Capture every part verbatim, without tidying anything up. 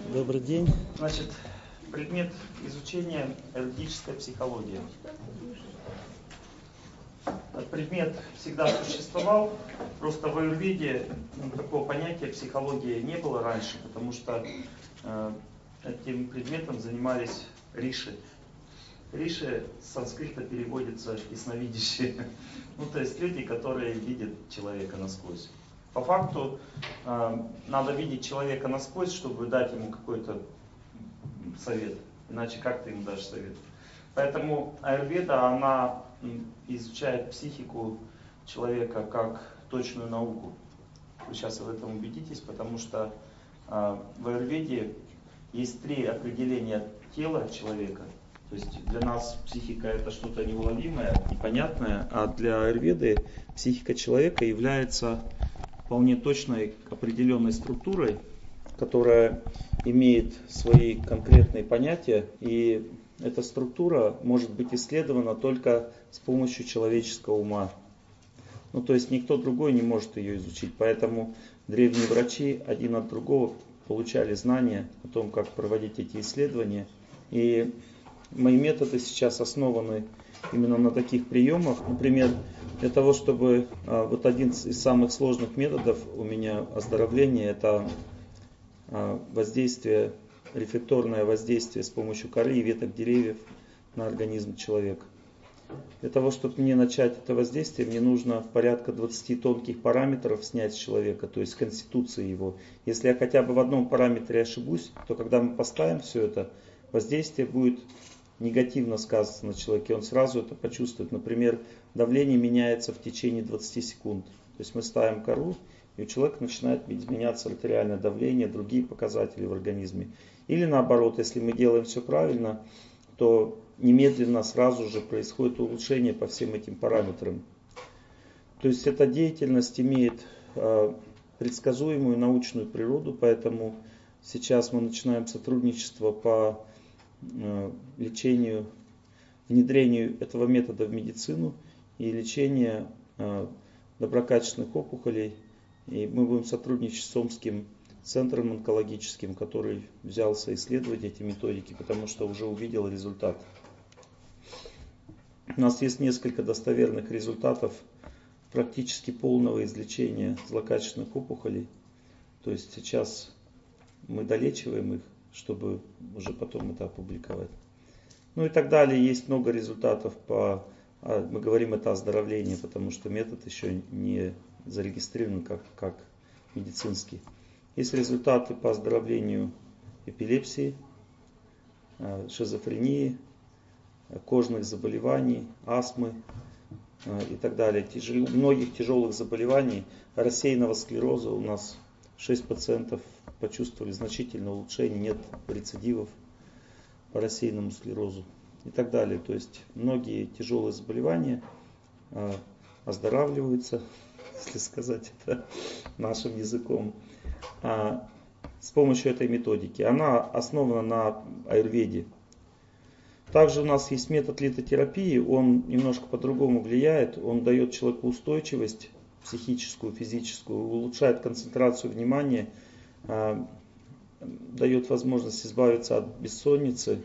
Добрый день. Значит, предмет изучения аюрведическая психология. Предмет всегда существовал, просто в аюрведе ну, такого понятия психология не было раньше, потому что э, этим предметом занимались риши. Риши с санскрита переводится ясновидящие. Ну, то есть люди, которые видят человека насквозь. По факту э, надо видеть человека насквозь, чтобы дать ему какой-то совет. Иначе как ты ему дашь совет? Поэтому аюрведа, она изучает психику человека как точную науку. Вы сейчас в этом убедитесь, потому что э, в аюрведе есть три определения тела человека. То есть для нас психика это что-то неуловимое, непонятное, а для аюрведы психика человека является вполне точной определенной структурой, которая имеет свои конкретные понятия, и эта структура может быть исследована только с помощью человеческого ума. Ну, то есть никто другой не может ее изучить, поэтому древние врачи один от другого получали знания о том, как проводить эти исследования. И мои методы сейчас основаны именно на таких приемах. Например, для того, чтобы вот один из самых сложных методов у меня оздоровления, это воздействие, рефлекторное воздействие с помощью коры и веток деревьев на организм человека. Для того, чтобы мне начать это воздействие, мне нужно порядка двадцати тонких параметров снять с человека, то есть конституции его. Если я хотя бы в одном параметре ошибусь, то когда мы поставим все это, воздействие будет негативно сказываться на человеке, он сразу это почувствует. Например, давление меняется в течение двадцати секунд. То есть мы ставим кору, и у человека начинает изменяться артериальное давление, другие показатели в организме. Или наоборот, если мы делаем все правильно, то немедленно сразу же происходит улучшение по всем этим параметрам. То есть эта деятельность имеет э, предсказуемую научную природу, поэтому сейчас мы начинаем сотрудничество по э, лечению, внедрению этого метода в медицину и лечению э, доброкачественных опухолей. И мы будем сотрудничать с Омским центром онкологическим, который взялся исследовать эти методики, потому что уже увидел результат. У нас есть несколько достоверных результатов практически полного излечения злокачественных опухолей. То есть сейчас мы долечиваем их, чтобы уже потом это опубликовать. Ну и так далее. Есть много результатов по... Мы говорим это оздоровление, потому что метод еще не зарегистрирован как, как медицинский. Есть результаты по оздоровлению эпилепсии, шизофрении, кожных заболеваний, астмы и так далее. Тяжел, многих тяжелых заболеваний, рассеянного склероза у нас шесть пациентов почувствовали значительное улучшение, нет рецидивов по рассеянному склерозу и так далее. То есть многие тяжелые заболевания оздоравливаются, если сказать это нашим языком, с помощью этой методики. Она основана на аюрведе. Также у нас есть метод литотерапии, он немножко по-другому влияет, он дает человеку устойчивость психическую, физическую, улучшает концентрацию внимания, дает возможность избавиться от бессонницы.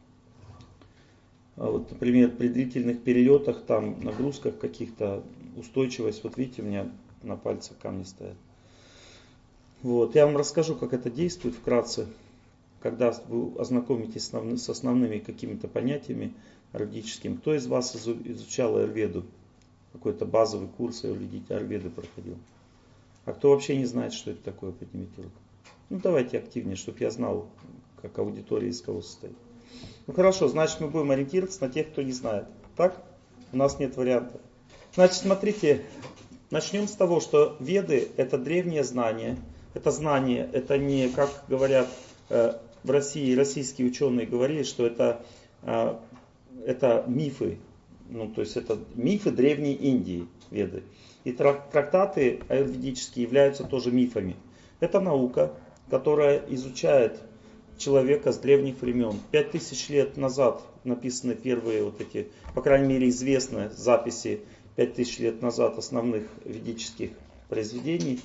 Вот, например, при длительных перелетах, там, нагрузках каких-то, устойчивость, вот видите, у меня на пальцах камни стоят. Вот, я вам расскажу, как это действует вкратце, когда вы ознакомитесь с основными какими-то понятиями аюрведическими. Кто из вас изучал аюрведу? Какой-то базовый курс аюрведы проходил? А кто вообще не знает, что это такое, поднимите руку. Ну давайте активнее, чтобы я знал, как аудитория из кого состоит. Ну хорошо, значит мы будем ориентироваться на тех, кто не знает. Так? У нас нет вариантов. Значит, смотрите, начнем с того, что веды это древнее знание. Это знание, это не, как говорят э, в России, российские ученые говорили, что это, э, это мифы. Ну, то есть это мифы древней Индии, веды. И трактаты аюрведические являются тоже мифами. Это наука, которая изучает человека с древних времен. Пять тысяч лет назад написаны первые вот эти, по крайней мере, известные записи пять тысяч лет назад основных ведических произведений.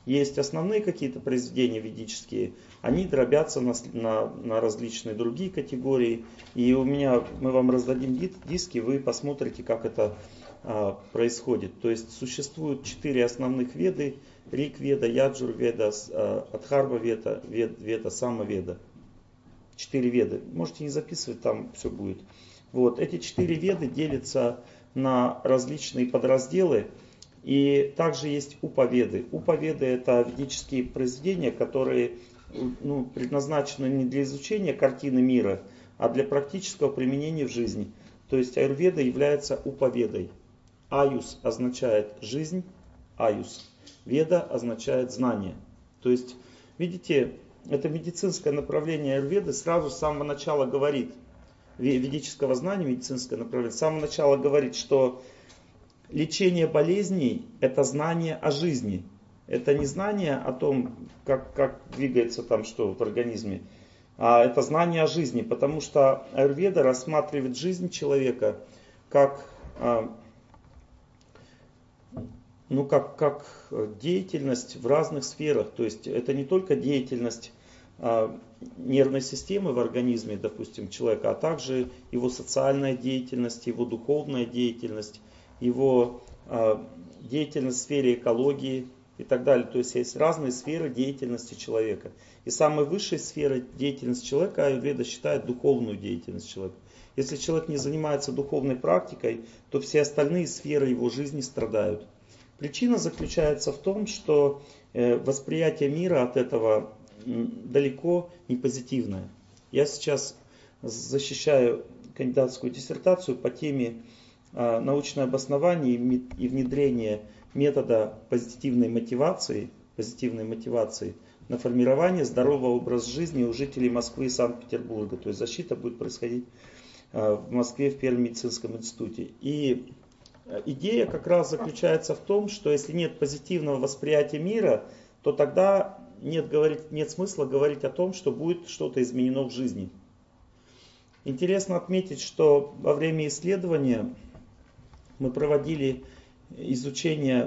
Есть основные какие-то произведения ведические, они дробятся на, на, на различные другие категории. И у меня, мы вам раздадим диски, вы посмотрите, как это а, происходит. То есть существуют четыре основных веды: Рик-веда, Яджур-веда, а, Адхарва-веда, вед, веда, Сама-веда. Четыре веды. Можете не записывать, там все будет. Вот. Эти четыре веды делятся на различные подразделы. И также есть уповеды. Уповеды — это ведические произведения, которые ну, предназначены не для изучения картины мира, а для практического применения в жизни. То есть аюрведа является уповедой. Аюс означает жизнь, аюс. Веда означает знание. То есть, видите, это медицинское направление аюрведы сразу с самого начала говорит, ведического знания, медицинское направление, с самого начала говорит, что лечение болезней — это знание о жизни. Это не знание о том, как, как двигается там что в организме, а это знание о жизни. Потому что аюрведа рассматривает жизнь человека как, ну, как, как деятельность в разных сферах. То есть это не только деятельность нервной системы в организме, допустим, человека, а также его социальная деятельность, его духовная деятельность, его э, деятельность в сфере экологии и так далее. То есть есть разные сферы деятельности человека. И самой высшей сферой деятельности человека аюрведа считает духовную деятельность человека. Если человек не занимается духовной практикой, то все остальные сферы его жизни страдают. Причина заключается в том, что э, восприятие мира от этого далеко не позитивное. Я сейчас защищаю кандидатскую диссертацию по теме научное обоснование и внедрение метода позитивной мотивации, позитивной мотивации на формирование здорового образа жизни у жителей Москвы и Санкт-Петербурга. То есть защита будет происходить в Москве в Первом медицинском институте. И идея как раз заключается в том, что если нет позитивного восприятия мира, то тогда нет, говорить, нет смысла говорить о том, что будет что-то изменено в жизни. Интересно отметить, что во время исследования мы проводили изучение,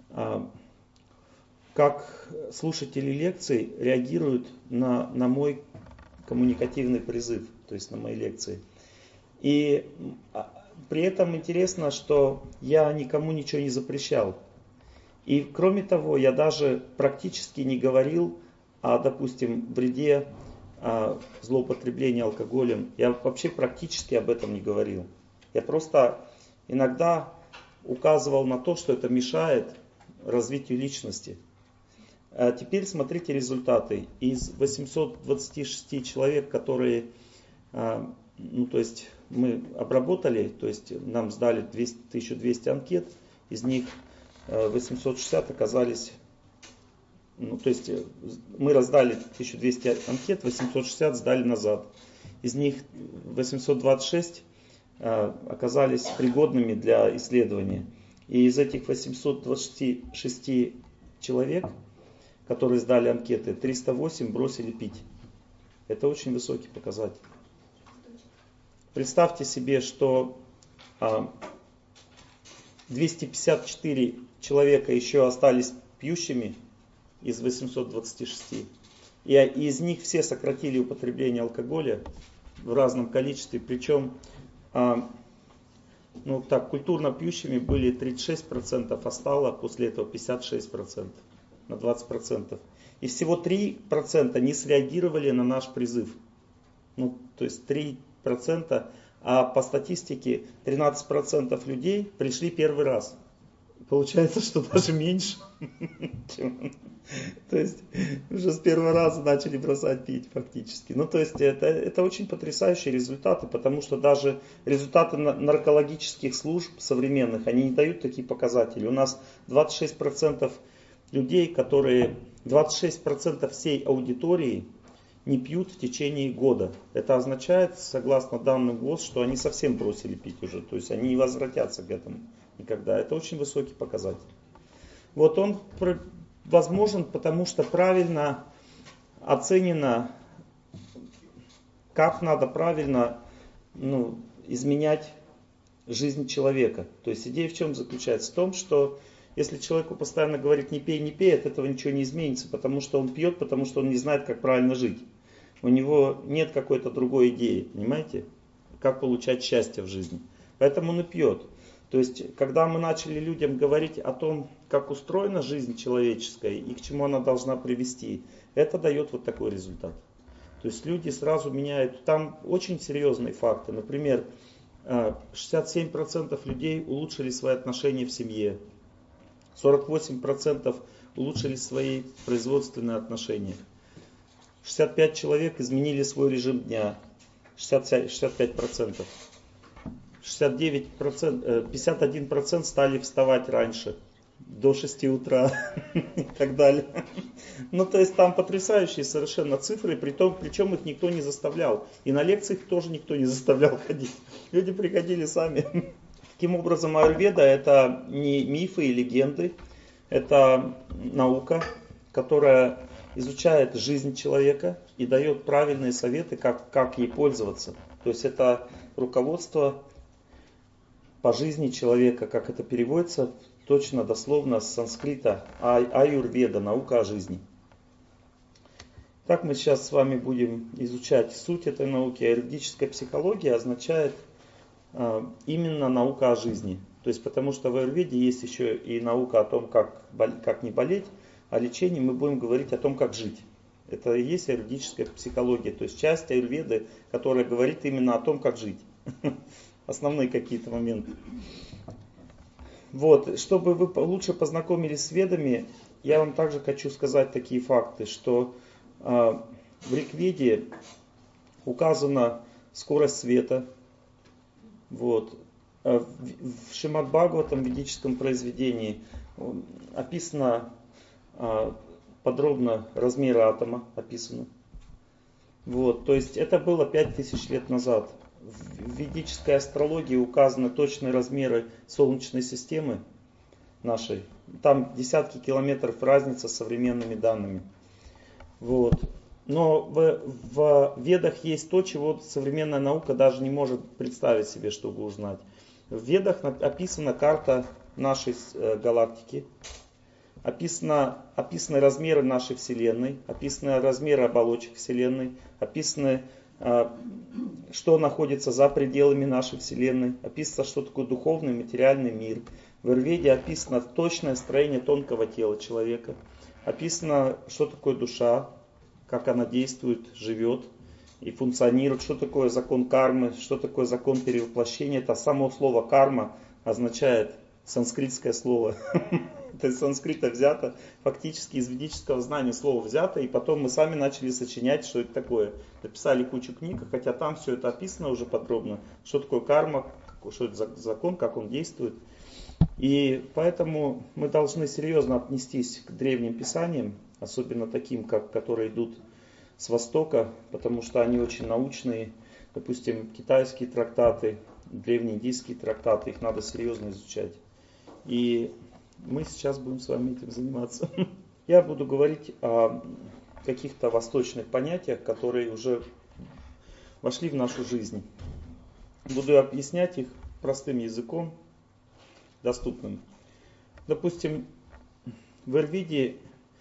как слушатели лекций реагируют на, на мой коммуникативный призыв, то есть на мои лекции. И при этом интересно, что я никому ничего не запрещал. И кроме того, я даже практически не говорил о, допустим, вреде о злоупотреблении алкоголем. Я вообще практически об этом не говорил. Я просто иногда указывал на то, что это мешает развитию личности. А теперь смотрите результаты. Из восьмисот двадцати шести человек, которые, ну, то есть мы обработали, то есть нам сдали тысячу двести анкет, из них восемьсот шестьдесят оказались, ну, то есть мы раздали тысячу двести анкет, восемьсот шестьдесят сдали назад. Из них восемьсот двадцать шесть оказались пригодными для исследования. И из этих восьмисот двадцати шести человек, которые сдали анкеты, триста восемь бросили пить. Это очень высокий показатель. Представьте себе, что двести пятьдесят четыре человека еще остались пьющими из восьмисот двадцати шести. И из них все сократили употребление алкоголя в разном количестве. Причем ну, так, культурно пьющими были тридцать шесть процентов, а стало после этого пятьдесят шесть процентов, на двадцать процентов. И всего три процента не среагировали на наш призыв. Ну, то есть три процента, а по статистике тринадцать процентов людей пришли первый раз. Получается, что даже меньше. То есть уже с первого раза начали бросать пить фактически. Ну, то есть это, это очень потрясающие результаты, потому что даже результаты наркологических служб современных, они не дают такие показатели. У нас двадцать шесть процентов людей, которые, двадцать шесть процентов всей аудитории не пьют в течение года. Это означает, согласно данным ВОЗ, что они совсем бросили пить уже. То есть они не возвратятся к этому никогда. Это очень высокий показатель. Вот он возможен, потому что правильно оценено, как надо правильно ну, изменять жизнь человека. То есть идея в чем заключается? В том, что Если человеку постоянно говорить не пей, не пей, от этого ничего не изменится, потому что он пьет, потому что он не знает, как правильно жить. У него нет какой-то другой идеи, понимаете, как получать счастье в жизни. Поэтому он и пьет. То есть, когда мы начали людям говорить о том, как устроена жизнь человеческая и к чему она должна привести, это дает вот такой результат. То есть люди сразу меняют, там очень серьезные факты. Например, шестьдесят семь процентов людей улучшили свои отношения в семье, сорок восемь процентов улучшили свои производственные отношения, шестьдесят пять человек изменили свой режим дня, шестьдесят пять процентов. шестьдесят девять процентов, пятьдесят один процент стали вставать раньше, до шести утра и так далее. Ну, то есть там потрясающие совершенно цифры, притом, причем их никто не заставлял. И на лекциях тоже никто не заставлял ходить. Люди приходили сами. Таким образом, аюрведа — это не мифы и легенды, это наука, которая изучает жизнь человека и дает правильные советы, как, как ей пользоваться. То есть это руководство по жизни человека, как это переводится точно, дословно с санскрита, аюрведа, наука о жизни. Так мы сейчас с вами будем изучать суть этой науки. Аюрведическая психология означает а, именно наука о жизни. То есть потому что в аюрведе есть еще и наука о том, как, как не болеть, а лечении мы будем говорить о том, как жить. Это и есть аюрведическая психология, то есть часть аюрведы, которая говорит именно о том, как жить. Основные какие-то моменты. Вот, чтобы вы лучше познакомились с ведами, я вам также хочу сказать такие факты, что э, в Ригведе указана скорость света. Вот. В Шримад Бхагаватам, ведическом произведении, описано э, подробно размеры атома, описано. Вот, то есть это было пять тысяч лет назад. В ведической астрологии указаны точные размеры Солнечной системы нашей. Там десятки километров разница с современными данными. Вот. Но в, в Ведах есть то, чего современная наука даже не может представить себе, чтобы узнать. В Ведах описана карта нашей галактики, описано, описаны размеры нашей Вселенной, описаны размеры оболочек Вселенной, описаны что находится за пределами нашей Вселенной, описано, что такое духовный материальный мир. В Аюрведе описано точное строение тонкого тела человека, описано, что такое душа, как она действует, живет и функционирует, что такое закон кармы, что такое закон перевоплощения. Это само слово карма означает санскритское слово. Это из санскрита взято, фактически из ведического знания слово взято, и потом мы сами начали сочинять, что это такое. Написали кучу книг, хотя там все это описано уже подробно, что такое карма, что это за закон, как он действует. И поэтому мы должны серьезно отнестись к древним писаниям, особенно таким, как, которые идут с Востока, потому что они очень научные. Допустим, китайские трактаты, древнеиндийские трактаты, их надо серьезно изучать. И мы сейчас будем с вами этим заниматься. Я буду говорить о каких-то восточных понятиях, которые уже вошли в нашу жизнь. Буду объяснять их простым языком, доступным. Допустим, в Аюрведе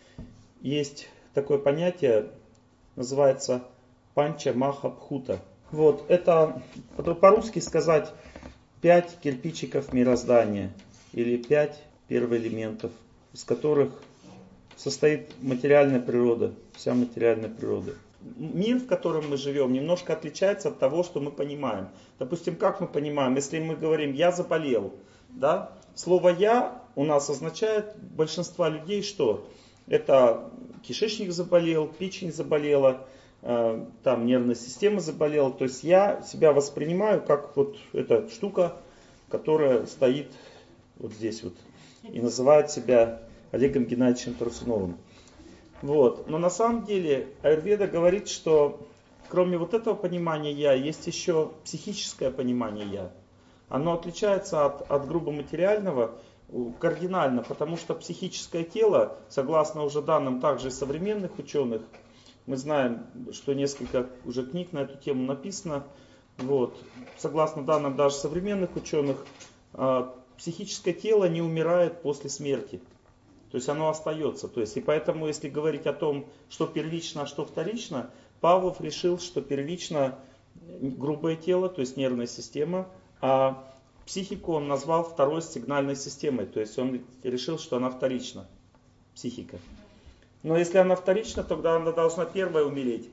есть такое понятие, называется панча маха бхута. Вот, это по-русски сказать пять кирпичиков мироздания или пять первоэлементов, из которых состоит материальная природа, вся материальная природа. Мир, в котором мы живем, немножко отличается от того, что мы понимаем. Допустим, как мы понимаем, если мы говорим «я заболел», да? Слово «я» у нас означает большинство людей, что это кишечник заболел, печень заболела, э, там нервная система заболела. То есть я себя воспринимаю как вот эта штука, которая стоит вот здесь вот и называет себя Олегом Геннадьевичем Тарсуновым. Вот. Но на самом деле аюрведа говорит, что кроме вот этого понимания «я», есть еще психическое понимание «я». Оно отличается от, от грубо материального кардинально, потому что психическое тело, согласно уже данным также современных ученых, мы знаем, что несколько уже книг на эту тему написано, вот, согласно данным даже современных ученых, психическое тело не умирает после смерти. То есть оно остается. То есть, и поэтому, если говорить о том, что первично, а что вторично, Павлов решил, что первично грубое тело, то есть нервная система, а психику он назвал второй сигнальной системой. То есть он решил, что она вторична, психика. Но если она вторична, тогда она должна первая умереть.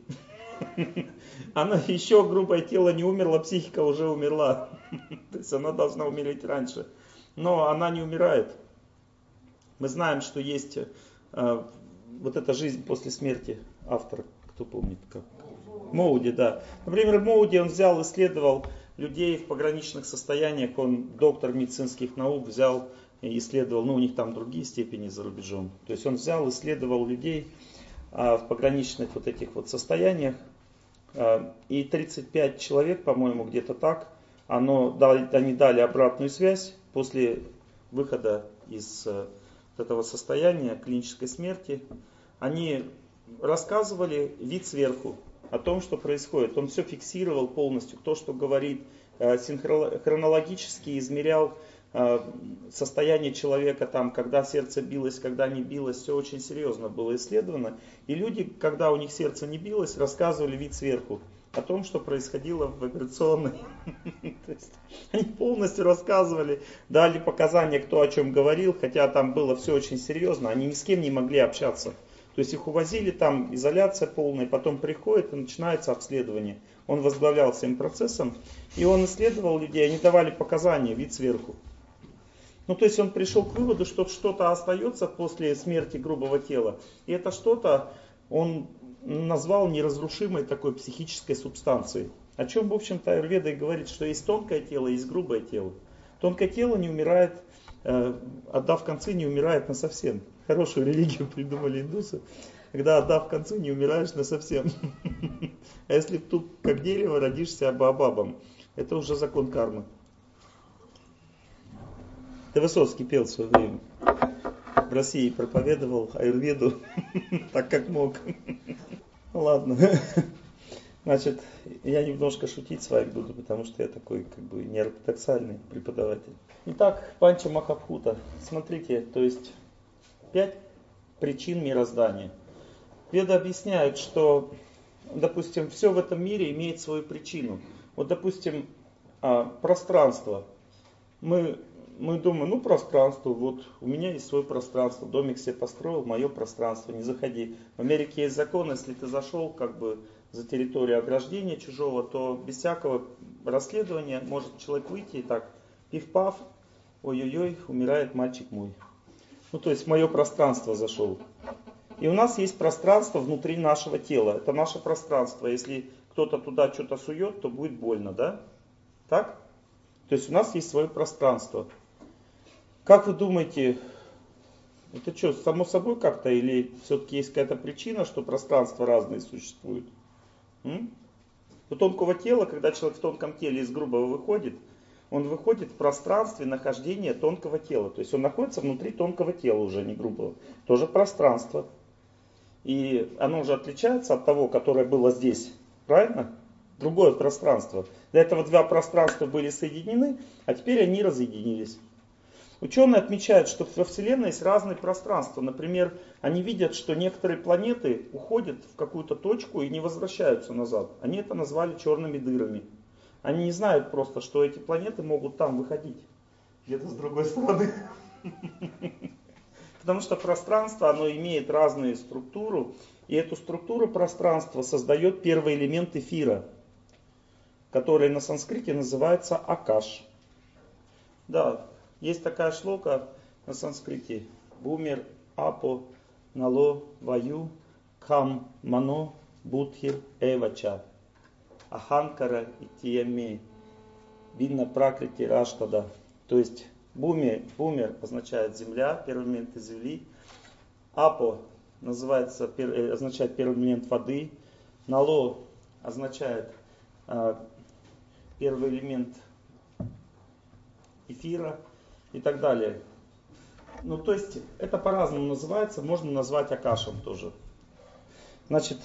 Она еще грубое тело не умерло, психика уже умерла. То есть она должна умереть раньше. Но она не умирает. Мы знаем, что есть э, вот эта жизнь после смерти. Автор, кто помнит как? Моуди, да. Например, Моуди, он взял, исследовал людей в пограничных состояниях. Он доктор медицинских наук, взял и исследовал, ну у них там другие степени за рубежом. То есть он взял, исследовал людей э, в пограничных вот этих вот состояниях. Э, и тридцать пять человек, по-моему, где-то так, оно, дали, они дали обратную связь после выхода из этого состояния клинической смерти. Они рассказывали вид сверху о том, что происходит. Он все фиксировал полностью, то, что говорит, хронологически измерял состояние человека, там, когда сердце билось, когда не билось. Все очень серьезно было исследовано. И люди, когда у них сердце не билось, рассказывали вид сверху о том, что происходило в операционной. То есть они полностью рассказывали, дали показания, кто о чем говорил, хотя там было все очень серьезно, они ни с кем не могли общаться. То есть их увозили, там изоляция полная, потом приходит и начинается обследование. Он возглавлял всем процессом, и он исследовал людей, они давали показания, вид сверху. Ну, то есть он пришел к выводу, что что-то остается после смерти грубого тела, и это что-то он назвал неразрушимой такой психической субстанцией. О чем, в общем-то, аюрведа и говорит, что есть тонкое тело, есть грубое тело. Тонкое тело не умирает, э, отдав концы, не умирает насовсем. Хорошую религию придумали индусы, когда отдав концы, не умираешь насовсем. А если тут как дерево родишься баобабом, это уже закон кармы. Это Высоцкий пел в свое время. В России проповедовал аюрведу так, как мог. Ну ладно. Значит, я немножко шутить с вами буду, потому что я такой как бы неортодоксальный преподаватель. Итак, Панча Махабхута. Смотрите, то есть пять причин мироздания. Веды объясняют, что, допустим, все в этом мире имеет свою причину. Вот, допустим, пространство. Мы Мы думаем, ну пространство, вот у меня есть свое пространство, домик себе построил, мое пространство, не заходи. В Америке есть закон, если ты зашел как бы за территорию ограждения чужого, то без всякого расследования может человек выйти и так, пиф-паф, ой-ой-ой, умирает мальчик мой. Ну то есть в мое пространство зашел. И у нас есть пространство внутри нашего тела, это наше пространство. Если кто-то туда что-то сует, то будет больно, да? Так? То есть у нас есть свое пространство. Как вы думаете, это что, само собой как-то или все-таки есть какая-то причина, что пространства разные существуют? М? У тонкого тела, когда человек в тонком теле из грубого выходит, он выходит в пространстве нахождения тонкого тела. То есть он находится внутри тонкого тела уже, не грубого. Тоже пространство. И оно уже отличается от того, которое было здесь. Правильно? Другое пространство. До этого два пространства были соединены, а теперь они разъединились. Ученые отмечают, что во Вселенной есть разные пространства. Например, они видят, что некоторые планеты уходят в какую-то точку и не возвращаются назад. Они это назвали черными дырами. Они не знают просто, что эти планеты могут там выходить. Где-то с другой стороны. Потому что пространство, оно имеет разную структуру. И эту структуру пространства создает первый элемент эфира, который на санскрите называется акаш. Да. Есть такая шлока на санскрите. Бумер, апо, нало, ваю, кам, мано, будхир, эвача. Аханкара и тияме. Видно пракрити раштада. То есть бумер, бумер означает земля, первый элемент из земли. Апо называется, означает первый элемент воды. Нало означает а, первый элемент эфира. И так далее. Ну, то есть, это по-разному называется, можно назвать акашем тоже. Значит,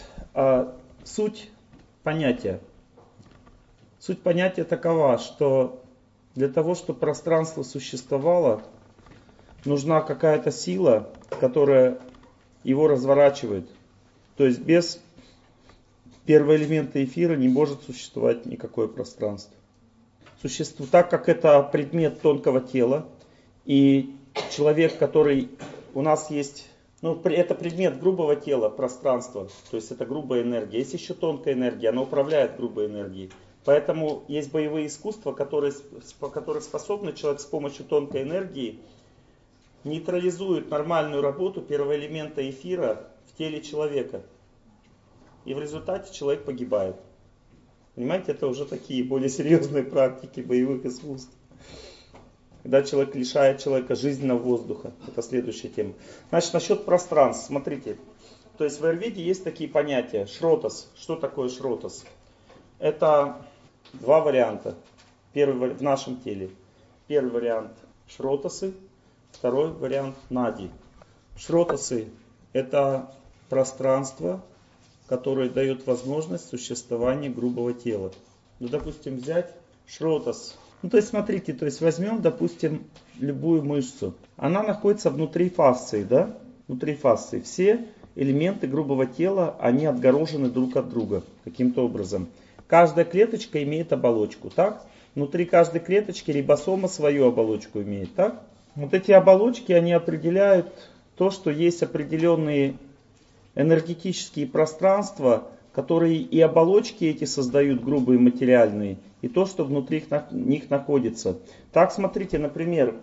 суть понятия. Суть понятия такова, что Для того, чтобы пространство существовало, нужна какая-то сила, которая его разворачивает. То есть без первого элемента эфира не может существовать никакое пространство. Существует, так как это предмет тонкого тела, и человек, который у нас есть, ну, это предмет грубого тела, пространства, то есть это грубая энергия. Есть еще тонкая энергия, она управляет грубой энергией. Поэтому есть боевые искусства, которые, которые способны человек с помощью тонкой энергии нейтрализует нормальную работу первого элемента эфира в теле человека. И в результате человек погибает. Понимаете, это уже такие более серьезные практики боевых искусств. Когда человек лишает человека жизненного воздуха. Это следующая тема. Значит, насчет пространств. Смотрите. То есть в аюрведе есть такие понятия. Шротас. Что такое шротас? Это два варианта. Первый в нашем теле. Первый вариант шротасы. Второй вариант нади. Шротасы — это пространство, которое дает возможность существования грубого тела. Ну, допустим, взять шротас. Ну, то есть, смотрите, то есть возьмем, допустим, любую мышцу. Она находится внутри фасции, да? Внутри фасции. Все элементы грубого тела, они отгорожены друг от друга каким-то образом. Каждая клеточка имеет оболочку, так? Внутри каждой клеточки рибосома свою оболочку имеет, так? Вот эти оболочки, они определяют то, что есть определенные энергетические пространства, которые и оболочки эти создают грубые материальные, и то, что внутри них находится. Так, смотрите, например,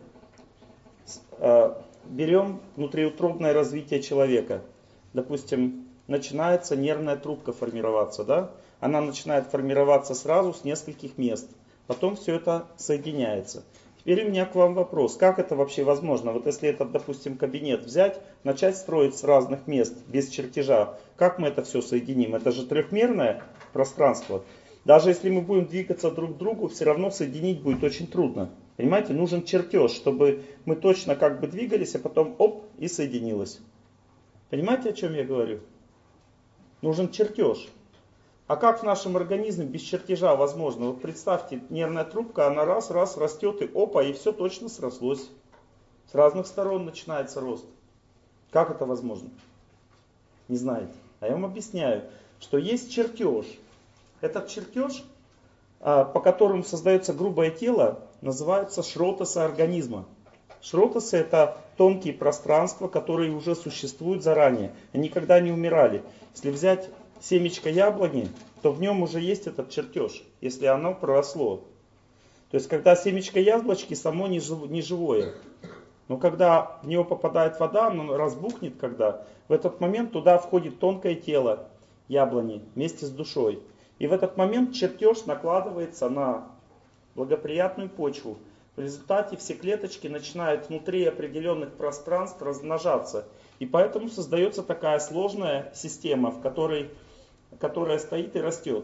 берем внутриутробное развитие человека. Допустим, начинается нервная трубка формироваться, да? Она начинает формироваться сразу с нескольких мест. Потом все это соединяется. Теперь у меня к вам вопрос. Как это вообще возможно? Вот если этот, допустим, кабинет взять, начать строить с разных мест, без чертежа, как мы это все соединим? Это же трехмерное пространство. Даже если мы будем двигаться друг к другу, все равно соединить будет очень трудно. Понимаете, нужен чертеж, чтобы мы точно как бы двигались, а потом оп, и соединилось. Понимаете, о чем я говорю? Нужен чертеж. А как в нашем организме без чертежа возможно? Вот представьте, нервная трубка, она раз-раз растет и опа, и все точно срослось. С разных сторон начинается рост. Как это возможно? Не знаете. А я вам объясняю, что есть чертеж. Этот чертеж, по которому создается грубое тело, называется шротасы организма. Шротасы — это тонкие пространства, которые уже существуют заранее. Они никогда не умирали. Если взять семечко яблони, то в нем уже есть этот чертеж, если оно проросло. То есть, когда семечко яблочки само не, жив, не живое. Но когда в него попадает вода, оно разбухнет, когда в этот момент туда входит тонкое тело яблони вместе с душой. И в этот момент чертеж накладывается на благоприятную почву. В результате все клеточки начинают внутри определенных пространств размножаться. И поэтому создается такая сложная система, в которой которая стоит и растет.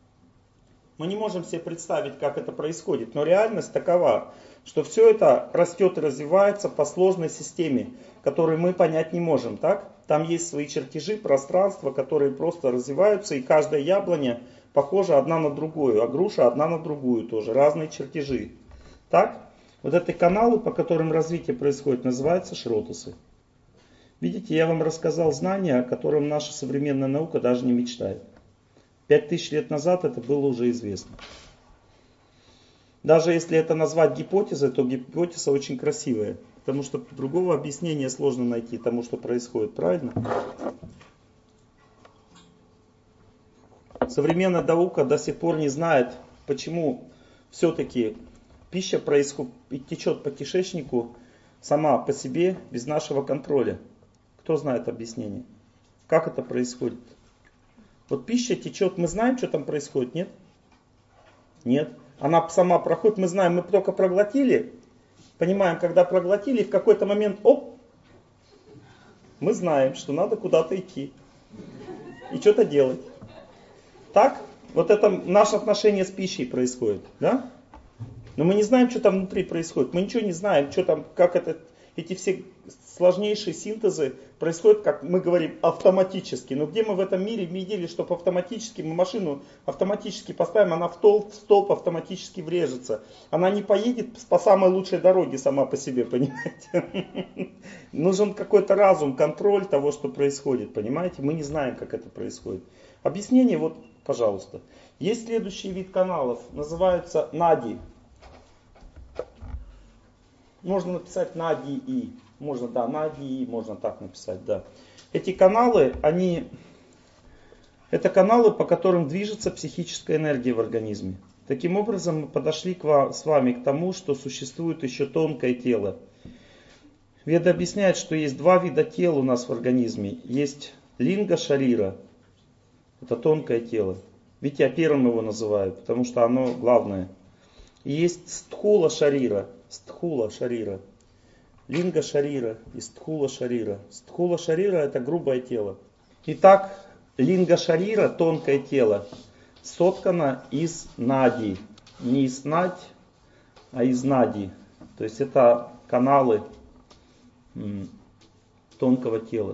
Мы не можем себе представить, как это происходит, но реальность такова, что все это растет и развивается по сложной системе, которую мы понять не можем. Так? Там есть свои чертежи, пространства, которые просто развиваются, и каждая яблоня похожа одна на другую, а груша одна на другую тоже, разные чертежи. Так? Вот эти каналы, по которым развитие происходит, называются шротасы. Видите, я вам рассказал знания, о котором наша современная наука даже не мечтает. Пять тысяч лет назад это было уже известно. Даже если это назвать гипотезой, то гипотеза очень красивая. Потому что другого объяснения сложно найти тому, что происходит. Правильно? Современная наука до сих пор не знает, почему все-таки пища происходит, течет по кишечнику сама по себе, без нашего контроля. Кто знает объяснение? Как это происходит? Вот пища течет, мы знаем, что там происходит, нет? Нет. Она сама проходит, мы знаем, мы только проглотили, понимаем, когда проглотили, в какой-то момент, оп, мы знаем, что надо куда-то идти и что-то делать. Так? Вот это наше отношение с пищей происходит, да? Но мы не знаем, что там внутри происходит, мы ничего не знаем, что там, как это, эти все сложнейшие синтезы происходят, как мы говорим, автоматически. Но где мы в этом мире видели, чтобы автоматически мы машину автоматически поставим, она в столб, в столб автоматически врежется. Она не поедет по самой лучшей дороге сама по себе, понимаете? Нужен какой-то разум, контроль того, что происходит, понимаете? Мы не знаем, как это происходит. Объяснение вот, пожалуйста. Есть следующий вид каналов, называются нади. Можно написать нади-и. Можно, да, нади-и, можно так написать, да. Эти каналы, они, это каналы, по которым движется психическая энергия в организме. Таким образом, мы подошли к вам, с вами к тому, что существует еще тонкое тело. Веда объясняет, что есть два вида тел у нас в организме. Есть линга-шарира, это тонкое тело. Видите, я первым его называю, потому что оно главное. И есть стхула-шарира. Стхула шарира, линга шарира и стхула шарира. Стхула шарира это грубое тело. Итак, линга шарира, тонкое тело, соткано из нади. Не из надь, а из нади. То есть это каналы м, тонкого тела.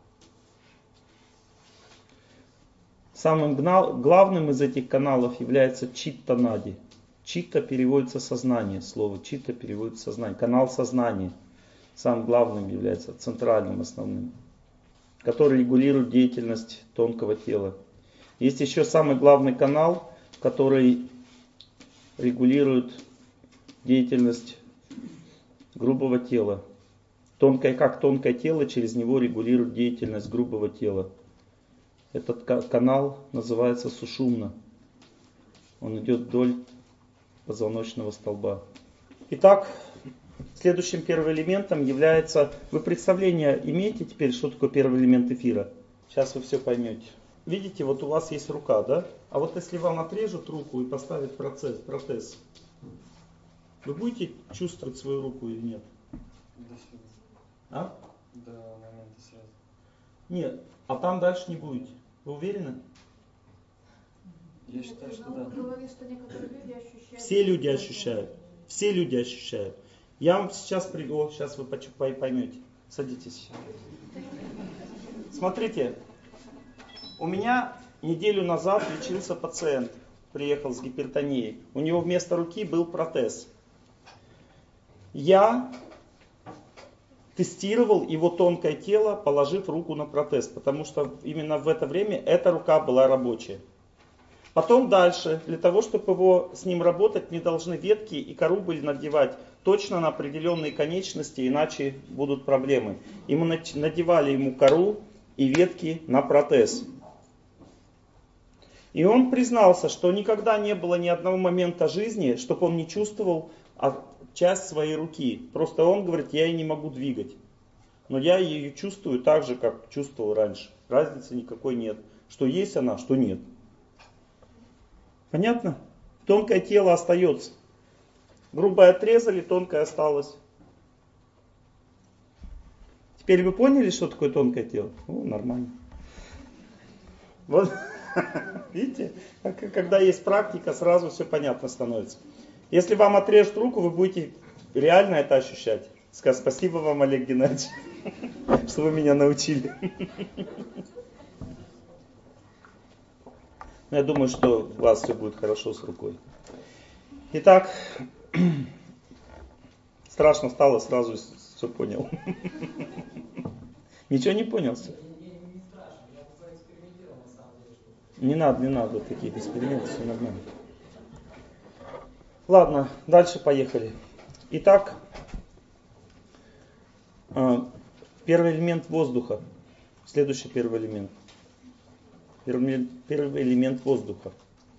Самым главным из этих каналов является читта нади. Читта переводится сознание, слово читта переводится сознание, канал сознания. Самым главным является центральным, основным, который регулирует деятельность тонкого тела. Есть еще самый главный канал, который регулирует деятельность грубого тела. Тонкое, как тонкое тело, через него регулирует деятельность грубого тела. Этот канал называется сушумна. Он идет вдоль позвоночного столба. Итак, следующим первым элементом является... Вы представление имеете теперь, что такое первый элемент эфира? Сейчас вы все поймете. Видите, вот у вас есть рука, да? А вот если вам отрежут руку и поставят процесс, протез, вы будете чувствовать свою руку или нет? До сюда. А? До момента сразу. Нет, а там дальше не будете. Вы уверены? Я считаю, что да. Все люди ощущают. Все люди ощущают. Я вам сейчас приду, сейчас вы поймете. Садитесь. Смотрите, у меня неделю назад лечился пациент, приехал с гипертонией. У него вместо руки был протез. Я тестировал его тонкое тело, положив руку на протез, потому что именно в это время эта рука была рабочая. Потом дальше, для того, чтобы его, с ним работать, не должны ветки и кору были надевать точно на определенные конечности, иначе будут проблемы. И мы надевали ему кору и ветки на протез. И он признался, что никогда не было ни одного момента жизни, чтобы он не чувствовал часть своей руки. Просто он говорит, я ее не могу двигать. Но я ее чувствую так же, как чувствовал раньше. Разницы никакой нет. Что есть она, что нет. Понятно? Тонкое тело остается. Грубое отрезали, тонкое осталось. Теперь вы поняли, что такое тонкое тело? О, нормально. Вот, видите, когда есть практика, сразу все понятно становится. Если вам отрежут руку, вы будете реально это ощущать. Скажите, спасибо вам, Олег Геннадьевич, что вы меня научили. Я думаю, что у вас все будет хорошо с рукой. Итак, страшно стало, сразу все понял. Ничего не понял? Не надо, не надо таких экспериментов, все нормально. Ладно, дальше поехали. Итак, первый элемент воздуха. Следующий первый элемент. Первый, первый элемент воздуха.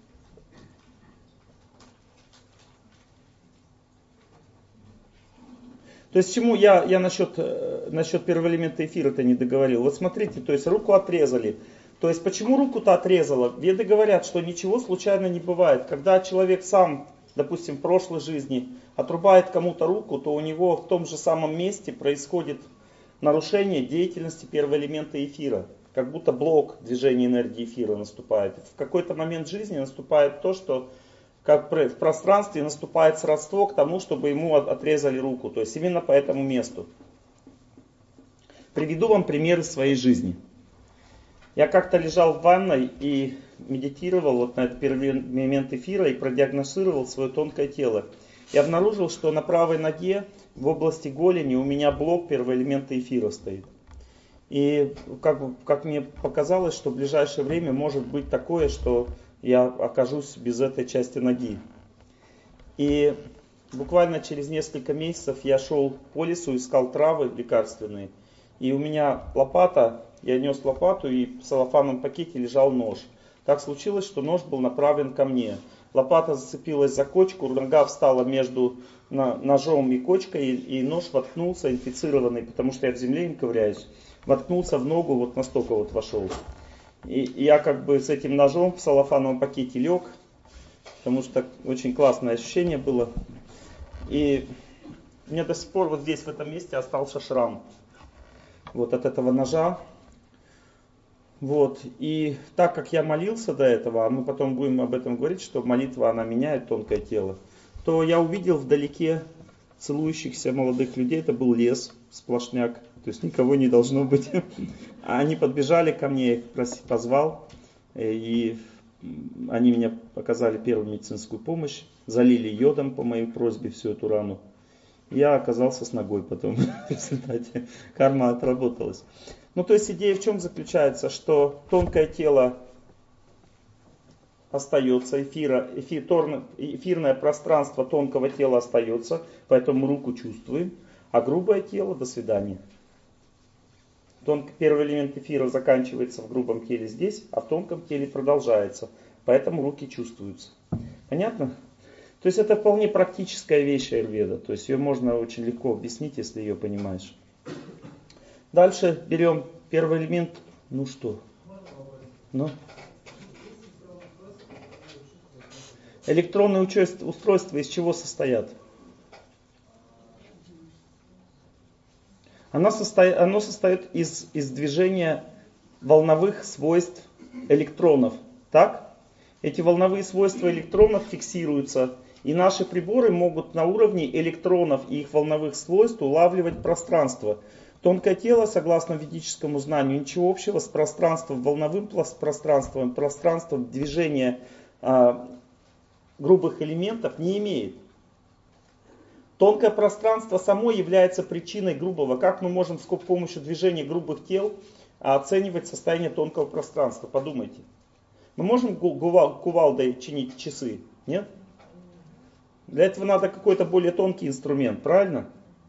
То есть, чему я, я насчет, насчет первого элемента эфира-то не договорил. Вот смотрите, то есть руку отрезали. То есть, почему руку-то отрезала? Веды говорят, что ничего случайно не бывает. Когда человек сам, допустим, в прошлой жизни отрубает кому-то руку, то у него в том же самом месте происходит нарушение деятельности первого элемента эфира. Как будто блок движения энергии эфира наступает. В какой-то момент жизни наступает то, что как в пространстве наступает сродство к тому, чтобы ему отрезали руку. То есть именно по этому месту. Приведу вам примеры своей жизни. Я как-то лежал в ванной и медитировал вот на этот первый момент эфира и продиагностировал свое тонкое тело. И обнаружил, что на правой ноге в области голени у меня блок первого элемента эфира стоит. И как, как мне показалось, что в ближайшее время может быть такое, что я окажусь без этой части ноги. И буквально через несколько месяцев я шел по лесу, искал травы лекарственные. И у меня лопата, я нес лопату, и в целлофанном пакете лежал нож. Так случилось, что нож был направлен ко мне. Лопата зацепилась за кочку, нога встала между ножом и кочкой, и, и нож воткнулся, инфицированный, потому что я в земле им ковыряюсь, воткнулся в ногу, вот настолько вот вошел. И, и я как бы с этим ножом в целлофановом пакете лег, потому что очень классное ощущение было. И у меня до сих пор вот здесь, в этом месте, остался шрам. Вот от этого ножа. Вот. И так как я молился до этого, а мы потом будем об этом говорить, что молитва, она меняет тонкое тело, то я увидел вдалеке целующихся молодых людей. Это был лес, сплошняк, то есть никого не должно быть. Они подбежали ко мне, я их позвал, и они мне оказали первую медицинскую помощь, залили йодом по моей просьбе всю эту рану. Я оказался с ногой потом, в результате карма отработалась. Ну, то есть идея в чем заключается, что тонкое тело остается, эфира, эфир, эфирное пространство тонкого тела остается, поэтому руку чувствуем, а грубое тело до свидания. Тонк, первый элемент эфира заканчивается в грубом теле здесь, а в тонком теле продолжается, поэтому руки чувствуются. Понятно? То есть это вполне практическая вещь аюрведа, то есть ее можно очень легко объяснить, если ее понимаешь. Дальше берем первый элемент. Ну что? Ну? Электронные устройства из чего состоят? Оно состоит, оно состоит из, из движения волновых свойств электронов. Так? Эти волновые свойства электронов фиксируются. И наши приборы могут на уровне электронов и их волновых свойств улавливать пространство. Тонкое тело, согласно ведическому знанию, ничего общего с пространством, волновым пространством, пространством движения а, грубых элементов не имеет. Тонкое пространство само является причиной грубого. Как мы можем с помощью движения грубых тел оценивать состояние тонкого пространства? Подумайте. Мы можем кувалдой чинить часы? Нет? Для этого надо какой-то более тонкий инструмент, правильно?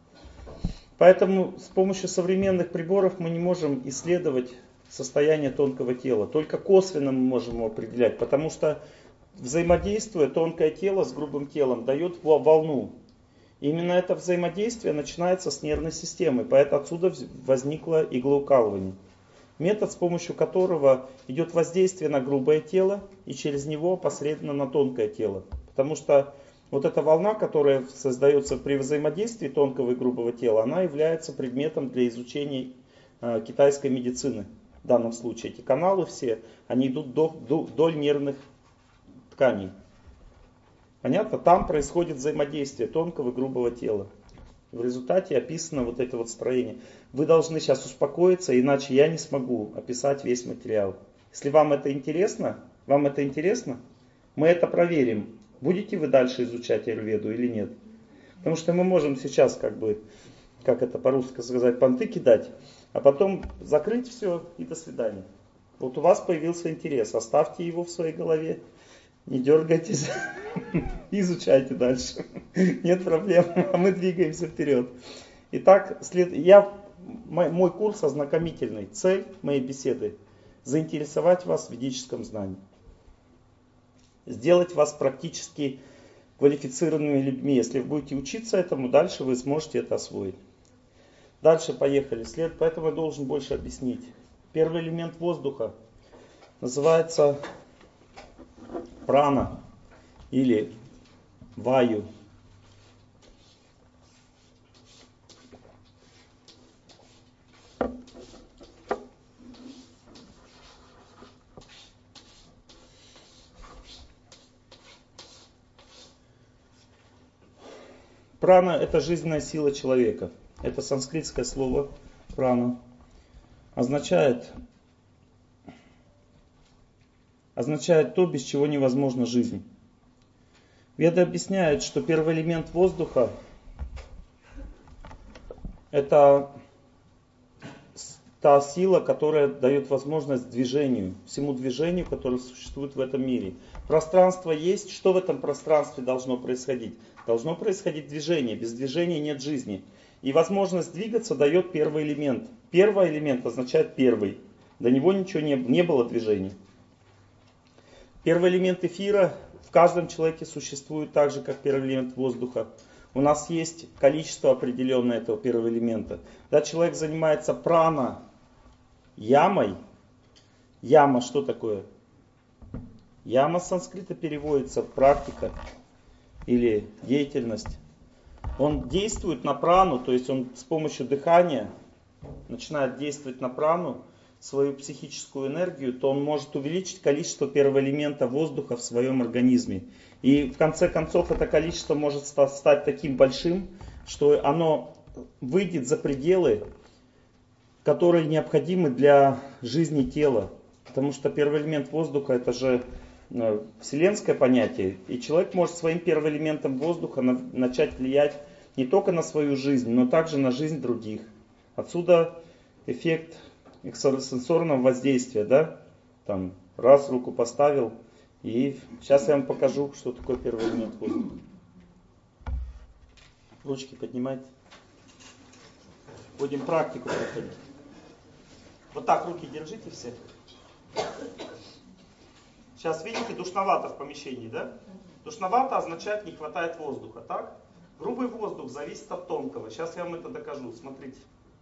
Поэтому с помощью современных приборов мы не можем исследовать состояние тонкого тела. Только косвенно мы можем его определять, потому что взаимодействуя, тонкое тело с грубым телом дает волну. И именно это взаимодействие начинается с нервной системы, поэтому отсюда возникло иглоукалывание. Метод, с помощью которого идет воздействие на грубое тело и через него посредственно на тонкое тело. Потому что вот эта волна, которая создается при взаимодействии тонкого и грубого тела, она является предметом для изучения э, китайской медицины. В данном случае эти каналы все, они идут до, до, вдоль нервных тканей. Понятно? Там происходит взаимодействие тонкого и грубого тела. В результате описано вот это вот строение. Вы должны сейчас успокоиться, иначе я не смогу описать весь материал. Если вам это интересно, вам это интересно, мы это проверим. Будете вы дальше изучать аюрведу или нет? Потому что мы можем сейчас, как бы, как это по-русски сказать, понты кидать, а потом закрыть все и до свидания. Вот у вас появился интерес, оставьте его в своей голове, не дергайтесь, изучайте дальше. Нет проблем, а мы двигаемся вперед. Итак, след... я, мой, мой курс ознакомительный. Цель моей беседы – заинтересовать вас в ведическом знании. Сделать вас практически квалифицированными людьми. Если вы будете учиться этому, дальше вы сможете это освоить. Дальше поехали. След... Поэтому я должен больше объяснить. Первый элемент воздуха называется прана или ваю. Прана – это жизненная сила человека. Это санскритское слово прана. означает, означает то, без чего невозможна жизнь. Веды объясняют, что первый элемент воздуха — это та сила, которая дает возможность движению, всему движению, которое существует в этом мире. Пространство есть, что в этом пространстве должно происходить? Должно происходить движение, без движения нет жизни. И возможность двигаться дает первый элемент. Первый элемент означает первый. До него ничего не, не было движения. Первый элемент эфира в каждом человеке существует так же, как первый элемент воздуха. У нас есть количество определенное этого первого элемента. Когда человек занимается прана, ямой. Яма что такое? Яма с санскрита переводится практика или деятельность. Он действует на прану, то есть он с помощью дыхания начинает действовать на прану, свою психическую энергию, то он может увеличить количество первого элемента воздуха в своем организме. И в конце концов это количество может стать таким большим, что оно выйдет за пределы, которые необходимы для жизни тела. Потому что первый элемент воздуха — это же вселенское понятие. И человек может своим первым элементом воздуха начать влиять не только на свою жизнь, но также на жизнь других. Отсюда эффект экстрасенсорного воздействия, да? Там раз руку поставил, и сейчас я вам покажу, что такое первый элемент воздуха. Ручки поднимайте. Будем практику проходить. Вот так руки держите все. Сейчас видите, душновато в помещении, да? Душновато означает не хватает воздуха, так? Грубый воздух зависит от тонкого. Сейчас я вам это докажу, смотрите.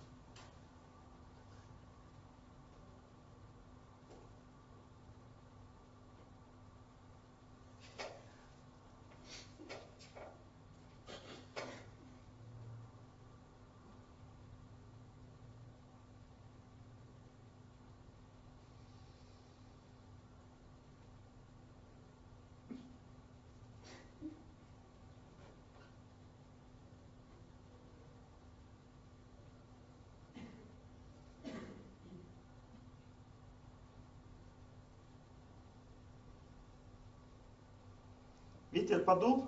Ветер подул?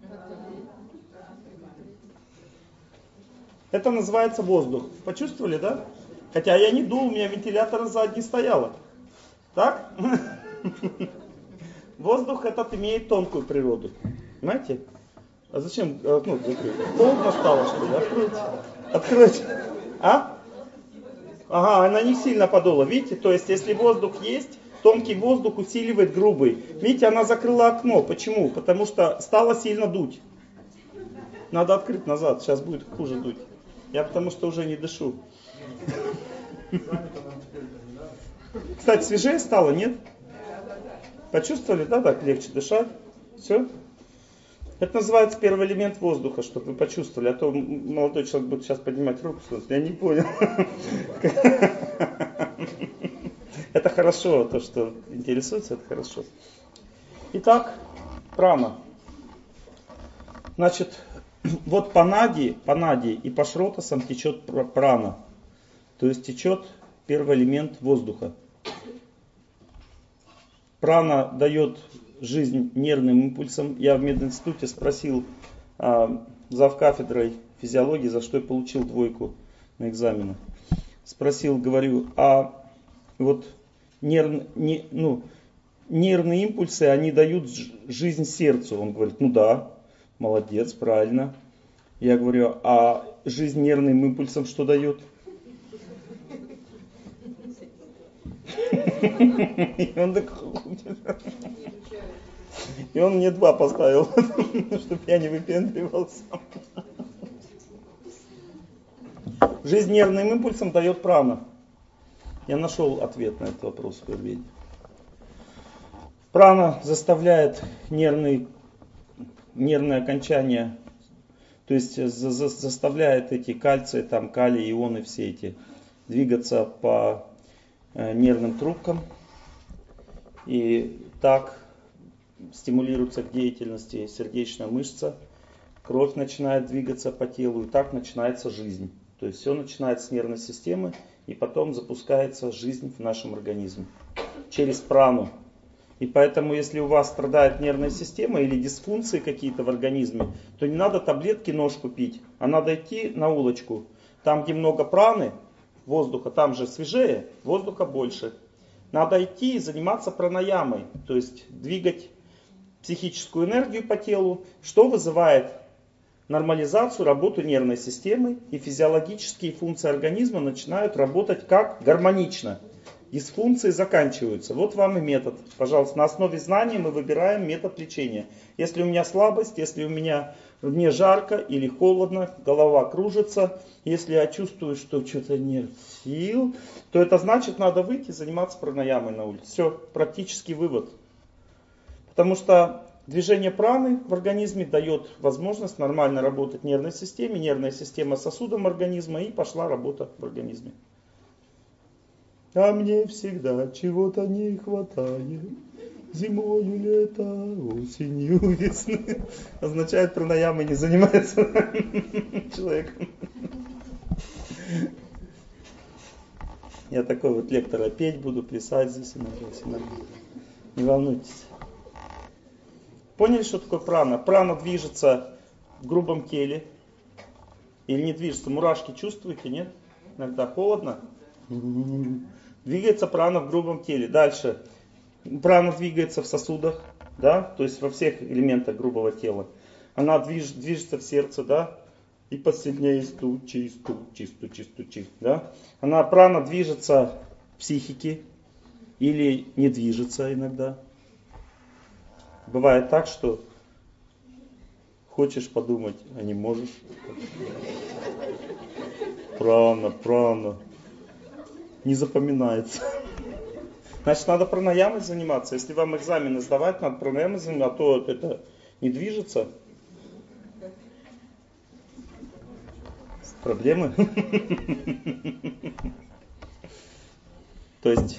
Это называется воздух. Почувствовали, да? Хотя я не дул, у меня вентилятора сзади не стояло. Так? Воздух этот имеет тонкую природу. Понимаете? А зачем? Ну, закрыть. Холодно стало, что ли? Откройте. Откройте. А? Ага, она не сильно подула. Видите? То есть, если воздух есть, тонкий воздух усиливает грубый. Видите, она закрыла окно. Почему? Потому что стало сильно дуть. Надо открыть назад, сейчас будет хуже дуть. Я потому что уже не дышу. Кстати, свежее стало, нет? Почувствовали, да, так легче дышать? Все? Это называется первый элемент воздуха, чтобы вы почувствовали. А то молодой человек будет сейчас поднимать руку, сказать, я не понял. Это хорошо, то, что интересуется, это хорошо. Итак, прана. Значит, вот по нади, по нади и по шротасам течет прана. То есть течет первый элемент воздуха. Прана дает жизнь нервным импульсам. Я в мединституте спросил а, завкафедрой физиологии, за что я получил двойку на экзаменах. Спросил, говорю, а вот нерв, не, ну, нервные импульсы, они дают жизнь сердцу? Он говорит, ну да, молодец, правильно. Я говорю, а жизнь нервным импульсам что дает? И он так... И он мне два поставил, чтобы я не выпендривался. Жизнь нервным импульсом дает прана. Я нашел ответ на этот вопрос в Аюрведе. Прана заставляет нервные, нервные окончания, то есть за, за, заставляет эти кальции, там, калий, ионы все эти двигаться по э, нервным трубкам. И так стимулируется к деятельности сердечная мышца, кровь начинает двигаться по телу, и так начинается жизнь. То есть все начинается с нервной системы и потом запускается жизнь в нашем организме через прану. И поэтому, если у вас страдает нервная система или дисфункции какие-то в организме, то не надо таблетки ножку пить, а надо идти на улочку. Там, где много праны, воздуха, там же свежее, воздуха больше. Надо идти и заниматься пранаямой, то есть двигать психическую энергию по телу, что вызывает нормализацию, работу нервной системы, и физиологические функции организма начинают работать как гармонично. Дисфункции заканчиваются. Вот вам и метод. Пожалуйста, на основе знаний мы выбираем метод лечения. Если у меня слабость, если у меня мне жарко или холодно, голова кружится, если я чувствую, что что-то нет сил, то это значит, надо выйти и заниматься пранаямой на улице. Все, практический вывод. Потому что движение праны в организме дает возможность нормально работать нервной системе, нервная система сосудом организма, и пошла работа в организме. А мне всегда чего-то не хватает. Зимою, лето, осенью, весны. Означает, пранаямой не занимается человек. Я такой вот лектор, петь буду, плясать здесь иногда. Не волнуйтесь. Поняли, что такое прана? Прана движется в грубом теле. Или не движется? Мурашки чувствуете, нет? Иногда холодно. Двигается прана в грубом теле. Дальше. Прана двигается в сосудах, да, то есть во всех элементах грубого тела. Она движ, движется в сердце, да, и посильнее стучи, стучи, стучи, стучи, да. Она, прана движется в психике или не движется иногда. Бывает так, что хочешь подумать, а не можешь. Прана, прана. Не запоминается. Значит, надо пранаямой заниматься. Если вам экзамены сдавать, надо пранаямой заниматься, а то это не движется. Проблемы? То есть,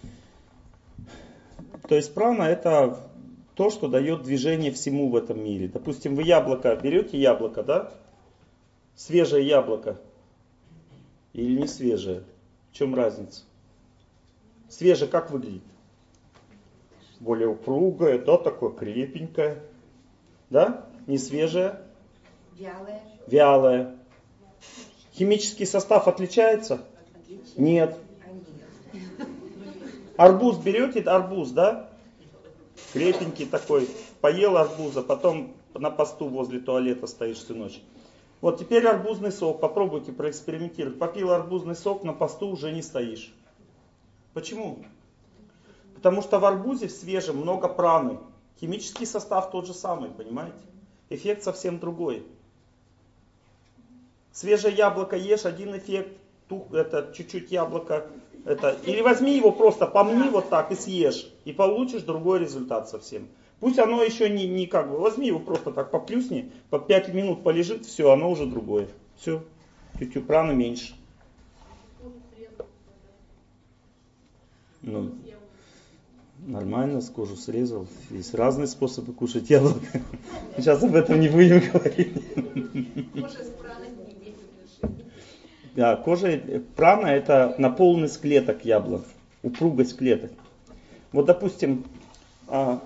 то есть прана это то, что дает движение всему в этом мире. Допустим, вы яблоко, берете яблоко, да? Свежее яблоко. Или не свежее? В чем разница? Свежее как выглядит? Более упругое, да, такое крепенькое. Да? Не свежее? Вялое. Вялое. Химический состав отличается? Отличается. Нет. А нет. Арбуз берете, арбуз, да? Крепенький такой. Поел арбуза, потом на посту возле туалета стоишь всю ночь. Вот теперь арбузный сок. Попробуйте проэкспериментировать. Попил арбузный сок, на посту уже не стоишь. Почему? Потому что в арбузе в свежем много праны. Химический состав тот же самый, понимаете? Эффект совсем другой. Свежее яблоко ешь, один эффект. Тух, это чуть-чуть яблоко. Это, или возьми его просто, помни вот так и съешь. И получишь другой результат совсем. Пусть оно еще не, не как бы, возьми его просто так поплюсни, по пять минут полежит, все, оно уже другое. Все, чуть-чуть праны меньше. Ну, нормально, с кожу срезал. Есть разные способы кушать яблоко. Сейчас об этом не будем говорить. Кожа с праной не решили. Да, кожа, прана это наполненность клеток яблок, упругость клеток. Вот, допустим, а,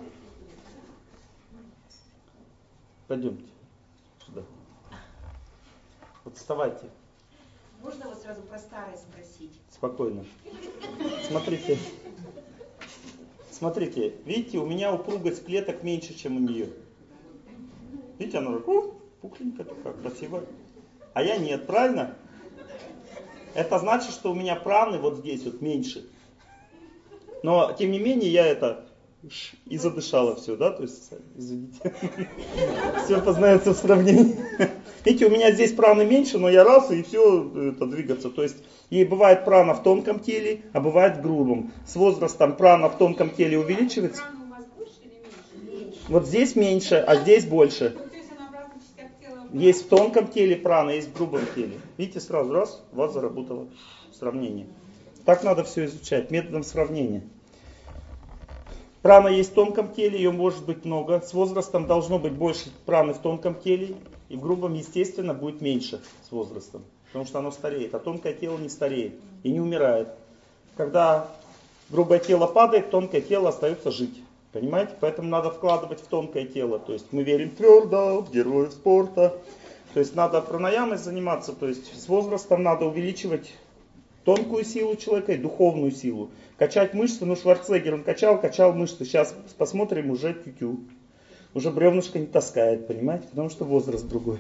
пойдемте сюда. Вот вставайте. Можно вот сразу про старое спросить? Спокойно. Смотрите. Смотрите, видите, у меня упругость клеток меньше, чем у нее. Видите, она пухленькая такая, красивая. А я нет, правильно? Это значит, что у меня праны вот здесь вот меньше. Но, тем не менее, я это и задышала все, да? То есть, извините. Все познается в сравнении. Видите, у меня здесь праны меньше, но я раз и все это двигаться. То есть, и бывает прана в тонком теле, а бывает в грубом. С возрастом прана в тонком теле увеличивается. Прана у вас больше или меньше? Вот здесь меньше, а здесь больше. Ну, то есть она в разных частях тела. Есть в тонком теле прана, есть в грубом теле. Видите, сразу раз, у вас заработало сравнение. Так надо все изучать, методом сравнения. Прана есть в тонком теле, ее может быть много. С возрастом должно быть больше праны в тонком теле. И в грубом, естественно, будет меньше с возрастом. потому что оно стареет, а тонкое тело не стареет и не умирает. Когда грубое тело падает, тонкое тело остается жить. Понимаете? Поэтому надо вкладывать в тонкое тело. То есть мы верим твердо в героев спорта. То есть надо пранаямой заниматься. То есть с возрастом надо увеличивать тонкую силу человека и духовную силу. Качать мышцы. Ну, Шварценеггер, он качал, качал мышцы. Сейчас посмотрим, уже тю-тю. Уже бревнышко не таскает, понимаете? Потому что возраст другой.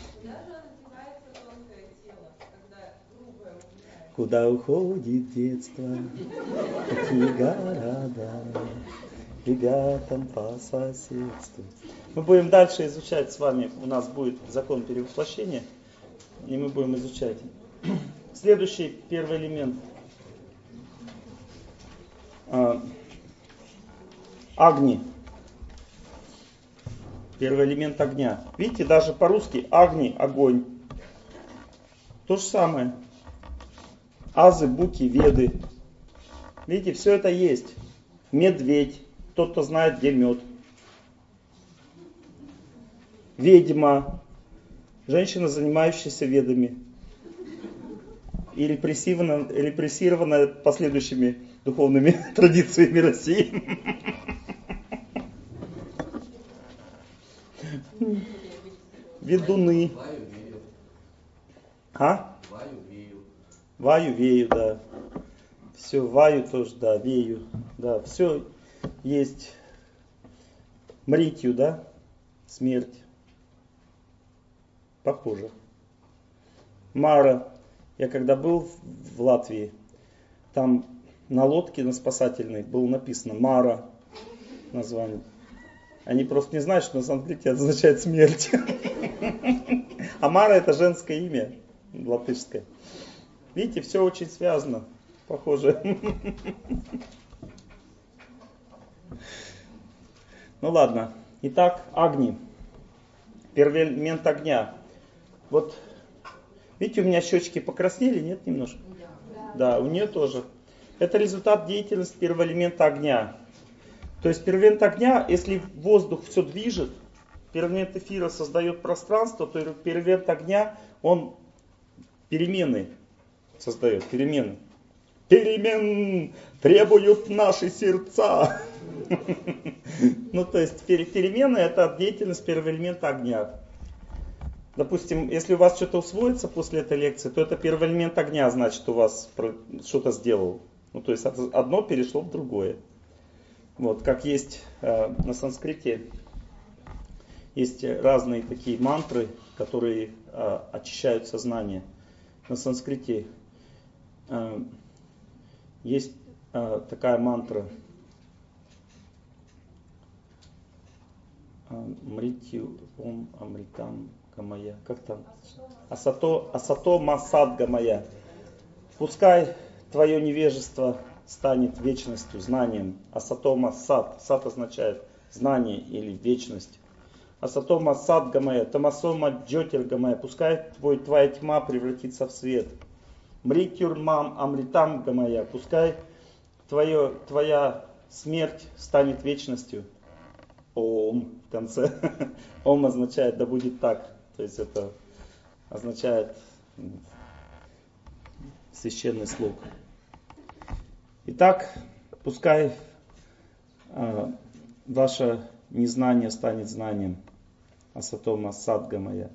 Куда уходит детство, какие города, ребятам по соседству. Мы будем дальше изучать с вами, у нас будет закон перевоплощения, и мы будем изучать. Следующий, первый элемент. Агни. Первый элемент огня. Видите, даже по-русски агни, огонь. То же самое. Азы, буки, веды. Видите, все это есть. Медведь. Тот, кто знает, где мед. Ведьма. Женщина, занимающаяся ведами. И репрессирована, репрессирована последующими духовными традициями России. Ведуны. А? Ваю, вею, да. Все, ваю тоже, да, вею. Да, все есть. Мритью, да? Смерть. Похоже. Мара. Я когда был в Латвии, там на лодке, на спасательной, было написано Мара. Название. Они просто не знают, что на санскрите это означает смерть. А Мара это женское имя, латышское. Видите, все очень связано, похоже. Ну ладно. Итак, Агни. Первый элемент огня. Вот, видите, у меня щечки покраснели, нет, немножко? Да, у нее тоже. Это результат деятельности первого элемента огня. То есть первый элемент огня, если воздух все движет, первый элемент эфира создает пространство, то первый элемент огня, он перемены создает, перемены. Перемен требуют наши сердца. Ну, то есть перемены это деятельность первого элемента огня. Допустим, если у вас что-то усвоится после этой лекции, то это первый элемент огня, значит, у вас что-то сделал. Ну, то есть одно перешло в другое. Вот, как есть э, на санскрите, есть разные такие мантры, которые э, очищают сознание. На санскрите э, есть э, такая мантра Мритью ом амритам гамая. Как там? Асато, асато масад гамая. Пускай твое невежество станет вечностью, знанием. Асато масад. Сад означает знание или вечность. Асато масад гамая. Тамасома джотир гамая. Пускай твой, твоя тьма превратится в свет. Мритюр мам амритам гамая. Пускай твое, твоя смерть станет вечностью. Ом в конце. Ом означает да будет так. То есть это означает священный слог. Итак, пускай э, ваше незнание станет знанием. Асатома садгамая.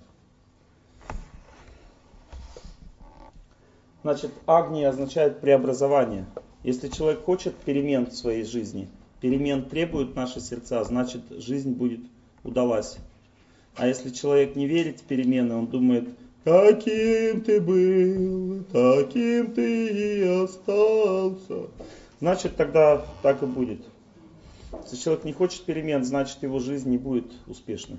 Значит, агни означает преобразование. Если человек хочет перемен в своей жизни, перемен требуют наши сердца, значит жизнь будет удалась. А если человек не верит в перемены, он думает, каким ты был, таким ты и остался. Значит, тогда так и будет. Если человек не хочет перемен, значит его жизнь не будет успешной.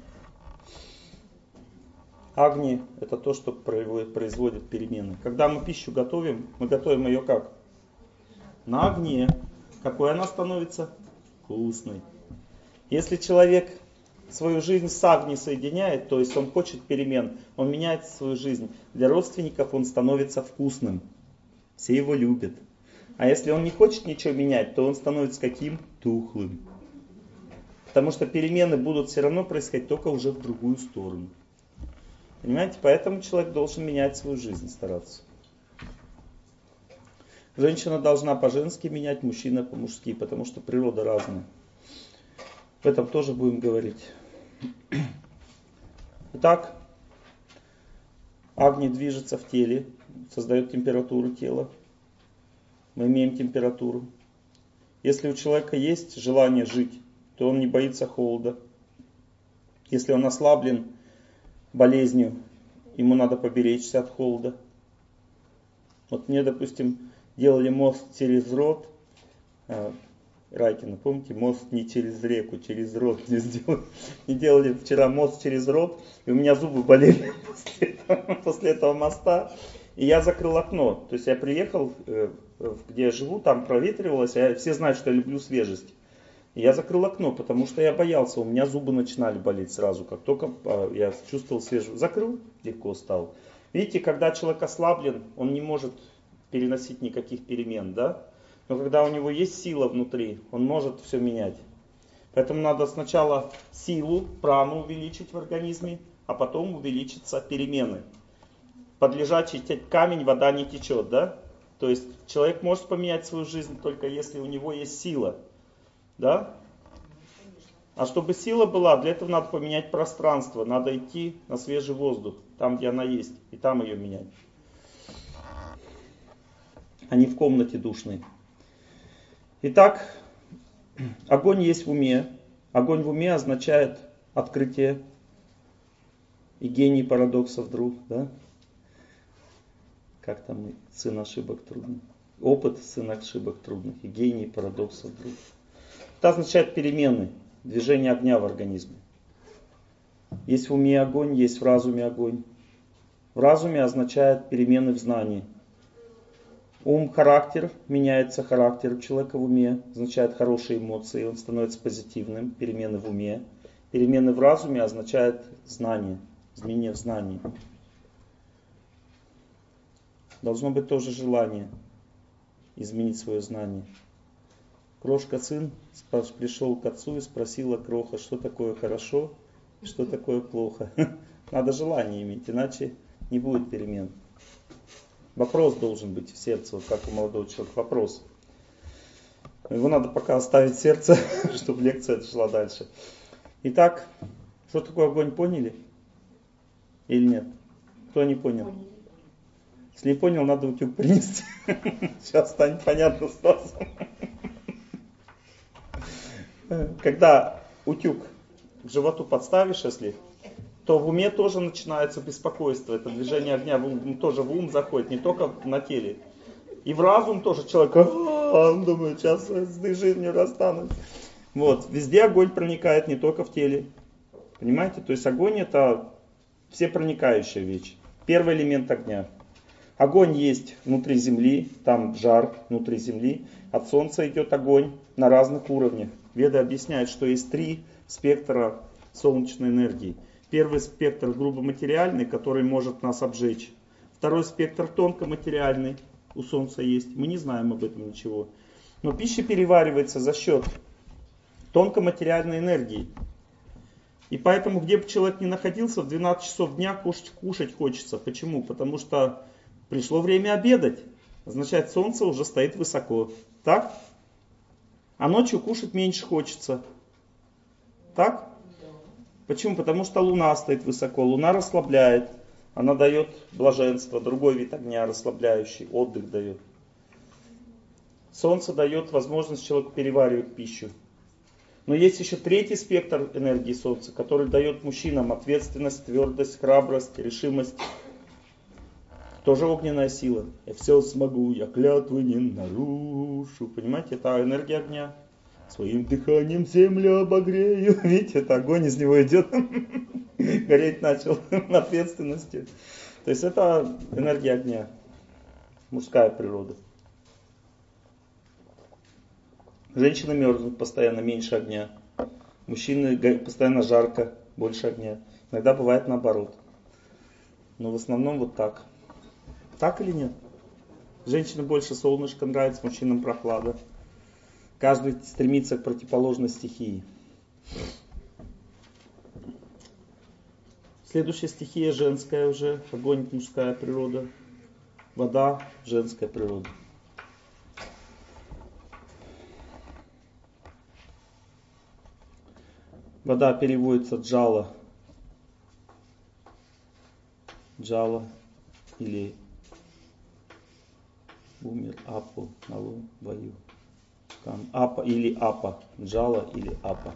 Агни – это то, что производит перемены. Когда мы пищу готовим, мы готовим ее как? На огне. Какой она становится? Вкусной. Если человек свою жизнь с агни соединяет, то есть он хочет перемен, он меняет свою жизнь. Для родственников он становится вкусным. Все его любят. А если он не хочет ничего менять, то он становится каким? Тухлым. Потому что перемены будут все равно происходить, только уже в другую сторону. Понимаете? Поэтому человек должен менять свою жизнь, стараться. Женщина должна по-женски менять, мужчина по-мужски, потому что природа разная. Об этом тоже будем говорить. Итак, Агни движется в теле, создает температуру тела. Мы имеем температуру. Если у человека есть желание жить, то он не боится холода. Если он ослаблен болезнью, ему надо поберечься от холода. Вот мне, допустим, делали мост через рот. Райкина, помните, мост не через реку, через рот не сделали. Не делали вчера мост через рот, и у меня зубы болели после этого, после этого моста. И я закрыл окно. То есть я приехал, где я живу, там проветривалось, а все знают, что я люблю свежесть. И я закрыл окно, потому что я боялся, у меня зубы начинали болеть сразу, как только я чувствовал свежую. Закрыл, легко стало. Видите, когда человек ослаблен, он не может переносить никаких перемен, да? Но когда у него есть сила внутри, он может все менять. Поэтому надо сначала силу, прану увеличить в организме, а потом увеличатся перемены. Под лежачий камень вода не течет, да? То есть человек может поменять свою жизнь только если у него есть сила, да? А чтобы сила была, для этого надо поменять пространство, надо идти на свежий воздух, там где она есть, и там ее менять. А не в комнате душной. Итак, огонь есть в уме. Огонь в уме означает открытие и гений парадоксов вдруг, да? Как там сын ошибок трудных? Опыт сын ошибок трудных и гений парадоксов вдруг. Это означает перемены, движение огня в организме. Есть в уме огонь, есть в разуме огонь. В разуме означает перемены в знании. Ум, характер, меняется характер у человека в уме, означает хорошие эмоции, он становится позитивным, перемены в уме. Перемены в разуме означают знание, изменение в знании. Должно быть тоже желание изменить свое знание. Крошка сын пришел к отцу и спросила Кроха, что такое хорошо, что такое плохо. Надо желание иметь, иначе не будет перемен. Вопрос должен быть в сердце, вот как у молодого человека, вопрос. Его надо пока оставить в сердце, чтобы лекция шла дальше. Итак, что такое огонь, поняли? Или нет? Кто не понял? Если не понял, надо утюг принести. Сейчас станет понятно сразу. Когда утюг к животу подставишь, если... то в уме тоже начинается беспокойство. Это движение огня в ум, тоже в ум заходит, не только на теле. И в разум тоже человек, он думает, сейчас с жизнью расстанусь. Вот, везде огонь проникает, не только в теле. Понимаете? То есть огонь это всепроникающая вещь. Первый элемент огня. Огонь есть внутри земли, там жар внутри земли. От солнца идет огонь на разных уровнях. Веды объясняют, что есть три спектра солнечной энергии. Первый спектр грубоматериальный, который может нас обжечь. Второй спектр тонкоматериальный, у Солнца есть. Мы не знаем об этом ничего. Но пища переваривается за счет тонкоматериальной энергии. И поэтому, где бы человек ни находился, в двенадцать часов дня кушать, кушать хочется. Почему? Потому что пришло время обедать. Означает, Солнце уже стоит высоко. Так? А ночью кушать меньше хочется. Так? Почему? Потому что Луна стоит высоко. Луна расслабляет. Она дает блаженство. Другой вид огня расслабляющий. Отдых дает. Солнце дает возможность человеку переваривать пищу. Но есть еще третий спектр энергии Солнца, который дает мужчинам ответственность, твердость, храбрость, решимость. Тоже огненная сила. Я все смогу, я клятвы не нарушу. Понимаете, это энергия огня. Своим дыханием землю обогрею. Видите, это огонь из него идет. Гореть начал ответственностью. То есть это энергия огня. Мужская природа. Женщины мерзнут постоянно, меньше огня. Мужчины постоянно жарко, больше огня. Иногда бывает наоборот. Но в основном вот так. Так или нет? Женщинам больше солнышко нравится, мужчинам прохлада. Каждый стремится к противоположной стихии. Следующая стихия женская уже. Огонь — мужская природа. Вода — женская природа. Вода переводится джала. Джала или умер, апу, налу, ваю. Кам. Апа или апа. Джала или апа.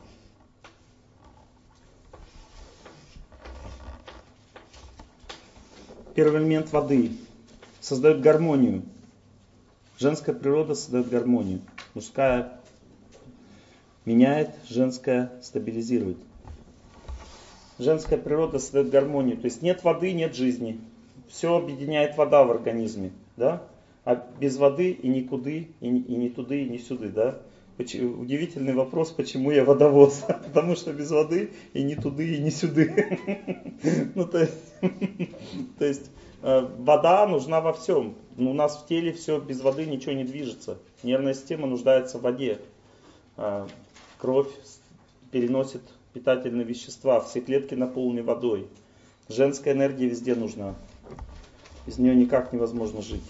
Первый элемент воды создает гармонию. Женская природа создает гармонию. Мужская меняет, женская стабилизирует. Женская природа создает гармонию. То есть нет воды, нет жизни. Все объединяет вода в организме. Да? А без воды и никуда, и, и ни туды, и ни сюды. Да? Удивительный вопрос, почему я водовоз. Потому что без воды и ни туды, и ни сюды. Ну, то есть, то есть вода нужна во всем. У нас в теле все, без воды ничего не движется. Нервная система нуждается в воде. Кровь переносит питательные вещества. Все клетки наполнены водой. Женская энергия везде нужна. Без нее никак невозможно жить.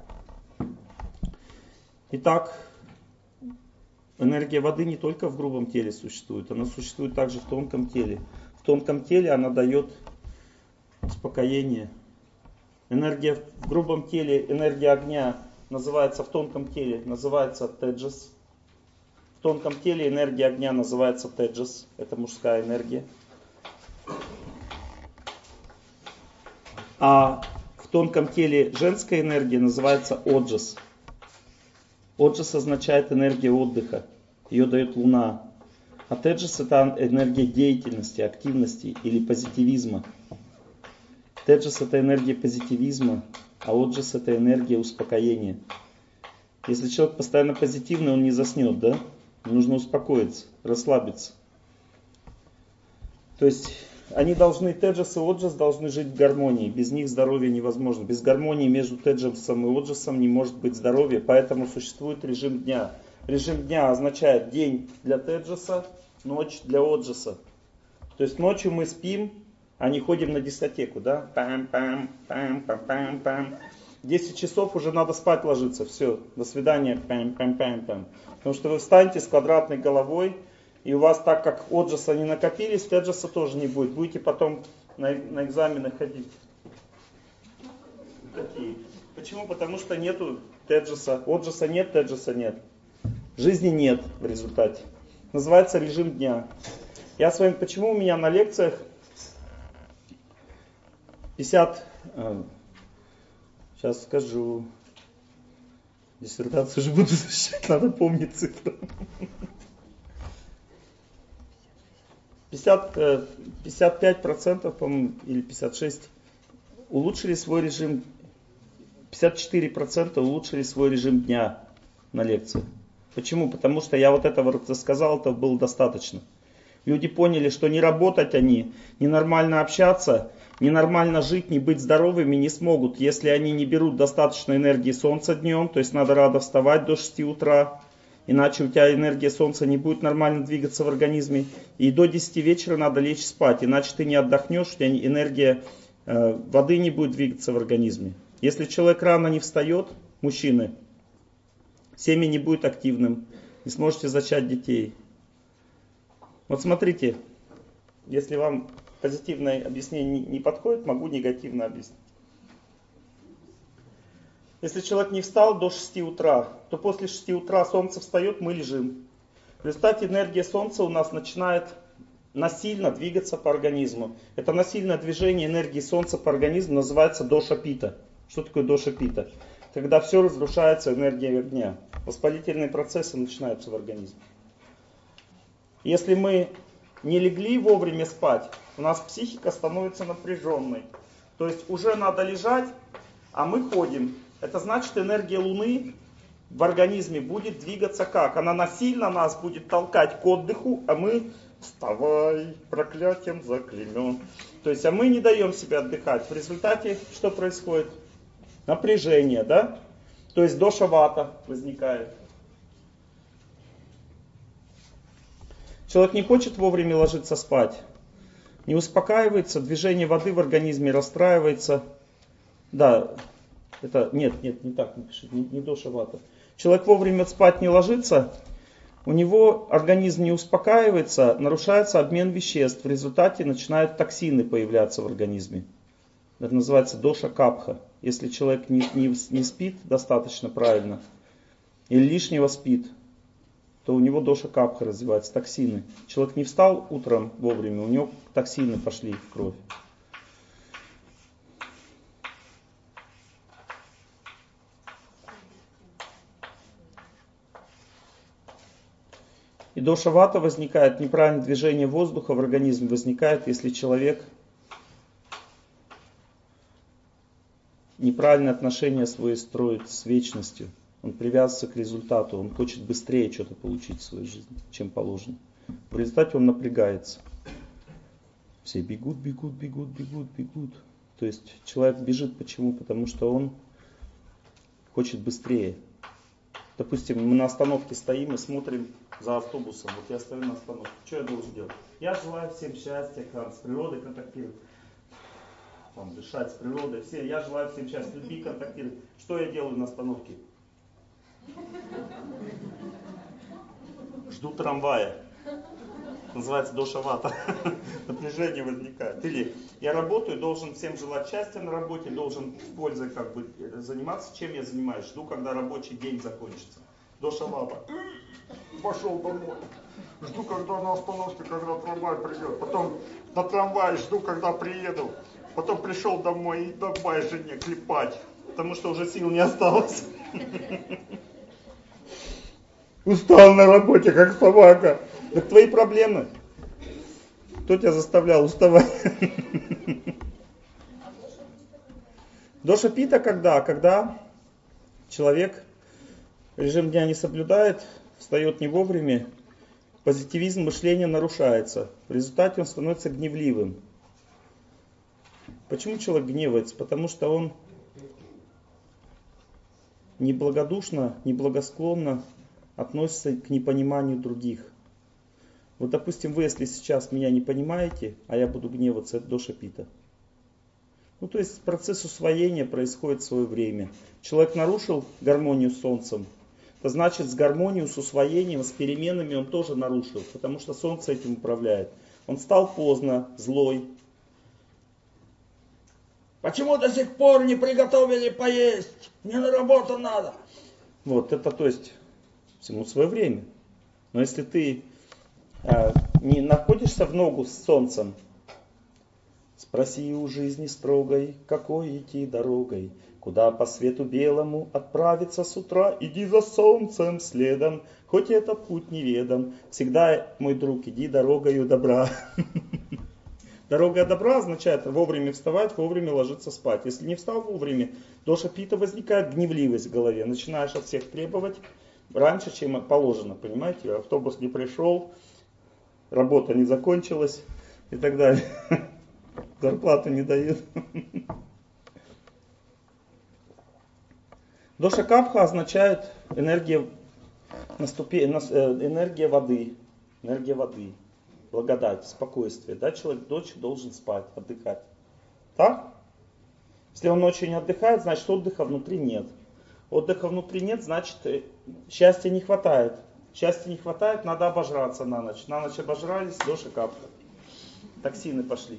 Итак, энергия воды не только в грубом теле существует, она существует также в тонком теле. В тонком теле она дает успокоение. Энергия в грубом теле, энергия огня называется в тонком теле, называется теджас. В тонком теле энергия огня называется теджас, это мужская энергия. А в тонком теле женская энергия называется оджас. Оджас означает энергия отдыха. Ее дает луна. А теджас — это энергия деятельности, активности или позитивизма. Теджас — это энергия позитивизма, а оджас — это энергия успокоения. Если человек постоянно позитивный, он не заснет, да? Нужно успокоиться, расслабиться. То есть они должны, теджас и оджас должны жить в гармонии. Без них здоровье невозможно. Без гармонии между теджасом и оджасом не может быть здоровья. Поэтому существует режим дня. Режим дня означает день для теджаса, ночь для оджаса. То есть ночью мы спим, а не ходим на дискотеку, да? Пам-пам, пам-пам-пам-пам. десять часов уже надо спать ложиться. Все, до свидания. Пам-пам-пам-пам. Потому что вы встанете с квадратной головой, и у вас, так как оджаса не накопились, теджаса тоже не будет. Будете потом на, на экзамены ходить. Такие. Почему? Потому что нету теджаса. Оджаса нет, теджаса нет. Жизни нет в результате. Называется режим дня. Я с вами, почему у меня на лекциях пятьдесят... Сейчас скажу. Диссертацию уже буду защищать, надо помнить цифру. пятьдесят, пятьдесят пять процентов, по-моему, или пятьдесят шесть процентов улучшили свой режим. пятьдесят четыре процента улучшили свой режим дня на лекции. Почему? Потому что я вот этого рассказал, этого было достаточно. Люди поняли, что не работать они, ненормально общаться, ненормально жить, не быть здоровыми не смогут, если они не берут достаточно энергии солнца днем, то есть надо рано вставать до шести утра, иначе у тебя энергия солнца не будет нормально двигаться в организме, и до десяти вечера надо лечь спать, иначе ты не отдохнешь, у тебя энергия э, воды не будет двигаться в организме. Если человек рано не встает, мужчины, семя не будет активным, не сможете зачать детей. Вот смотрите, если вам позитивное объяснение не подходит, могу негативно объяснить. Если человек не встал до шести утра, то после шести утра солнце встает, мы лежим. В результате энергия солнца у нас начинает насильно двигаться по организму. Это насильное движение энергии солнца по организму называется доша пита. Что такое доша пита? Когда все разрушается энергией огня. Воспалительные процессы начинаются в организме. Если мы не легли вовремя спать, у нас психика становится напряженной. То есть уже надо лежать, а мы ходим. Это значит, энергия Луны в организме будет двигаться как? Она насильно нас будет толкать к отдыху, а мы вставай, проклятием заклеймен. То есть, а мы не даем себе отдыхать. В результате что происходит? Напряжение, да? То есть доша вата возникает. Человек не хочет вовремя ложиться спать. Не успокаивается, движение воды в организме расстраивается. Да, это, нет, нет, не так напишите, не, не доша вата. Человек вовремя спать не ложится, у него организм не успокаивается, нарушается обмен веществ. В результате начинают токсины появляться в организме. Это называется доша капха. Если человек не, не, не спит достаточно правильно или лишнего спит, то у него доша капха развивается, токсины. Человек не встал утром вовремя, у него токсины пошли в кровь. И доша вата возникает, неправильное движение воздуха в организме возникает, если человек неправильное отношение свое строит с вечностью. Он привязывается к результату, он хочет быстрее что-то получить в своей жизни, чем положено. В результате он напрягается. Все бегут, бегут, бегут, бегут, бегут. То есть человек бежит почему? Потому что он хочет быстрее. Допустим, мы на остановке стоим и смотрим за автобусом. Вот я стою на остановке. Что я должен делать? Я желаю всем счастья, с природой контактировать. Там, дышать с природой. Все, я желаю всем счастья, любви, контактировать. Что я делаю на остановке? Жду трамвая. Называется доша вата. Напряжение возникает. Или я работаю, должен всем желать счастья на работе, должен с пользой как бы заниматься. Чем я занимаюсь? Жду, когда рабочий день закончится. Доша вата. Пошел домой. Жду, когда на остановке, когда трамвай придет. Потом на трамвае жду, когда приеду. Потом пришел домой и давай жене клепать. Потому что уже сил не осталось. Устал на работе, как собака. Так твои проблемы. Кто тебя заставлял уставать? Доша пита когда? Когда человек режим дня не соблюдает, встает не вовремя, позитивизм мышления нарушается. В результате он становится гневливым. Почему человек гневается? Потому что он неблагодушно, неблагосклонно относится к непониманию других. Вот, допустим, вы, если сейчас меня не понимаете, а я буду гневаться, это доша пита. Ну, то есть процесс усвоения происходит в свое время. Человек нарушил гармонию с Солнцем, это значит, с гармонией, с усвоением, с переменами он тоже нарушил, потому что Солнце этим управляет. Он стал поздно, злой. Почему до сих пор не приготовили поесть? Мне на работу надо. Вот, это то есть всему свое время. Но если ты а, не находишься в ногу с Солнцем, спроси у жизни строгой, какой идти дорогой, куда по свету белому отправиться с утра, иди за Солнцем следом, хоть этот путь неведом. Всегда, мой друг, иди дорогою добра. Дорога добра означает вовремя вставать, вовремя ложиться спать. Если не встал вовремя, доша пита возникает гневливость в голове. Начинаешь от всех требовать раньше, чем положено, понимаете? Автобус не пришел, работа не закончилась и так далее. Зарплату не дают. Доша капха означает энергия, наступе, энергия воды. Энергия воды. Благодать, спокойствие. Да? Человек ночью должен спать, отдыхать. Так? Если он ночью не отдыхает, значит отдыха внутри нет. Отдыха внутри нет, значит счастья не хватает. Счастья не хватает, надо обожраться на ночь. На ночь обожрались, доша капха. Токсины пошли.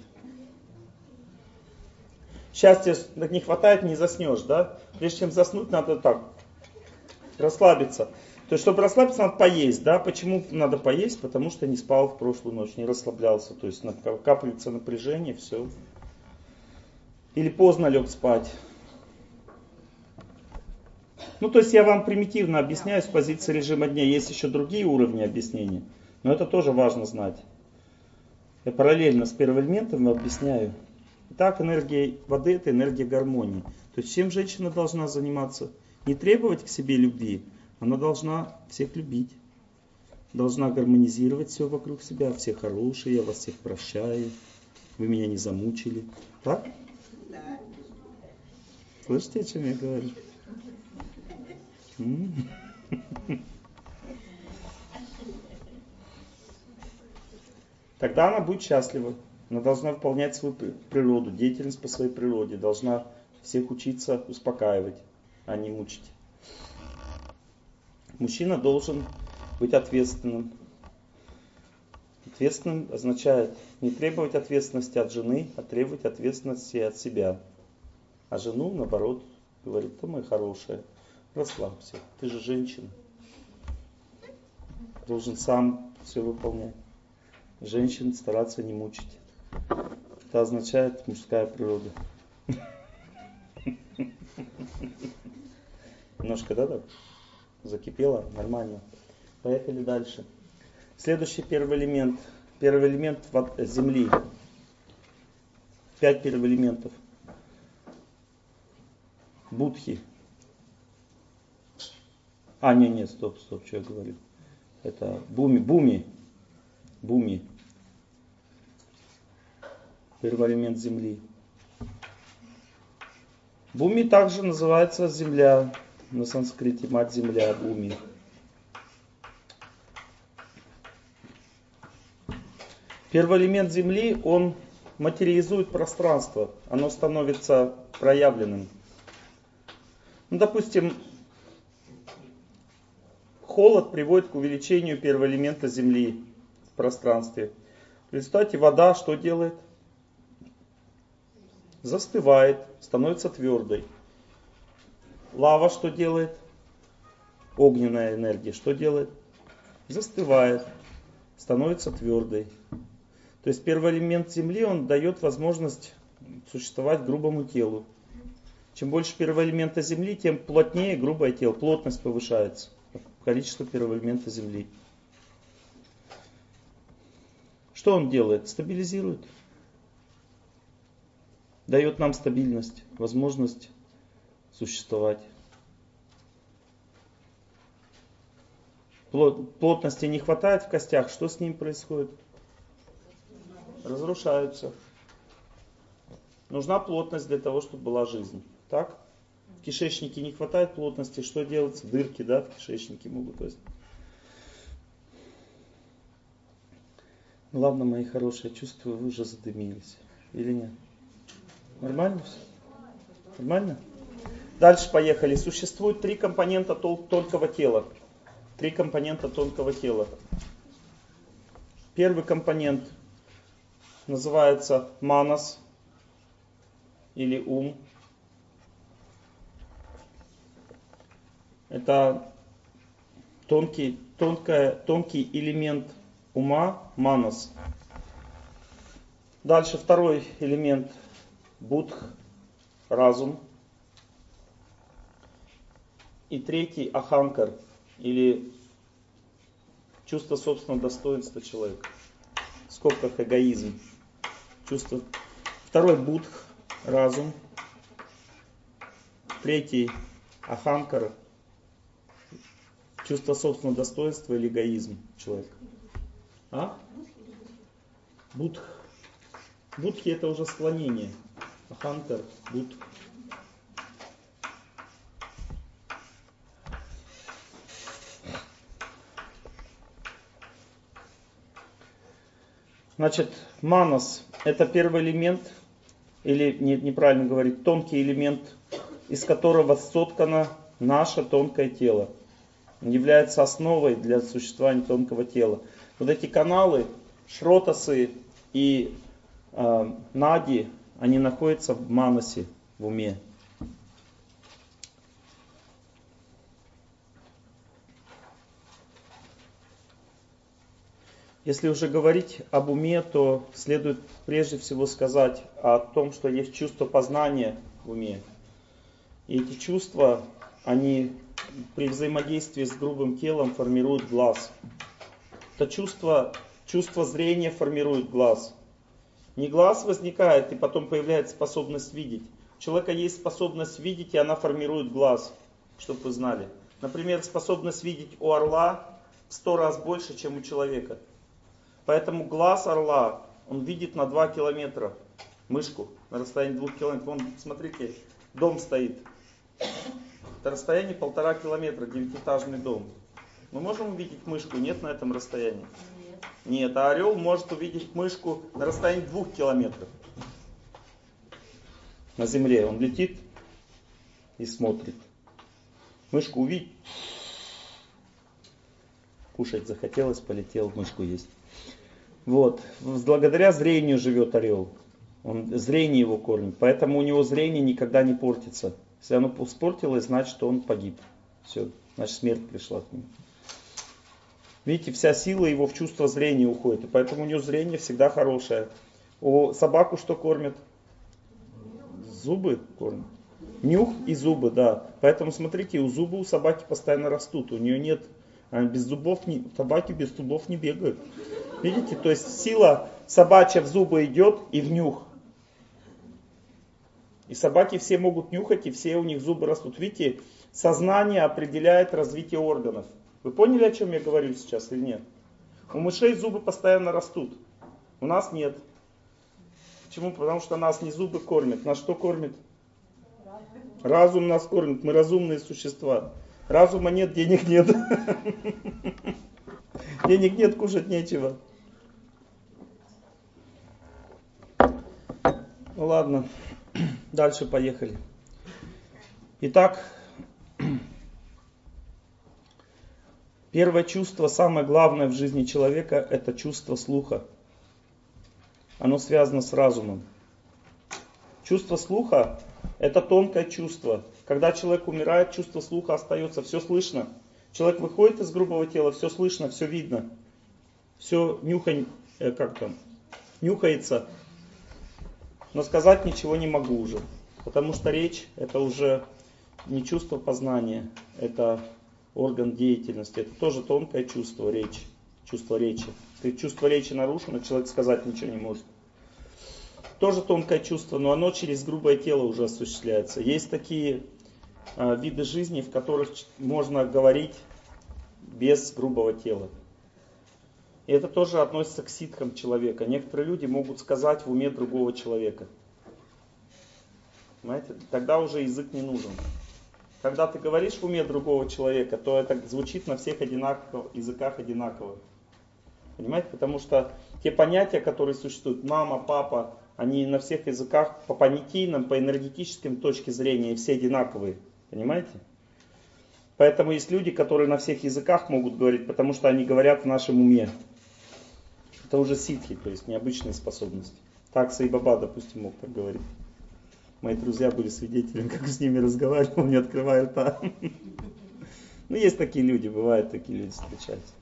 Счастья не хватает, не заснешь, да? Прежде чем заснуть, надо так, расслабиться. То есть, чтобы расслабиться, надо поесть, да? Почему надо поесть? Потому что не спал в прошлую ночь, не расслаблялся. То есть, накапливается напряжение, все. Или поздно лег спать. Ну, то есть, я вам примитивно объясняю с позиции режима дня. Есть еще другие уровни объяснения, но это тоже важно знать. Я параллельно с первым элементом объясняю. Итак, энергия воды – это энергия гармонии. То есть, чем женщина должна заниматься? Не требовать к себе любви. Она должна всех любить. Должна гармонизировать все вокруг себя. Все хорошие, я вас всех прощаю. Вы меня не замучили. Так? Да. Слышите, о чем я говорю? Тогда она будет счастлива. Она должна выполнять свою природу, деятельность по своей природе. Должна всех учиться успокаивать, а не мучить. Мужчина должен быть ответственным. Ответственным означает не требовать ответственности от жены, а требовать ответственности от себя. А жену, наоборот, говорит: ты моя хорошая, расслабься, ты же женщина. Должен сам все выполнять. Женщин стараться не мучить. Это означает мужская природа. Немножко, да, так? Закипело? Нормально. Поехали дальше. Следующий первый элемент. Первый элемент Земли. Пять первоэлементов. Будхи. А, не, не, стоп, стоп, что я говорю. Это буми, буми. Буми. Первый элемент Земли. Буми также называется земля. На санскрите мать земля, буми. Первый элемент Земли, он материализует пространство. Оно становится проявленным. Ну, допустим, холод приводит к увеличению первого элемента Земли в пространстве. В результате вода что делает? Застывает, становится твердой. Лава что делает? Огненная энергия что делает? Застывает, становится твердой. То есть первый элемент Земли, он дает возможность существовать грубому телу. Чем больше первого элемента Земли, тем плотнее грубое тело, плотность повышается. Количество первого элемента Земли. Что он делает? Стабилизирует. Дает нам стабильность, возможность существовать. Плотности не хватает в костях, что с ним происходит? Разрушаются. Нужна плотность для того, чтобы была жизнь. Так? В кишечнике не хватает плотности, что делается? Дырки, да, в кишечнике могут возникнуть. Ну ладно, мои хорошие, чувствую, вы уже задымились. Или нет? Нормально все? Нормально? Дальше поехали. Существует три компонента тол- тонкого тела. Три компонента тонкого тела. Первый компонент называется манас или ум. Это тонкий, тонкая, тонкий элемент ума, манас. Дальше второй элемент будх, разум. И третий аханкар, или чувство собственного достоинства человека. В скобках эгоизм. Чувство. Второй будх, разум. Третий аханкар, чувство собственного достоинства или эгоизм человека. А? Будх. Будхи это уже склонение. Аханкар, будх. Значит, манас это первый элемент, или не, неправильно говорить, тонкий элемент, из которого соткано наше тонкое тело. Он является основой для существования тонкого тела. Вот эти каналы, шротасы и э, нади, они находятся в манасе, в уме. Если уже говорить об уме, то следует прежде всего сказать о том, что есть чувство познания в уме. И эти чувства, они при взаимодействии с грубым телом формируют глаз. Это чувство, чувство зрения формирует глаз. Не глаз возникает и потом появляется способность видеть. У человека есть способность видеть, и она формирует глаз, чтобы вы знали. Например, способность видеть у орла в сто раз больше, чем у человека. Поэтому глаз орла, он видит на два километра мышку, на расстоянии двух километров. Вон, смотрите, дом стоит. Это расстояние полтора километра, девятиэтажный дом. Мы можем увидеть мышку? Нет на этом расстоянии? Нет, а орел может увидеть мышку на расстоянии двух километров. На земле он летит и смотрит. Мышку увидит. Кушать захотелось, полетел мышку есть. Вот. Благодаря зрению живет орел. Он, зрение его кормит. Поэтому у него зрение никогда не портится. Если оно испортилось, значит он погиб. Все. Значит смерть пришла к нему. Видите, вся сила его в чувство зрения уходит. И поэтому у него зрение всегда хорошее. У собаку что кормят? Зубы кормят. Нюх и зубы, да. Поэтому смотрите, у зубы у собаки постоянно растут. У нее нет, без зубов, не, собаки без зубов не бегают. Видите, то есть сила собачья в зубы идет и в нюх. И собаки все могут нюхать, и все у них зубы растут. Видите, сознание определяет развитие органов. Вы поняли, о чем я говорю сейчас или нет? У мышей зубы постоянно растут. У нас нет. Почему? Потому что нас не зубы кормят. Нас что кормит? Разум нас кормит. Мы разумные существа. Разума нет, денег нет. Денег нет, кушать нечего. Ну ладно, дальше поехали. Итак, первое чувство, самое главное в жизни человека, это чувство слуха. Оно связано с разумом. Чувство слуха – это тонкое чувство. Когда человек умирает, чувство слуха остается, все слышно. Человек выходит из грубого тела, все слышно, все видно. Все нюхань, э, как там, нюхается. Но сказать ничего не могу уже. Потому что речь – это уже не чувство познания, это орган деятельности. Это тоже тонкое чувство, речь, чувство речи. Если чувство речи нарушено, человек сказать ничего не может. Тоже тонкое чувство, но оно через грубое тело уже осуществляется. Есть такие э, виды жизни, в которых можно говорить без грубого тела. И это тоже относится к ситхам человека. Некоторые люди могут сказать в уме другого человека. Понимаете? Тогда уже язык не нужен. Когда ты говоришь в уме другого человека, то это звучит на всех одинаково, языках одинаково. Понимаете? Потому что те понятия, которые существуют, мама, папа, они на всех языках по понятийным, по энергетическим точке зрения все одинаковые. Понимаете? Поэтому есть люди, которые на всех языках могут говорить, потому что они говорят в нашем уме. Это уже ситхи, то есть необычные способности. Так Сай Баба, допустим, мог так говорить. Мои друзья были свидетелями, как с ними разговаривал, не открывая рта. Ну, есть такие люди, бывают такие люди, встречаются.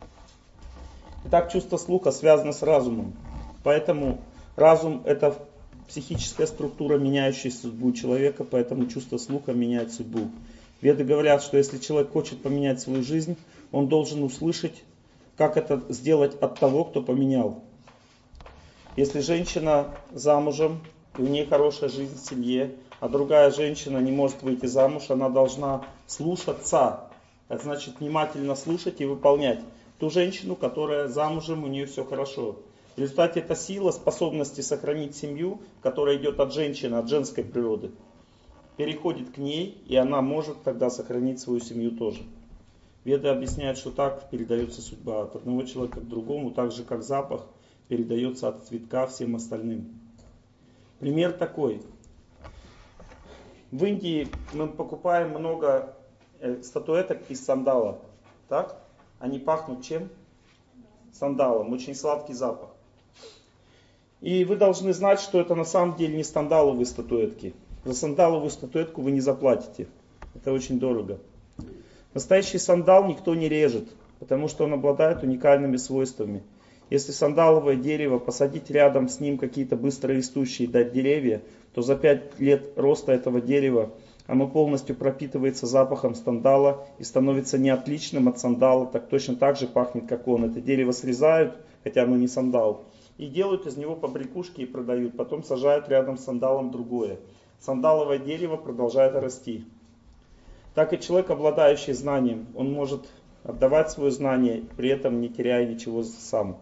Итак, чувство слуха связано с разумом. Поэтому разум – это психическая структура, меняющая судьбу человека, поэтому чувство слуха меняет судьбу. Веды говорят, что если человек хочет поменять свою жизнь, он должен услышать, как это сделать от того, кто поменял. Если женщина замужем, и у нее хорошая жизнь в семье, а другая женщина не может выйти замуж, она должна слушаться. Это значит внимательно слушать и выполнять ту женщину, которая замужем, у нее все хорошо. В результате эта сила способности сохранить семью, которая идет от женщины, от женской природы, переходит к ней, и она может тогда сохранить свою семью тоже. Веды объясняют, что так передается судьба от одного человека к другому, так же как запах передается от цветка всем остальным. Пример такой. В Индии мы покупаем много статуэток из сандала. Так? Они пахнут чем? Сандалом. Очень сладкий запах. И вы должны знать, что это на самом деле не сандаловые статуэтки. За сандаловую статуэтку вы не заплатите. Это очень дорого. Настоящий сандал никто не режет, потому что он обладает уникальными свойствами. Если сандаловое дерево посадить рядом с ним какие-то быстрорастущие дать деревья, то за пять лет роста этого дерева оно полностью пропитывается запахом сандала и становится не отличным от сандала, так точно так же пахнет, как он. Это дерево срезают, хотя оно не сандал, и делают из него побрякушки и продают. Потом сажают рядом с сандалом другое. Сандаловое дерево продолжает расти. Так и человек, обладающий знанием, он может отдавать свое знание, при этом не теряя ничего сам.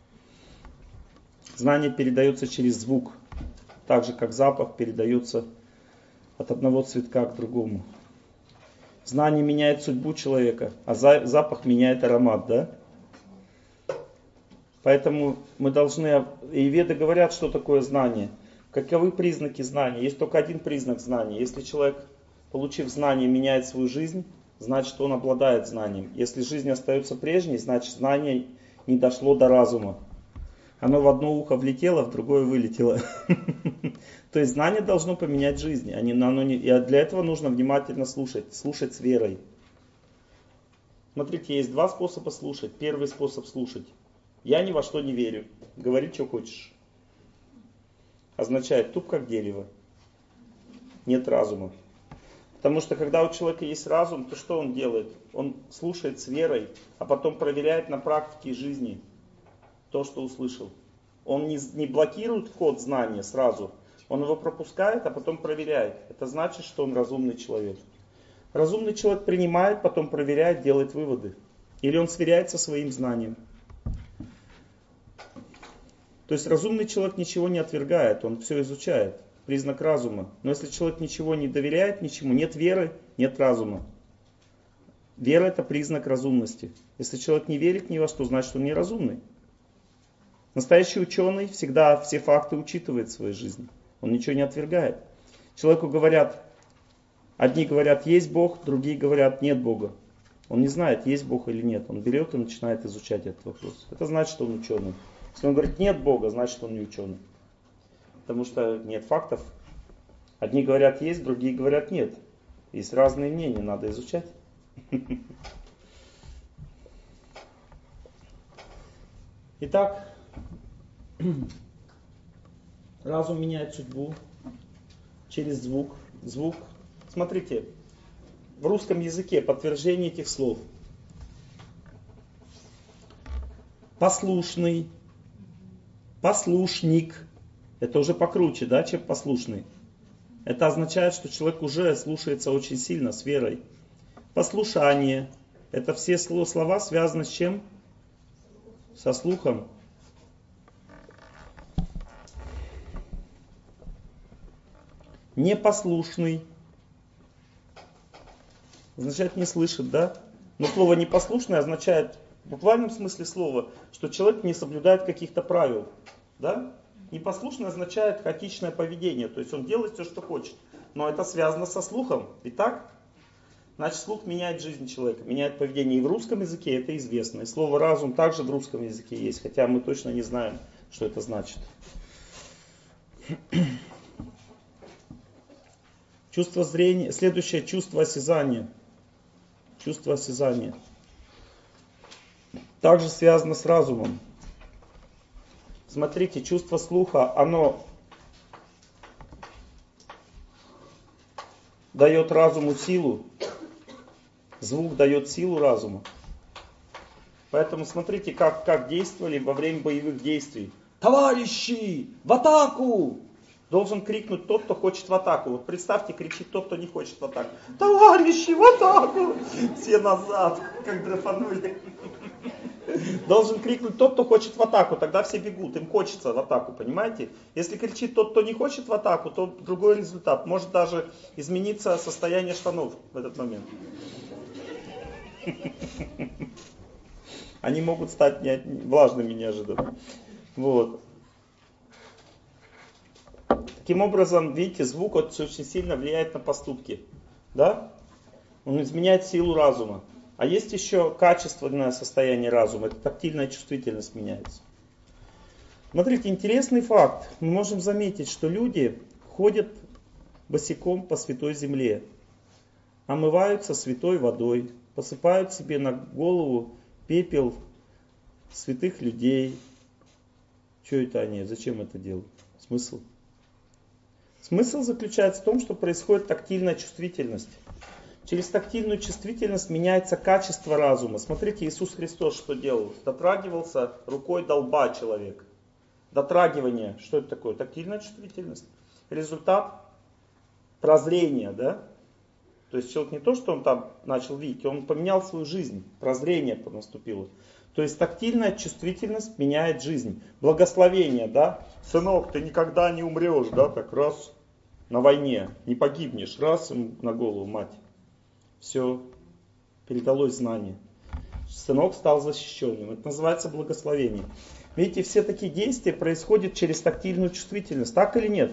Знание передается через звук, так же как запах передается от одного цветка к другому. Знание меняет судьбу человека, а запах меняет аромат, да? Поэтому мы должны, и веды говорят, что такое знание. Каковы признаки знания? Есть только один признак знания. Если человек, получив знание, меняет свою жизнь, значит он обладает знанием. Если жизнь остается прежней, значит знание не дошло до разума. Оно в одно ухо влетело, в другое вылетело. То есть знание должно поменять жизнь. И для этого нужно внимательно слушать. Слушать с верой. Смотрите, есть два способа слушать. Первый способ слушать. Я ни во что не верю. Говори, что хочешь. Означает туп как дерево. Нет разума. Потому что когда у человека есть разум, то что он делает? Он слушает с верой, а потом проверяет на практике жизни то, что услышал. Он не, не блокирует вход знания сразу. Он его пропускает, а потом проверяет. Это значит, что он разумный человек. Разумный человек принимает, потом проверяет, делает выводы. Или он сверяется со своим знанием. То есть разумный человек ничего не отвергает, он все изучает. Признак разума. Но если человек ничего не доверяет ничему, нет веры, нет разума. Вера — это признак разумности. Если человек не верит ни во что, значит он неразумный. Настоящий ученый всегда все факты учитывает в своей жизни. Он ничего не отвергает. Человеку говорят, одни говорят, есть Бог, другие говорят, нет Бога. Он не знает, есть Бог или нет. Он берет и начинает изучать этот вопрос. Это значит, что он ученый. Если он говорит, нет Бога, значит, он не ученый. Потому что нет фактов. Одни говорят, есть, другие говорят, нет. Есть разные мнения, надо изучать. Итак, разум меняет судьбу через звук. Звук. Смотрите, в русском языке подтверждение этих слов. Послушный, послушник. Это уже покруче, да, чем послушный. Это означает, что человек уже слушается очень сильно, с верой. Послушание. Это все слова связаны с чем? Со слухом. Непослушный. Означает не слышит, да? Но слово непослушный означает в буквальном смысле слова, что человек не соблюдает каких-то правил. Да? Непослушный означает хаотичное поведение, то есть он делает все, что хочет. Но это связано со слухом. Итак, значит, слух меняет жизнь человека, меняет поведение. И в русском языке это известно. И слово разум также в русском языке есть, хотя мы точно не знаем, что это значит. Чувство зрения. Следующее — чувство осязания. Чувство осязания. Также связано с разумом. Смотрите, чувство слуха, оно дает разуму силу. Звук дает силу разуму. Поэтому смотрите, как, как действовали во время боевых действий. Товарищи, в атаку! Должен крикнуть тот, кто хочет в атаку. Вот представьте, кричит тот, кто не хочет в атаку. Товарищи, в атаку! Все назад, как драпанули. Должен крикнуть тот, кто хочет в атаку, тогда все бегут, им хочется в атаку, понимаете? Если кричит тот, кто не хочет в атаку, то другой результат. Может даже измениться состояние штанов в этот момент. Они могут стать влажными неожиданно. Вот. Таким образом, видите, звук очень сильно влияет на поступки. Да? Он изменяет силу разума. А есть еще качественное состояние разума, это тактильная чувствительность меняется. Смотрите, интересный факт. Мы можем заметить, что люди ходят босиком по святой земле, омываются святой водой, посыпают себе на голову пепел святых людей. Что это они? Зачем это делают? Смысл? Смысл заключается в том, что происходит тактильная чувствительность. Через тактильную чувствительность меняется качество разума. Смотрите, Иисус Христос что делал? Дотрагивался рукой до лба человека. Дотрагивание. Что это такое? Тактильная чувствительность. Результат прозрения, да? То есть человек не то, что он там начал видеть, он поменял свою жизнь. Прозрение наступило. То есть тактильная чувствительность меняет жизнь. Благословение, да? Сынок, ты никогда не умрешь, да? Так раз на войне, не погибнешь. Раз ему на голову, мать. Все, передалось знание. Сынок стал защищенным. Это называется благословение. Видите, все такие действия происходят через тактильную чувствительность. Так или нет?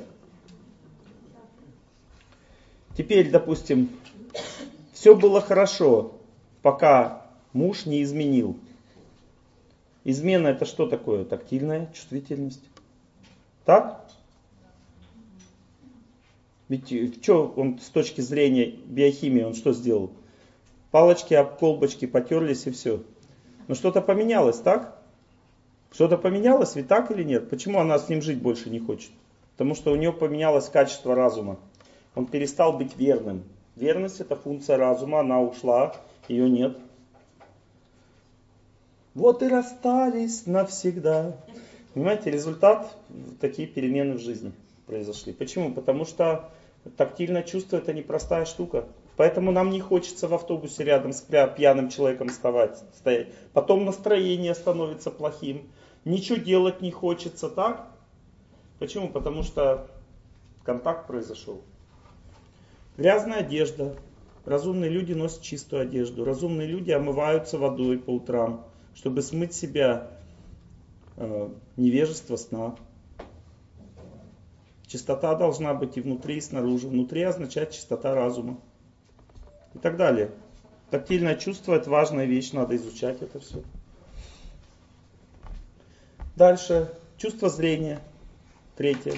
Теперь, допустим, все было хорошо, пока муж не изменил. Измена это что такое? Тактильная чувствительность. Так? Ведь что он с точки зрения биохимии, он что сделал? Палочки об колбочки потерлись и все. Но что-то поменялось, так? Что-то поменялось, ведь так или нет? Почему она с ним жить больше не хочет? Потому что у нее поменялось качество разума. Он перестал быть верным. Верность это функция разума, она ушла, ее нет. Вот и расстались навсегда. Понимаете, результат, такие перемены в жизни произошли. Почему? Потому что тактильное чувство это непростая штука. Поэтому нам не хочется в автобусе рядом с пьяным человеком вставать, стоять. Потом настроение становится плохим. Ничего делать не хочется, так? Почему? Потому что контакт произошел. Грязная одежда. Разумные люди носят чистую одежду. Разумные люди омываются водой по утрам, чтобы смыть с себя э, невежество сна. Чистота должна быть и внутри, и снаружи. Внутри означает чистота разума. И так далее. Тактильное чувство это важная вещь, надо изучать это все. Дальше. Чувство зрения. Третье.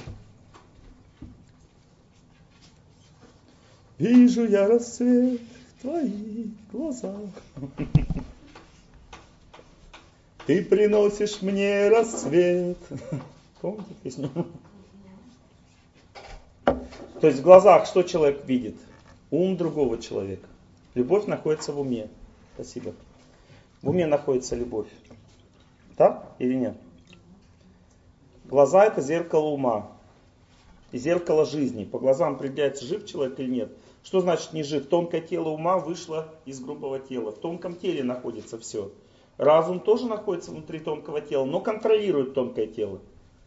Вижу я рассвет в твоих глазах. Ты приносишь мне рассвет. Помните песню? То есть в глазах что человек видит? Ум другого человека. Любовь находится в уме. Спасибо. В уме находится любовь. Так или нет? Глаза это зеркало ума. И зеркало жизни. По глазам определяется, жив человек или нет. Что значит не жив? Тонкое тело ума вышло из грубого тела. В тонком теле находится все. Разум тоже находится внутри тонкого тела, но контролирует тонкое тело.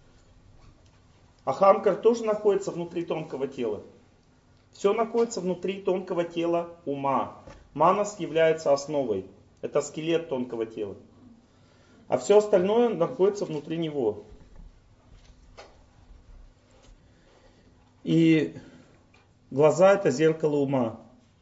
Ахамкар тоже находится внутри тонкого тела. Все находится внутри тонкого тела ума. Манас является основой. Это скелет тонкого тела. А все остальное находится внутри него. И глаза это зеркало ума.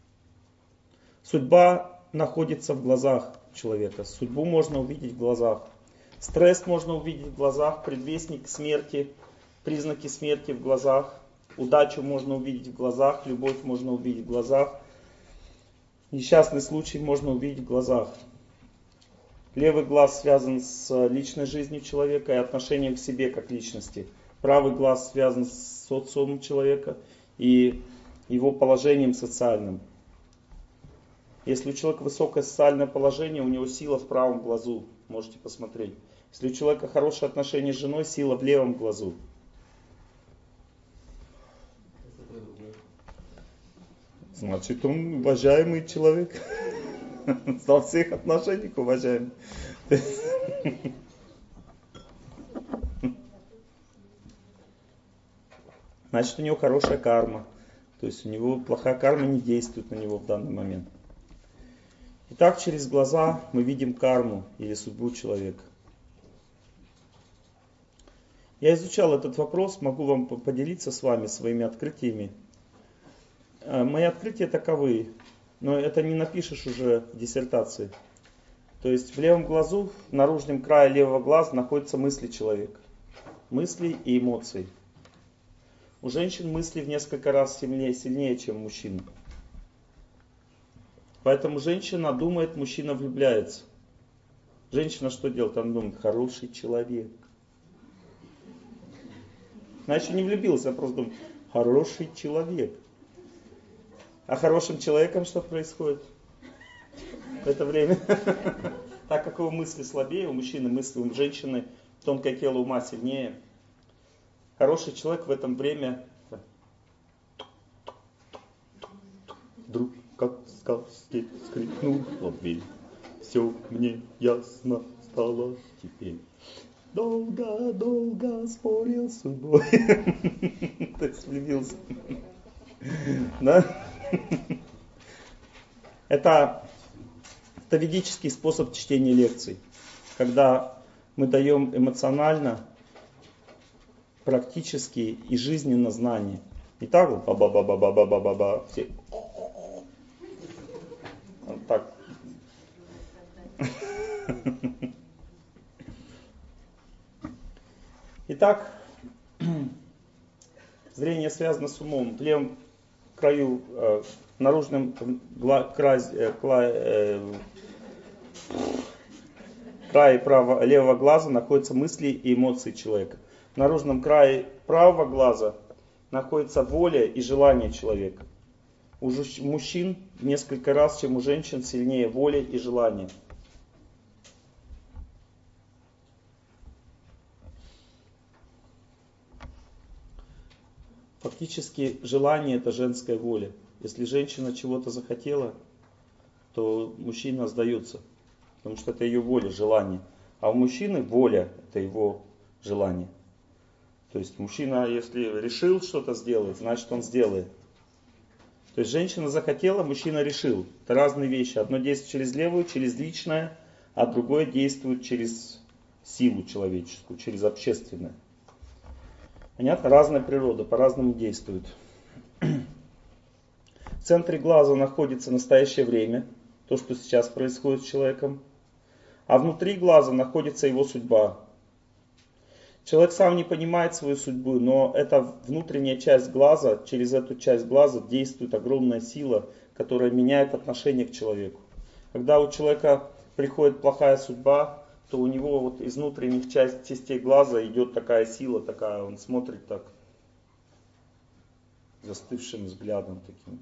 Судьба находится в глазах человека. Судьбу можно увидеть в глазах. Стресс можно увидеть в глазах. Предвестник смерти, признаки смерти в глазах. Удачу можно увидеть в глазах. Любовь можно увидеть в глазах. Несчастный случай можно увидеть в глазах. Левый глаз связан с личной жизнью человека и отношением к себе как личности. Правый глаз связан с социумом человека и его положением социальным. Если у человека высокое социальное положение, у него сила в правом глазу. Можете посмотреть. Если у человека хорошие отношения с женой, сила в левом глазу. Значит, он уважаемый человек. Во всех отношениях уважаемый. Значит, у него хорошая карма. То есть у него плохая карма не действует на него в данный момент. Итак, через глаза мы видим карму или судьбу человека. Я изучал этот вопрос, могу вам поделиться с вами своими открытиями. Мои открытия таковы, но это не напишешь уже в диссертации. То есть в левом глазу, в наружном крае левого глаза находятся мысли человека. Мысли и эмоции. У женщин мысли в несколько раз сильнее, сильнее, чем у мужчин. Поэтому женщина думает, мужчина влюбляется. Женщина что делает? Она думает, хороший человек. Она еще не влюбилась, она просто думает, хороший человек. А хорошим человеком что происходит в это время? Так как его мысли слабее, у мужчины мысли, у женщины тонкое тело ума сильнее. Хороший человек в это время вдруг как в сказке скрипнул ладвель. Все мне ясно стало теперь. Долго-долго спорил с судьбой. То есть влюбился. Да? Это, это ведический способ чтения лекций. Когда мы даем эмоционально, практически и жизненно знания. Не так вот ба-ба-ба-ба-ба-ба-ба-ба. Все. Вот так. Итак, зрение связано с умом. В левом краю, э, в наружном гла, край, э, край, э, крае право, левого глаза находятся мысли и эмоции человека. В наружном крае правого глаза находится воля и желание человека. У мужчин в несколько раз, чем у женщин, сильнее воля и желание. Фактически желание — это женская воля. Если женщина чего-то захотела, то мужчина сдается, потому что это ее воля, желание. А у мужчины воля — это его желание. То есть мужчина, если решил что-то сделать, значит он сделает. То есть женщина захотела, мужчина решил. Это разные вещи. Одно действует через левую, через личное, а другое действует через силу человеческую, через общественное. Понятно? Разная природа, по-разному действует. В центре глаза находится настоящее время, то, что сейчас происходит с человеком. А внутри глаза находится его судьба. Человек сам не понимает свою судьбу, но эта внутренняя часть глаза, через эту часть глаза действует огромная сила, которая меняет отношение к человеку. Когда у человека приходит плохая судьба, то у него вот из внутренних часть, частей глаза идет такая сила, такая, он смотрит так, застывшим взглядом таким.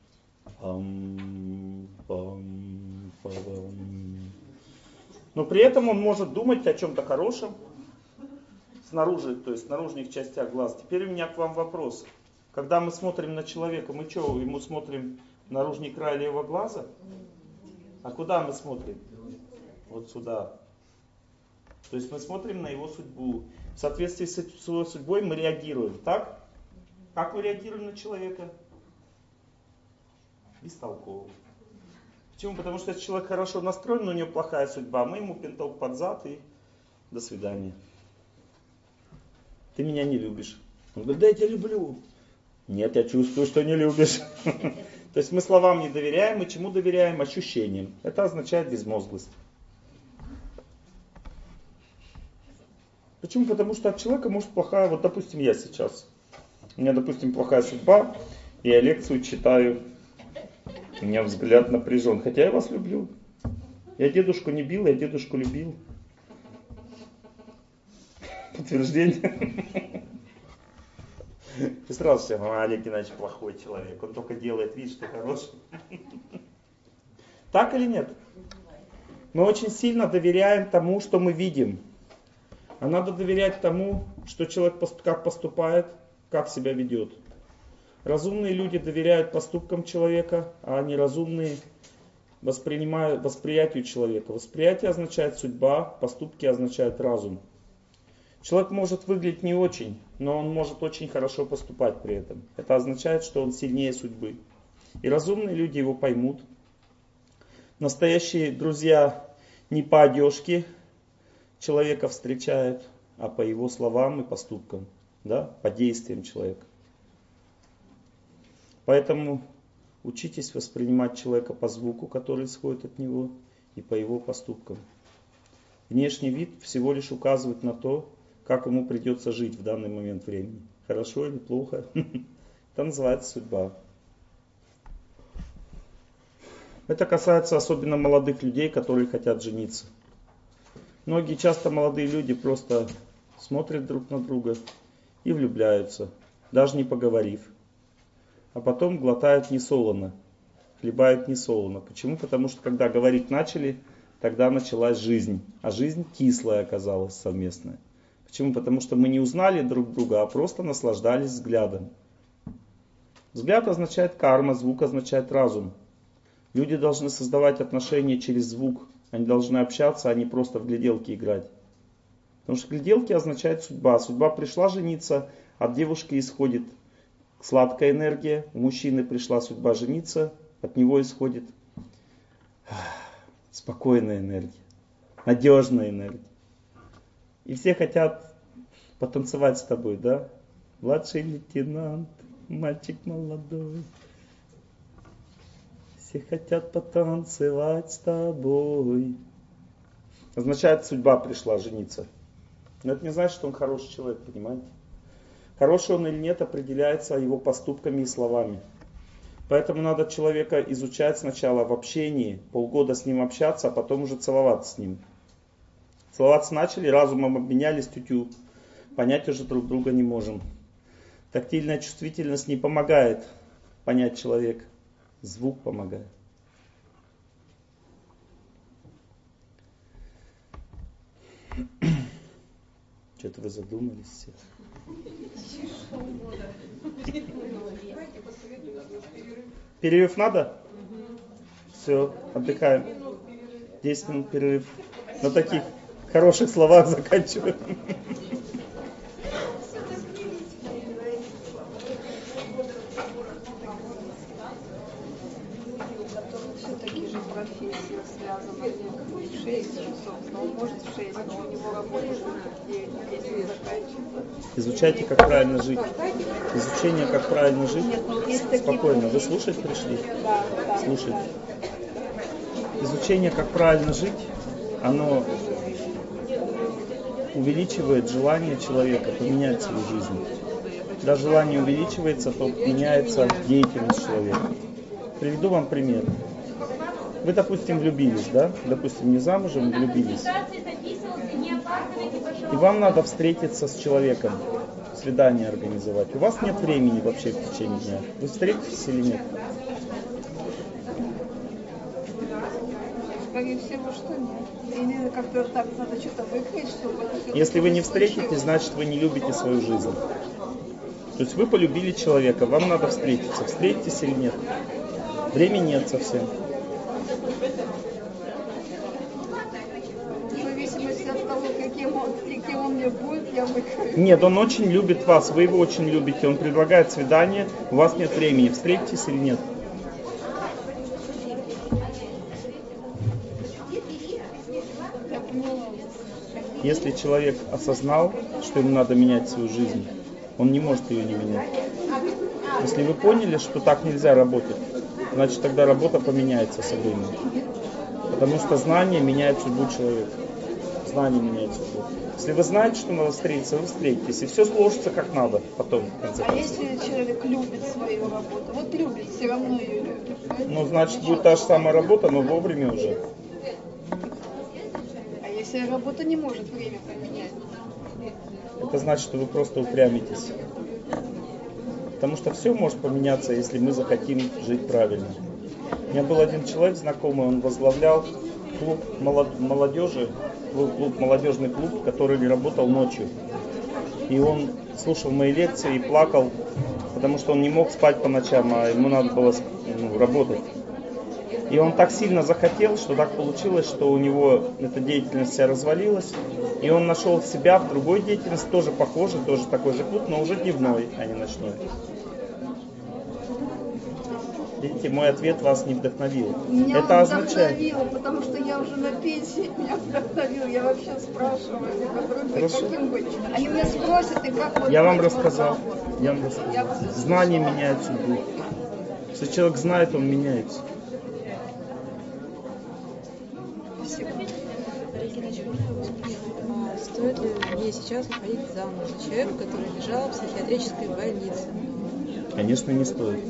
Пам, пам, пам. Но при этом он может думать о чем-то хорошем снаружи, то есть в наружных частях глаз. Теперь у меня к вам вопрос. Когда мы смотрим на человека, мы что, ему смотрим в наружный край левого глаза? А куда мы смотрим? Вот сюда. То есть мы смотрим на его судьбу. В соответствии с его судьбой мы реагируем. Так? Как мы реагируем на человека? Бестолково. Почему? Потому что если человек хорошо настроен, но у него плохая судьба, мы ему пинток под зад и до свидания. Ты меня не любишь. Он говорит, да я тебя люблю. Нет, я чувствую, что не любишь. То есть мы словам не доверяем, мы чему доверяем? Ощущениям. Это означает безмозглость. Почему? Потому что от человека может плохая, вот допустим я сейчас. У меня, допустим, плохая судьба, и я лекцию читаю. У меня взгляд напряжен. Хотя я вас люблю. Я дедушку не бил, я дедушку любил. Подтверждение. И сразу все, а, Олег Геннадьевич плохой человек. Он только делает вид, что хороший. Так или нет? Мы очень сильно доверяем тому, что мы видим. А надо доверять тому, что человек как поступает, как себя ведет. Разумные люди доверяют поступкам человека, а неразумные воспринимают восприятию человека. Восприятие означает судьба, поступки означают разум. Человек может выглядеть не очень, но он может очень хорошо поступать при этом. Это означает, что он сильнее судьбы. И разумные люди его поймут. Настоящие друзья не по одежке человека встречают, а по его словам и поступкам, да, по действиям человека. Поэтому учитесь воспринимать человека по звуку, который исходит от него, и по его поступкам. Внешний вид всего лишь указывает на то, как ему придется жить в данный момент времени. Хорошо или плохо. Это называется судьба. Это касается особенно молодых людей, которые хотят жениться. Многие часто молодые люди просто смотрят друг на друга и влюбляются, даже не поговорив. А потом глотают несолоно, хлебают несолоно. Почему? Потому что когда говорить начали, тогда началась жизнь. А жизнь кислая оказалась совместная. Почему? Потому что мы не узнали друг друга, а просто наслаждались взглядом. Взгляд означает карма, звук означает разум. Люди должны создавать отношения через звук. Они должны общаться, а не просто в гляделки играть. Потому что гляделки означает судьба. Судьба пришла жениться, от девушки исходит сладкая энергия. У мужчины пришла судьба жениться, от него исходит спокойная энергия, надежная энергия. И все хотят потанцевать с тобой, да? Младший лейтенант, мальчик молодой. Все хотят потанцевать с тобой. Означает, судьба пришла жениться. Но это не значит, что он хороший человек, понимаете? Хороший он или нет, определяется его поступками и словами. Поэтому надо человека изучать сначала в общении, полгода с ним общаться, а потом уже целоваться с ним. Целоваться начали, разумом обменялись, тю-тю. Понять уже друг друга не можем. Тактильная чувствительность не помогает понять человека. Звук помогает. Что-то вы задумались все. Перерыв надо? Все, отдыхаем. десять минут перерыв. На таких хороших словах заканчиваем. Все-таки же профессия связана. В шесть часов, но он может в шесть, но у него работа в девять, если заканчивается. Изучайте, как правильно жить. Изучение, как правильно жить. Нет, ну, есть такие Спокойно. Вы профессии. слушать пришли? Да, да. Слушайте. Изучение, как правильно жить, оно увеличивает желание человека поменять свою жизнь. Когда желание увеличивается, то меняется деятельность человека. Приведу вам пример. Вы, допустим, влюбились, да? Допустим, не замужем, влюбились. И вам надо встретиться с человеком, свидание организовать. У вас нет времени вообще в течение дня. Вы встретитесь или нет? Скорее всего, что нет. Или как-то так надо что-то выкрыть, чтобы... Если вы не встретитесь, значит вы не любите свою жизнь. То есть вы полюбили человека, вам надо встретиться. Встретитесь или нет? Времени нет совсем. В зависимости от того, каким он, каким он мне будет, я выкрою. Нет, он очень любит вас, вы его очень любите. Он предлагает свидание, у вас нет времени. Встретитесь или нет? Я поняла. Если человек осознал, что ему надо менять свою жизнь, он не может ее не менять. Если вы поняли, что так нельзя работать, значит тогда работа поменяется со временем. Потому что знание меняет судьбу человека. Знание меняет судьбу. Если вы знаете, что надо встретиться, вы встретитесь. И все сложится как надо потом, в конце А концов. если человек любит свою работу? Вот любит, все равно ее любит. Ну, значит, будет та же самая работа, но вовремя уже. А если работа не может время поменять? Это значит, что вы просто упрямитесь. Потому что все может поменяться, если мы захотим жить правильно. У меня был один человек знакомый, он возглавлял клуб молодежи, клуб, молодежный клуб, который работал ночью. И он слушал мои лекции и плакал, потому что он не мог спать по ночам, а ему надо было ну, работать. И он так сильно захотел, что так получилось, что у него эта деятельность вся развалилась. И он нашел себя в другой деятельности, тоже похожей, тоже такой же клуб, но уже дневной, а не ночной. Видите, мой ответ вас не вдохновил. Меня Это он означает... вдохновил, потому что я уже на пенсии, меня вдохновил. Я вообще спрашиваю, как, Хорошо. каким быть. Они меня спросят, и как вот... Я вам быть, рассказал. вот так вот. Я вам рассказал. Знание меняет судьбу. Если человек знает, он меняется. Спасибо. Регина Чуркова, а стоит ли мне сейчас выходить замуж за человека, который лежал в психиатрической больнице? Конечно, не стоит.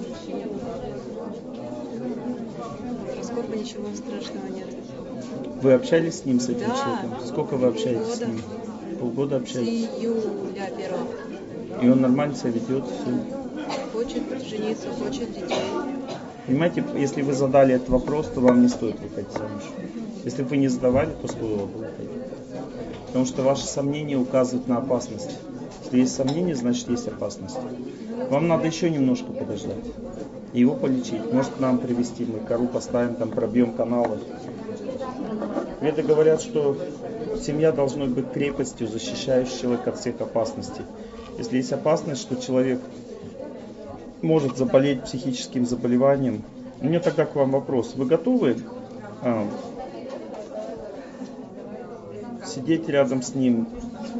Сколько ничего страшного нет. Вы общались с ним, с этим Да. человеком? Сколько вы общаетесь Полгода. с ним? Полгода С общаетесь? июля первого. И он нормально себя ведет, все. Хочет жениться, хочет детей. Понимаете, если вы задали этот вопрос, то вам не стоит выходить замуж. Если бы вы не задавали, то стоило бы выходить. Потому что ваши сомнения указывают на опасность. Если есть сомнения, значит есть опасность. Вам надо еще немножко подождать. И его полечить. Может к нам привести, мы кору поставим, там пробьем каналы. Веды говорят, что семья должна быть крепостью, защищающей человека от всех опасностей. Если есть опасность, что человек может заболеть психическим заболеванием, у меня тогда к вам вопрос. Вы готовы а, сидеть рядом с ним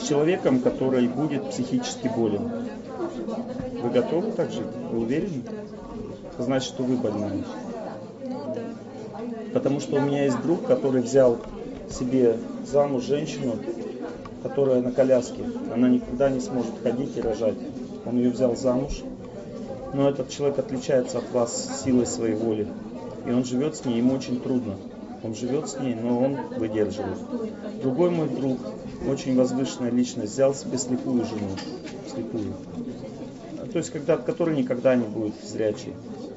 с человеком, который будет психически болен. Вы готовы так жить? Вы уверены? Это значит, что вы больны. Ну да. Потому что у меня есть друг, который взял себе замуж женщину, которая на коляске. Она никогда не сможет ходить и рожать. Он ее взял замуж. Но этот человек отличается от вас силой своей воли. И он живет с ней, ему очень трудно. Он живет с ней, но он выдерживает. Другой мой друг, очень возвышенная личность, взял себе слепую жену. Слепую. То есть, когда, который никогда не будет зрячий.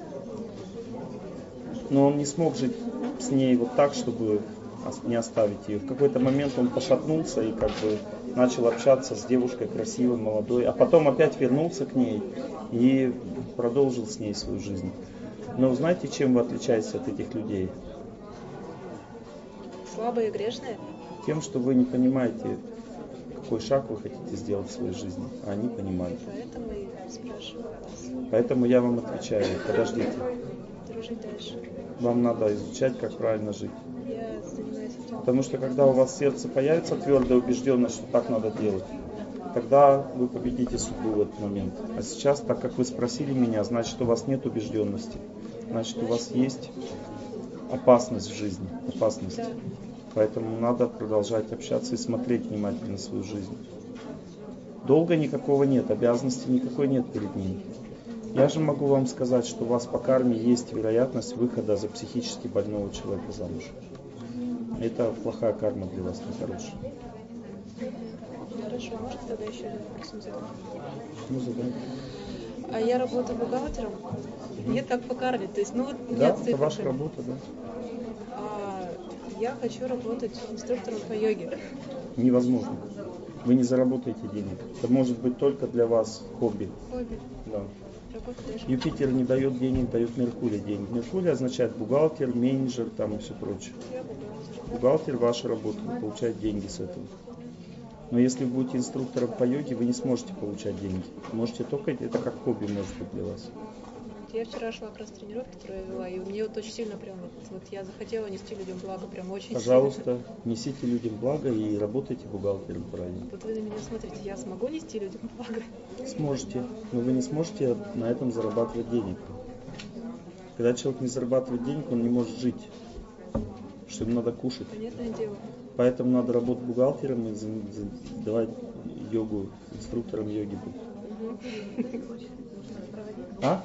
Но он не смог жить с ней вот так, чтобы не оставить ее. В какой-то момент он пошатнулся и как бы начал общаться с девушкой красивой, молодой, а потом опять вернулся к ней и продолжил с ней свою жизнь. Но знаете, чем вы отличаетесь от этих людей? Слабые и грешные? Тем, что вы не понимаете, какой шаг вы хотите сделать в своей жизни, а они понимают. Поэтому и спрашиваю вас. Поэтому я вам отвечаю, подождите. Дружить дальше. Вам надо изучать, как правильно жить. Я занимаюсь этим. Потому что когда у вас в сердце появится твердая убежденность, что так надо делать, тогда вы победите судьбу в этот момент. А сейчас, так как вы спросили меня, значит, у вас нет убежденности. Значит, у вас есть опасность в жизни. Опасность. Да. Поэтому надо продолжать общаться и смотреть внимательно на свою жизнь. Долга никакого нет, обязанности никакой нет перед ним. Я же могу вам сказать, что у вас по карме есть вероятность выхода за психически больного человека замуж. Это плохая карма для вас, нехорошая. Хорошо, можно тогда еще один вопрос задать? Ну, задай. А я работаю бухгалтером. Мне так по карме. То есть, ну вот Да, нет это цифр. ваша работа, да. А я хочу работать инструктором по йоге. Невозможно. Вы не заработаете денег. Это может быть только для вас хобби. Хобби. Да. Работа дальше. Юпитер не дает денег, дает Меркурий денег. Меркурий означает бухгалтер, менеджер там и все прочее. Я бухгалтер. Бухгалтер ваша работа, вы получаете деньги с этого. Но если вы будете инструктором по йоге, вы не сможете получать деньги. Можете только, это как хобби может быть для вас. Я вчера шла как раз тренировки, которую я вела, и мне вот очень сильно прям вот, вот я захотела нести людям благо, прям очень Пожалуйста, сильно. несите людям благо и работайте бухгалтером правильно. Вот вы на меня смотрите, я смогу нести людям благо? Сможете, но вы не сможете на этом зарабатывать денег. Когда человек не зарабатывает денег, он не может жить. Потому что ему надо кушать. Понятное дело. Поэтому надо работать бухгалтером и давать йогу, инструктором йоги быть. А?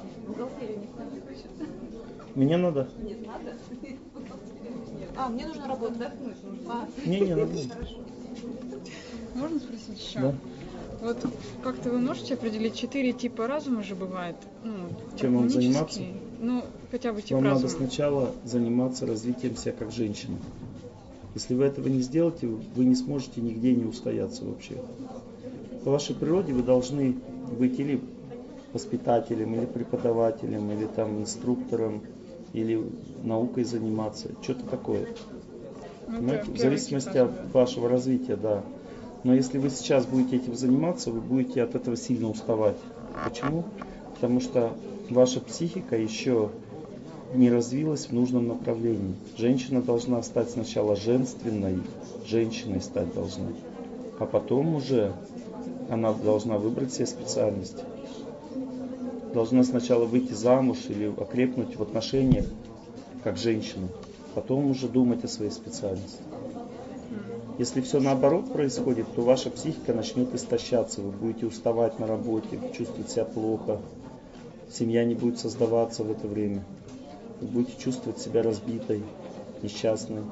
Мне надо? Нет, надо. А, мне нужно работать. А, Не, не надо. Можно спросить еще? Да. Вот как-то вы можете определить, четыре типа разума же бывает? Ну, Чем вам гармонический. заниматься? Ну, хотя бы тип Вам разума. надо сначала заниматься развитием себя как женщины. Если вы этого не сделаете, вы не сможете нигде не устояться вообще. По вашей природе вы должны быть или воспитателем, или преподавателем, или там инструктором, или наукой заниматься, что-то такое. Ну, Понимаете? это В первый зависимости тип разума. от вашего развития, да. Но если вы сейчас будете этим заниматься, вы будете от этого сильно уставать. Почему? Потому что ваша психика еще не развилась в нужном направлении. Женщина должна стать сначала женственной, женщиной стать должна, а потом уже она должна выбрать себе специальность. Должна сначала выйти замуж или окрепнуть в отношениях как женщина, потом уже думать о своей специальности. Если все наоборот происходит, то ваша психика начнет истощаться, вы будете уставать на работе, чувствовать себя плохо, семья не будет создаваться в это время. Вы будете чувствовать себя разбитой, несчастной.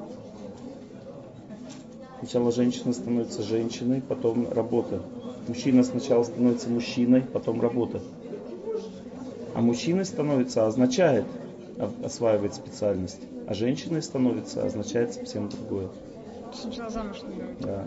Сначала женщина становится женщиной, потом работа. Мужчина сначала становится мужчиной, потом работа. А мужчиной становится означает осваивать специальность, а женщиной становится означает совсем другое. Сначала замуж надо выйти. Да.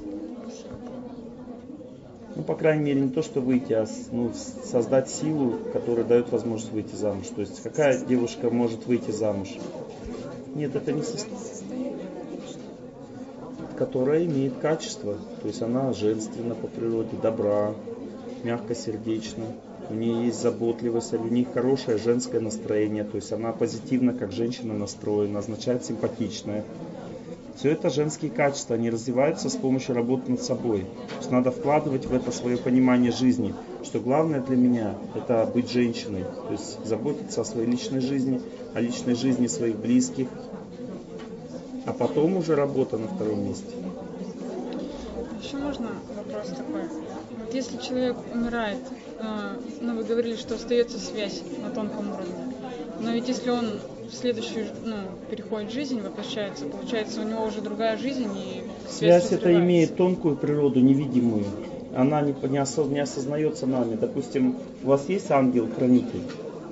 Ну, по крайней мере, не то, что выйти, а ну, создать силу, которая дает возможность выйти замуж. То есть, какая девушка может выйти замуж? Нет, это не состояние, которая имеет качество. То есть, она женственна по природе, добра, мягкосердечна. У нее есть заботливость, у нее хорошее женское настроение. То есть, она позитивно, как женщина настроена, означает симпатичная. Все это женские качества, они развиваются с помощью работы над собой. То есть надо вкладывать в это свое понимание жизни, что главное для меня это быть женщиной, то есть заботиться о своей личной жизни, о личной жизни своих близких, а потом уже работа на втором месте. Еще можно вопрос такой. Вот если человек умирает, э, ну вы говорили, что остается связь на тонком уровне, но ведь если он в следующую, ну, переходит в жизнь, воплощается, получается у него уже другая жизнь и связь, Связь это имеет тонкую природу, невидимую. Она не, не, осо, не осознается нами. Допустим, у вас есть ангел-хранитель?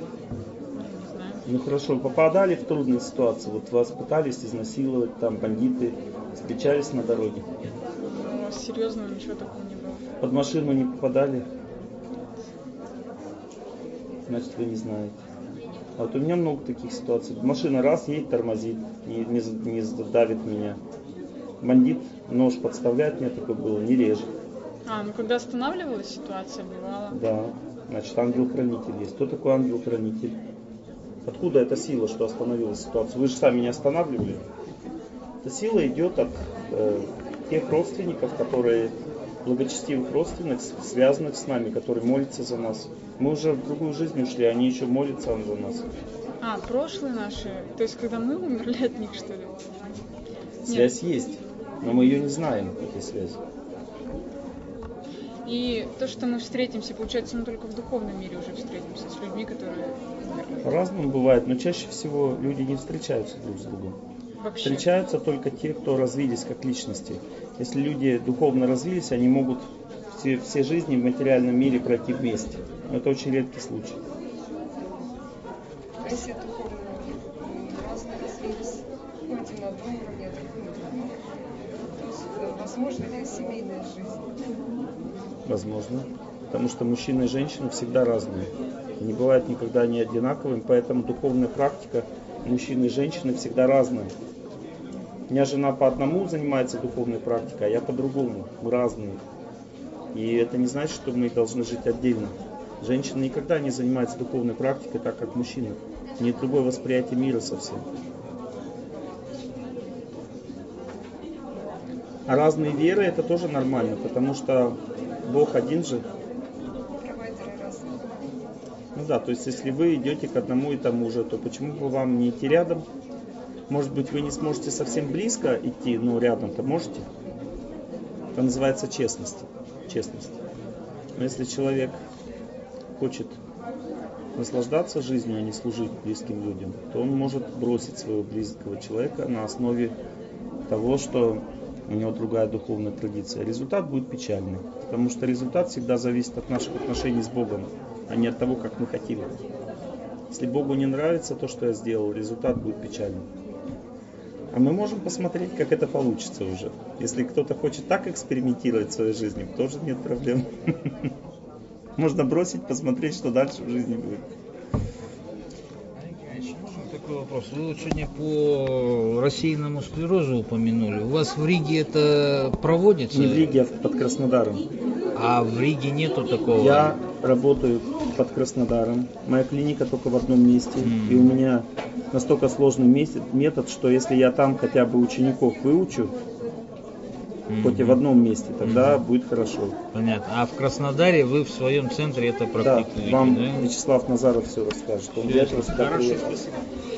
Ну хорошо, вы попадали в трудные ситуации, вот вас пытались изнасиловать, там бандиты, встречались на дороге. Ну, серьезно, ничего такого не было. Под машину не попадали? Значит, вы не знаете. А вот у меня много таких ситуаций. Машина раз едет, тормозит, не, не, не давит меня. Бандит нож подставляет, мне такое было, не режет. А, ну когда останавливалась ситуация, бывало? Да, значит ангел-хранитель есть. Кто такой ангел-хранитель? Откуда эта сила, что остановила ситуацию? Вы же сами не останавливали. Эта сила идет от э, тех родственников, которые, благочестивых родственников, связанных с нами, которые молятся за нас. Мы уже в другую жизнь ушли, они еще молятся за нас. А, прошлые наши, то есть когда мы умерли от них, что ли? Связь Нет. есть, но мы ее не знаем, этой связи. И то, что мы встретимся, получается, мы только в духовном мире уже встретимся с людьми, которые умерли. По-разному бывает, но чаще всего люди не встречаются друг с другом. Вообще. Встречаются только те, кто развились как личности. Если люди духовно развились, они могут все, все жизни в материальном мире пройти вместе. Но это очень редкий случай. А если духовно разные развились, ну, один на одном уровне, а другой на другом, то есть возможно ли семейная жизнь? Возможно. Потому что мужчина и женщина всегда разные. Не бывает никогда не одинаковыми, поэтому духовная практика мужчины и женщины всегда разная. У меня жена по одному занимается духовной практикой, а я по-другому. Мы разные. И это не значит, что мы должны жить отдельно. Женщина никогда не занимается духовной практикой так, как мужчина. Нет другое восприятие мира совсем. А разные веры это тоже нормально, потому что Бог один же. Ну да, то есть если вы идете к одному и тому же, то почему бы вам не идти рядом? Может быть, вы не сможете совсем близко идти, но рядом-то можете. Это называется честность. Честность. Но если человек хочет наслаждаться жизнью, а не служить близким людям, то он может бросить своего близкого человека на основе того, что у него другая духовная традиция. Результат будет печальный, потому что результат всегда зависит от наших отношений с Богом, а не от того, как мы хотим. Если Богу не нравится то, что я сделал, результат будет печальным. А мы можем посмотреть, как это получится уже. Если кто-то хочет так экспериментировать в своей жизни, тоже нет проблем. Можно бросить, посмотреть, что дальше в жизни будет. Можно такой вопрос? Вы вот сегодня по рассеянному склерозу упомянули. У вас в Риге это проводится? Не в Риге, а под Краснодаром. А в Риге нету такого? Я работаю под Краснодаром. Моя клиника только в одном месте. Mm. И у меня настолько сложный метод, что если я там хотя бы учеников выучу, mm-hmm. хоть и в одном месте, тогда mm-hmm. будет хорошо. Понятно. А в Краснодаре вы в своем центре это практикуете? Да, вам да? Вячеслав Назаров все расскажет. Он для этого сюда Хорошо, приехал. спасибо.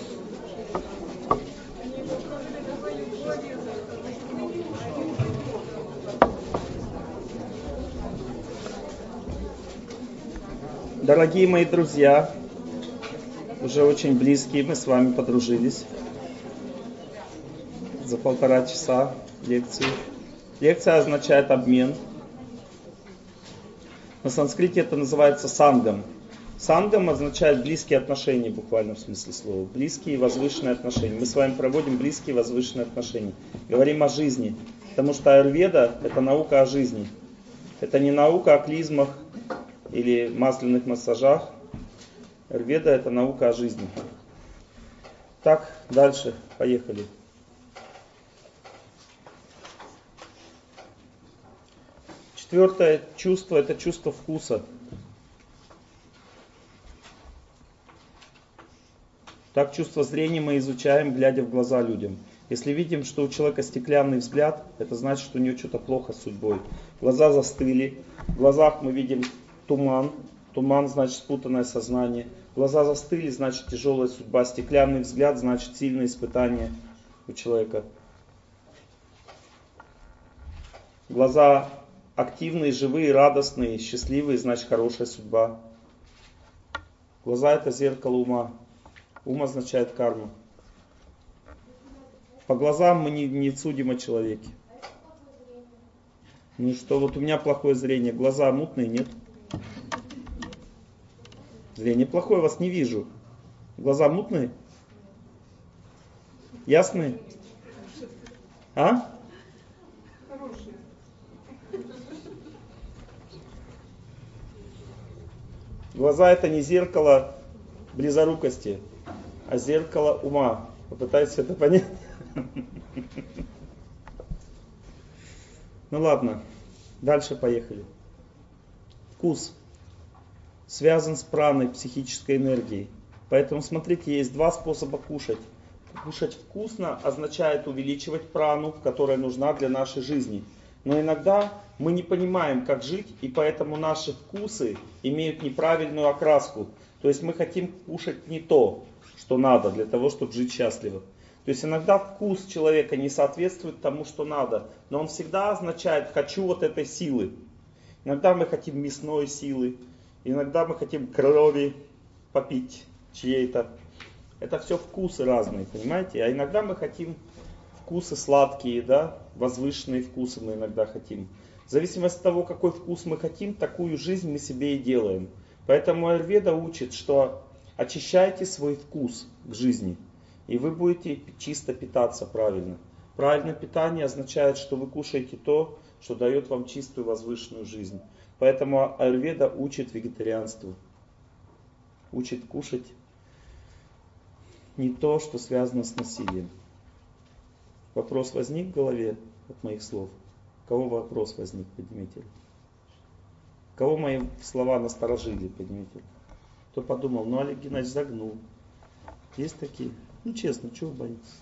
Дорогие мои друзья, уже очень близкие, мы с вами подружились за полтора часа лекции. Лекция означает обмен. На санскрите это называется сангам. Сангам означает близкие отношения, буквально в смысле слова. Близкие и возвышенные отношения. Мы с вами проводим близкие и возвышенные отношения. Говорим о жизни. Потому что аюрведа это наука о жизни. Это не наука о клизмах или масляных массажах. Аюрведа это наука о жизни. Так, дальше, поехали. Четвертое чувство это чувство вкуса. Так чувство зрения мы изучаем, глядя в глаза людям. Если видим, что у человека стеклянный взгляд, это значит, что у него что-то плохо с судьбой. Глаза застыли, в глазах мы видим туман. Туман значит спутанное сознание. Глаза застыли, значит тяжелая судьба. Стеклянный взгляд значит сильное испытание у человека. Глаза активные, живые, радостные, счастливые, значит хорошая судьба. Глаза это зеркало ума. Ум означает карму. По глазам мы не, не судим о человеке. Ну что, вот у меня плохое зрение. Глаза мутные, нет? Зрение плохое, вас не вижу. Глаза мутные? Ясные? А? Глаза это не зеркало близорукости, а зеркало ума. Попытайтесь это понять. Ну ладно, дальше поехали. Вкус связан с праной, психической энергией. Поэтому смотрите, есть два способа кушать. Кушать вкусно означает увеличивать прану, которая нужна для нашей жизни. Но иногда мы не понимаем, как жить, и поэтому наши вкусы имеют неправильную окраску. То есть мы хотим кушать не то, что надо для того, чтобы жить счастливо. То есть иногда вкус человека не соответствует тому, что надо, но он всегда означает «хочу вот этой силы». Иногда мы хотим мясной силы, иногда мы хотим крови попить чьей-то. Это все вкусы разные, понимаете? А иногда мы хотим вкусы сладкие, да, возвышенные вкусы мы иногда хотим. В зависимости от того, какой вкус мы хотим, такую жизнь мы себе и делаем. Поэтому аюрведа учит, что очищайте свой вкус к жизни, и вы будете чисто питаться правильно. Правильное питание означает, что вы кушаете то, что дает вам чистую возвышенную жизнь. Поэтому аюрведа учит вегетарианству. Учит кушать не то, что связано с насилием. Вопрос возник в голове от моих слов? У кого вопрос возник? Поднимите. Кого мои слова насторожили? Поднимите. Кто подумал, ну Олег Геннадьевич загнул. Есть такие? Ну честно, чего вы боитесь?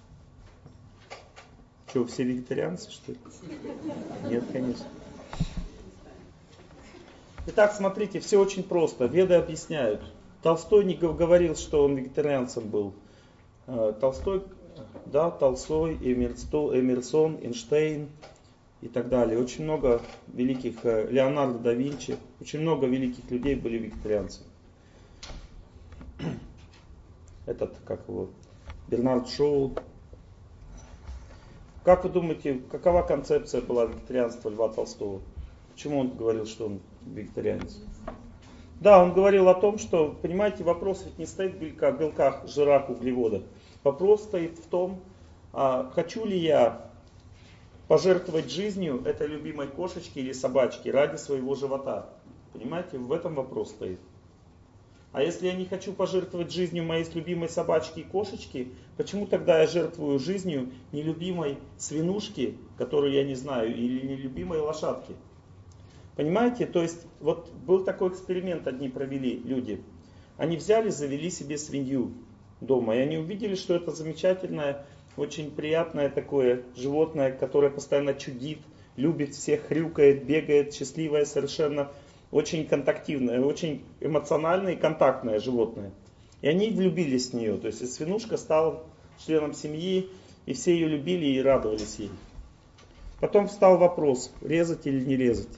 Что, все вегетарианцы, что ли? Нет, конечно. Итак, смотрите, все очень просто. Веды объясняют. Толстой не говорил, что он вегетарианцем был. Толстой, да, Толстой, Эмерсон, Эйнштейн и так далее. Очень много великих, Леонардо да Винчи, очень много великих людей были вегетарианцами. Этот, как его, Бернард Шоу. Как вы думаете, какова концепция была вегетарианства Льва Толстого? Почему он говорил, что он вегетарианец? Да, он говорил о том, что, понимаете, вопрос ведь не стоит в белках, белках жирах, углеводах. Вопрос стоит в том, а, хочу ли я пожертвовать жизнью этой любимой кошечки или собачки ради своего живота. Понимаете, в этом вопрос стоит. А если я не хочу пожертвовать жизнью моей любимой собачки и кошечки, почему тогда я жертвую жизнью нелюбимой свинушки, которую я не знаю, или нелюбимой лошадки? Понимаете, то есть вот был такой эксперимент, одни провели люди. Они взяли, завели себе свинью дома, и они увидели, что это замечательное, очень приятное такое животное, которое постоянно чудит, любит всех, хрюкает, бегает, счастливое совершенно. Очень контактивное, очень эмоциональное и контактное животное. И они влюбились в нее. То есть свинушка стала членом семьи, и все ее любили и радовались ей. Потом встал вопрос, резать или не резать.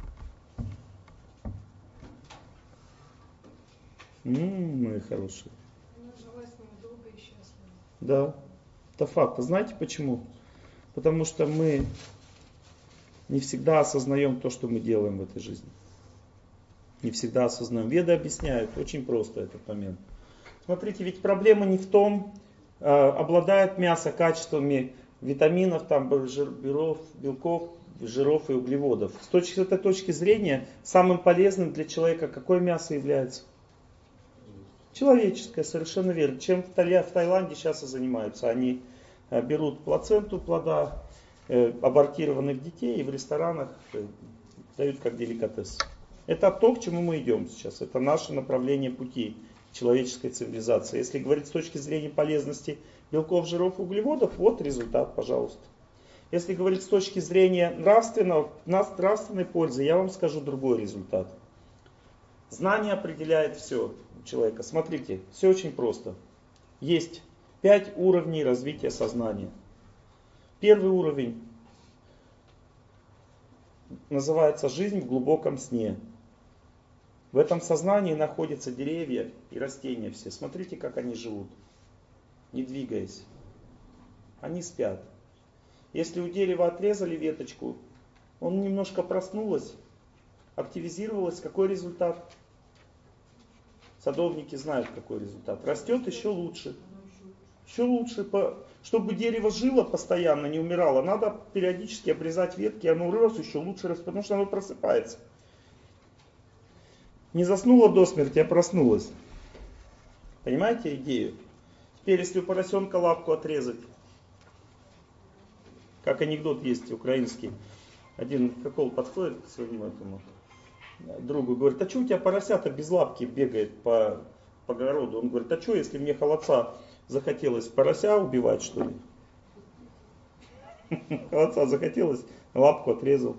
М-м, мои хорошие. Она жила с ним долго и счастливо. Да, это факт. А знаете почему? Потому что мы не всегда осознаем то, что мы делаем в этой жизни. Не всегда осознаем. Веды объясняют очень просто этот момент. Смотрите, ведь проблема не в том, обладает мясо качествами витаминов, там, жиров, белков, жиров и углеводов. С, точки, с этой точки зрения, самым полезным для человека какое мясо является? Человеческое, совершенно верно. Чем в, Тайля, в Таиланде сейчас и занимаются. Они берут плаценту плода, абортированных детей и в ресторанах дают как деликатес. Это то, к чему мы идем сейчас. Это наше направление пути. человеческой цивилизации. Если говорить с точки зрения полезности белков, жиров, углеводов, вот результат, пожалуйста. Если говорить с точки зрения нравственного, нравственной пользы, я вам скажу другой результат. Знание определяет все у человека. Смотрите, все очень просто. Есть пять уровней развития сознания. Первый уровень называется «Жизнь в глубоком сне». В этом сознании находятся деревья и растения все. Смотрите, как они живут, не двигаясь. Они спят. Если у дерева отрезали веточку, он немножко проснулось, активизировалось. Какой результат? Садовники знают, какой результат. Растет еще лучше. Еще лучше. Чтобы дерево жило постоянно, не умирало, надо периодически обрезать ветки, оно рос еще лучше, потому что оно просыпается. Не заснула до смерти, а проснулась. Понимаете идею? Теперь, если у поросенка лапку отрезать, как анекдот есть украинский, один кокол подходит к своему этому другу, говорит: а что у тебя поросята без лапки бегает по, по огороду? Он говорит: а что, если мне холодца захотелось порося убивать, что ли? Холодца захотелось, лапку отрезал.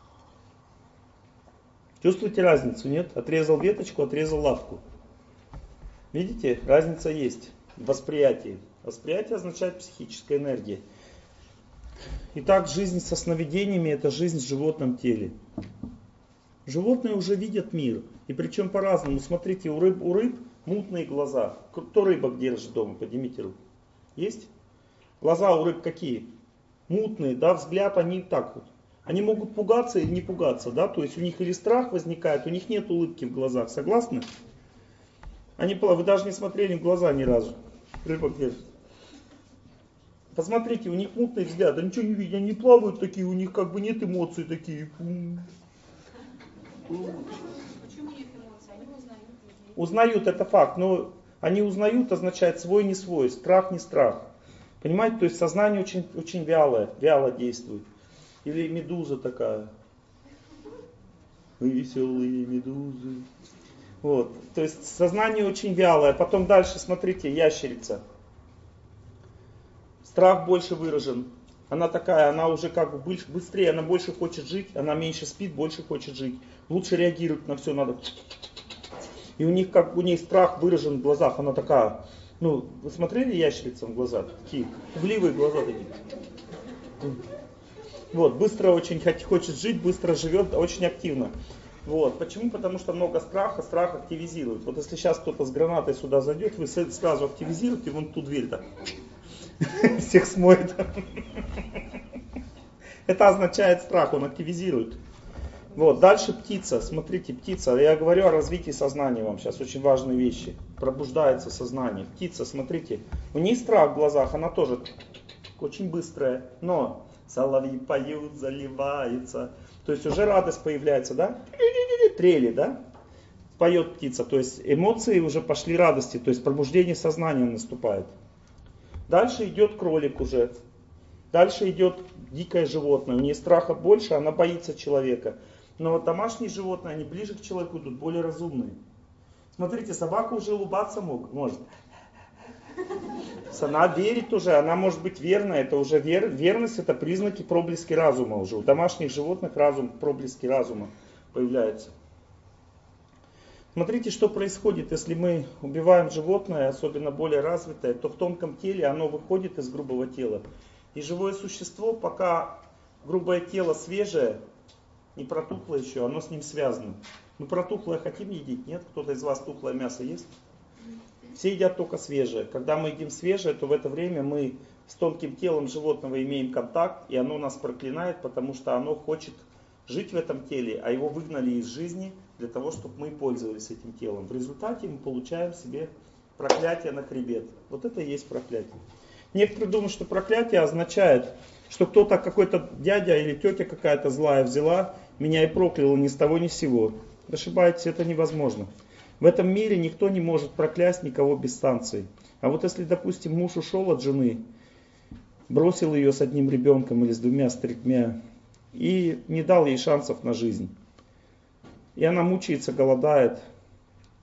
Чувствуете разницу, нет? Отрезал веточку, отрезал лапку. Видите, разница есть в восприятии. Восприятие означает психическая энергия. Итак, жизнь со сновидениями — это жизнь в животном теле. Животные уже видят мир. И причем по-разному. Смотрите, у рыб, у рыб мутные глаза. Кто рыбок держит дома? Поднимите руку. Есть? Глаза у рыб какие? Мутные, да, взгляд они так вот. Они могут пугаться или не пугаться, да, то есть у них или страх возникает, у них нет улыбки в глазах, согласны? Они, вы даже не смотрели в глаза ни разу. Рыбок держит. Посмотрите, у них мутный взгляд, они ничего не видят, они плавают такие, у них как бы нет эмоций такие. Почему нет эмоций? Они узнают людей. Узнают, это факт, но они узнают означает свой не свой, страх не страх. Понимаете, то есть сознание очень, очень вялое, вяло действует. Или медуза такая. Мы веселые медузы. Вот. То есть сознание очень вялое. Потом дальше, смотрите, ящерица. Страх больше выражен. Она такая, она уже как бы быстрее, она больше хочет жить, она меньше спит, больше хочет жить. Лучше реагирует на все надо. И у них как у них страх выражен в глазах. Она такая, ну, вы смотрели ящерицам в глаза? Такие пугливые глаза такие. Вот, быстро очень хочет жить, быстро живет, очень активно. Вот. Почему? Потому что много страха, страх активизирует. Вот если сейчас кто-то с гранатой сюда зайдет, вы сразу активизируете вон ту дверь, да? Всех смоет. Это означает страх, он активизирует. Вот, дальше птица, смотрите, птица, я говорю о развитии сознания вам сейчас, очень важные вещи. Пробуждается сознание. Птица, смотрите, у нее страх в глазах, она тоже очень быстрая, но соловьи поют, заливаются. То есть уже радость появляется, да? Трели, да? Поет птица. То есть эмоции уже пошли радости. То есть пробуждение сознания наступает. Дальше идет кролик уже. Дальше идет дикое животное. У нее страха больше, она боится человека. Но вот домашние животные, они ближе к человеку идут, более разумные. Смотрите, собака уже улыбаться может. Она верит уже, она может быть верная, это уже вер, верность, это признаки проблески разума уже. У домашних животных разум, проблески разума появляются. Смотрите, что происходит, если мы убиваем животное, особенно более развитое, то в тонком теле оно выходит из грубого тела. И живое существо, пока грубое тело свежее, не протухло еще, оно с ним связано. Мы протухлое хотим едить? Нет? Кто-то из вас тухлое мясо ест? Все едят только свежее. Когда мы едим свежее, то в это время мы с тонким телом животного имеем контакт, и оно нас проклинает, потому что оно хочет жить в этом теле, а его выгнали из жизни для того, чтобы мы пользовались этим телом. В результате мы получаем себе проклятие на хребет. Вот это и есть проклятие. Некоторые думают, что проклятие означает, что кто-то, какой-то дядя или тетя какая-то злая взяла, меня и прокляла ни с того ни с сего. Ошибаетесь, это невозможно. В этом мире никто не может проклясть никого без санкций. А вот если, допустим, муж ушел от жены, бросил ее с одним ребенком или с двумя, с тремя, и не дал ей шансов на жизнь, и она мучается, голодает,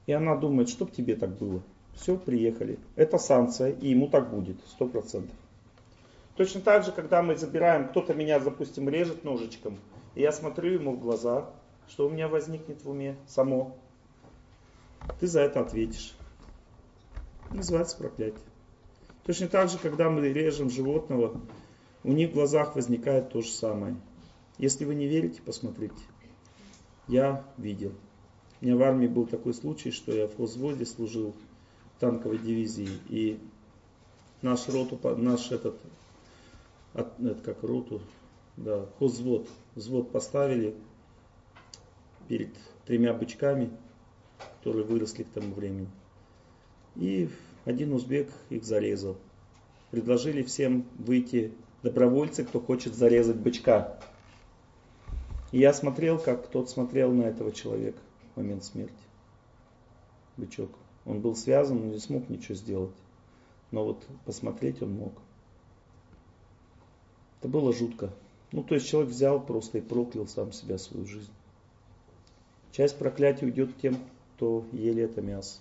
И она думает, чтоб тебе так было. Все, приехали. Это санкция, и ему так будет, сто процентов. Точно так же, когда мы забираем, кто-то меня, допустим, режет ножичком, и я смотрю ему в глаза, что у меня возникнет в уме само. Ты за это ответишь. Называется проклятие. Точно так же, когда мы режем животного, у них в глазах возникает то же самое. Если вы не верите, посмотрите. Я видел. У меня в армии был такой случай, что я в взводе служил в танковой дивизии, и наш роту, наш этот, это как роту, да, хозвод, взвод поставили перед тремя бычками, которые выросли к тому времени. И один узбек их зарезал. Предложили всем выйти добровольцы, кто хочет зарезать бычка. И я смотрел, как тот смотрел на этого человека в момент смерти. Бычок. Он был связан, он не смог ничего сделать. Но вот посмотреть он мог. Это было жутко. Ну, то есть человек взял просто и проклял сам себя, свою жизнь. Часть проклятия уйдет тем, кто ели это мясо.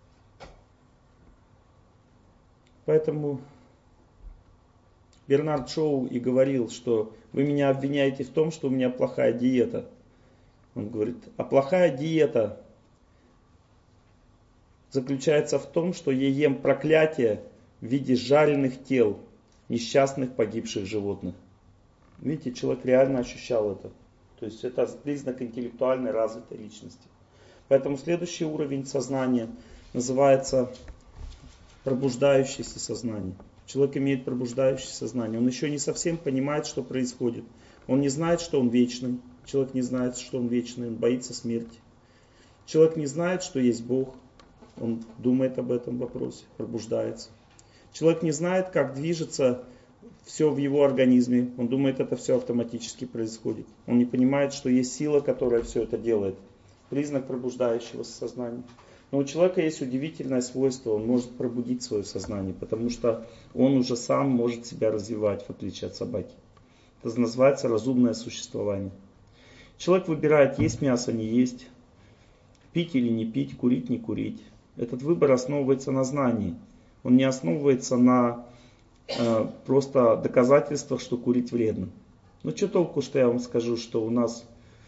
Поэтому Бернард Шоу и говорил, что вы меня обвиняете в том, что у меня плохая диета. Он говорит, а плохая диета заключается в том, что я ем проклятие в виде жареных тел несчастных погибших животных. Видите, человек реально ощущал это. То есть это признак интеллектуальной развитой личности. Поэтому следующий уровень сознания называется пробуждающееся сознание. Человек имеет пробуждающееся сознание. Он еще не совсем понимает, что происходит. Он не знает, что он вечный. Человек не знает, что он вечный. Он боится смерти. Человек не знает, что есть Бог. Он думает об этом вопросе, пробуждается. Человек не знает, как движется все в его организме. Он думает, это все автоматически происходит. Он не понимает, что есть сила, которая все это делает. Признак пробуждающегося сознания. Но у человека есть удивительное свойство, он может пробудить свое сознание, потому что он уже сам может себя развивать, в отличие от собаки. Это называется разумное существование. Человек выбирает, есть мясо, не есть, пить или не пить, курить, не курить. Этот выбор основывается на знании. Он не основывается на э, просто доказательствах, что курить вредно. Ну что толку, что я вам скажу, что у нас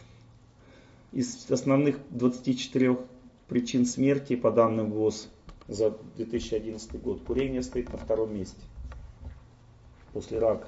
из основных двадцати четырёх причин смерти по данным ВОЗ за две тысячи одиннадцатый год курение стоит на втором месте после рака.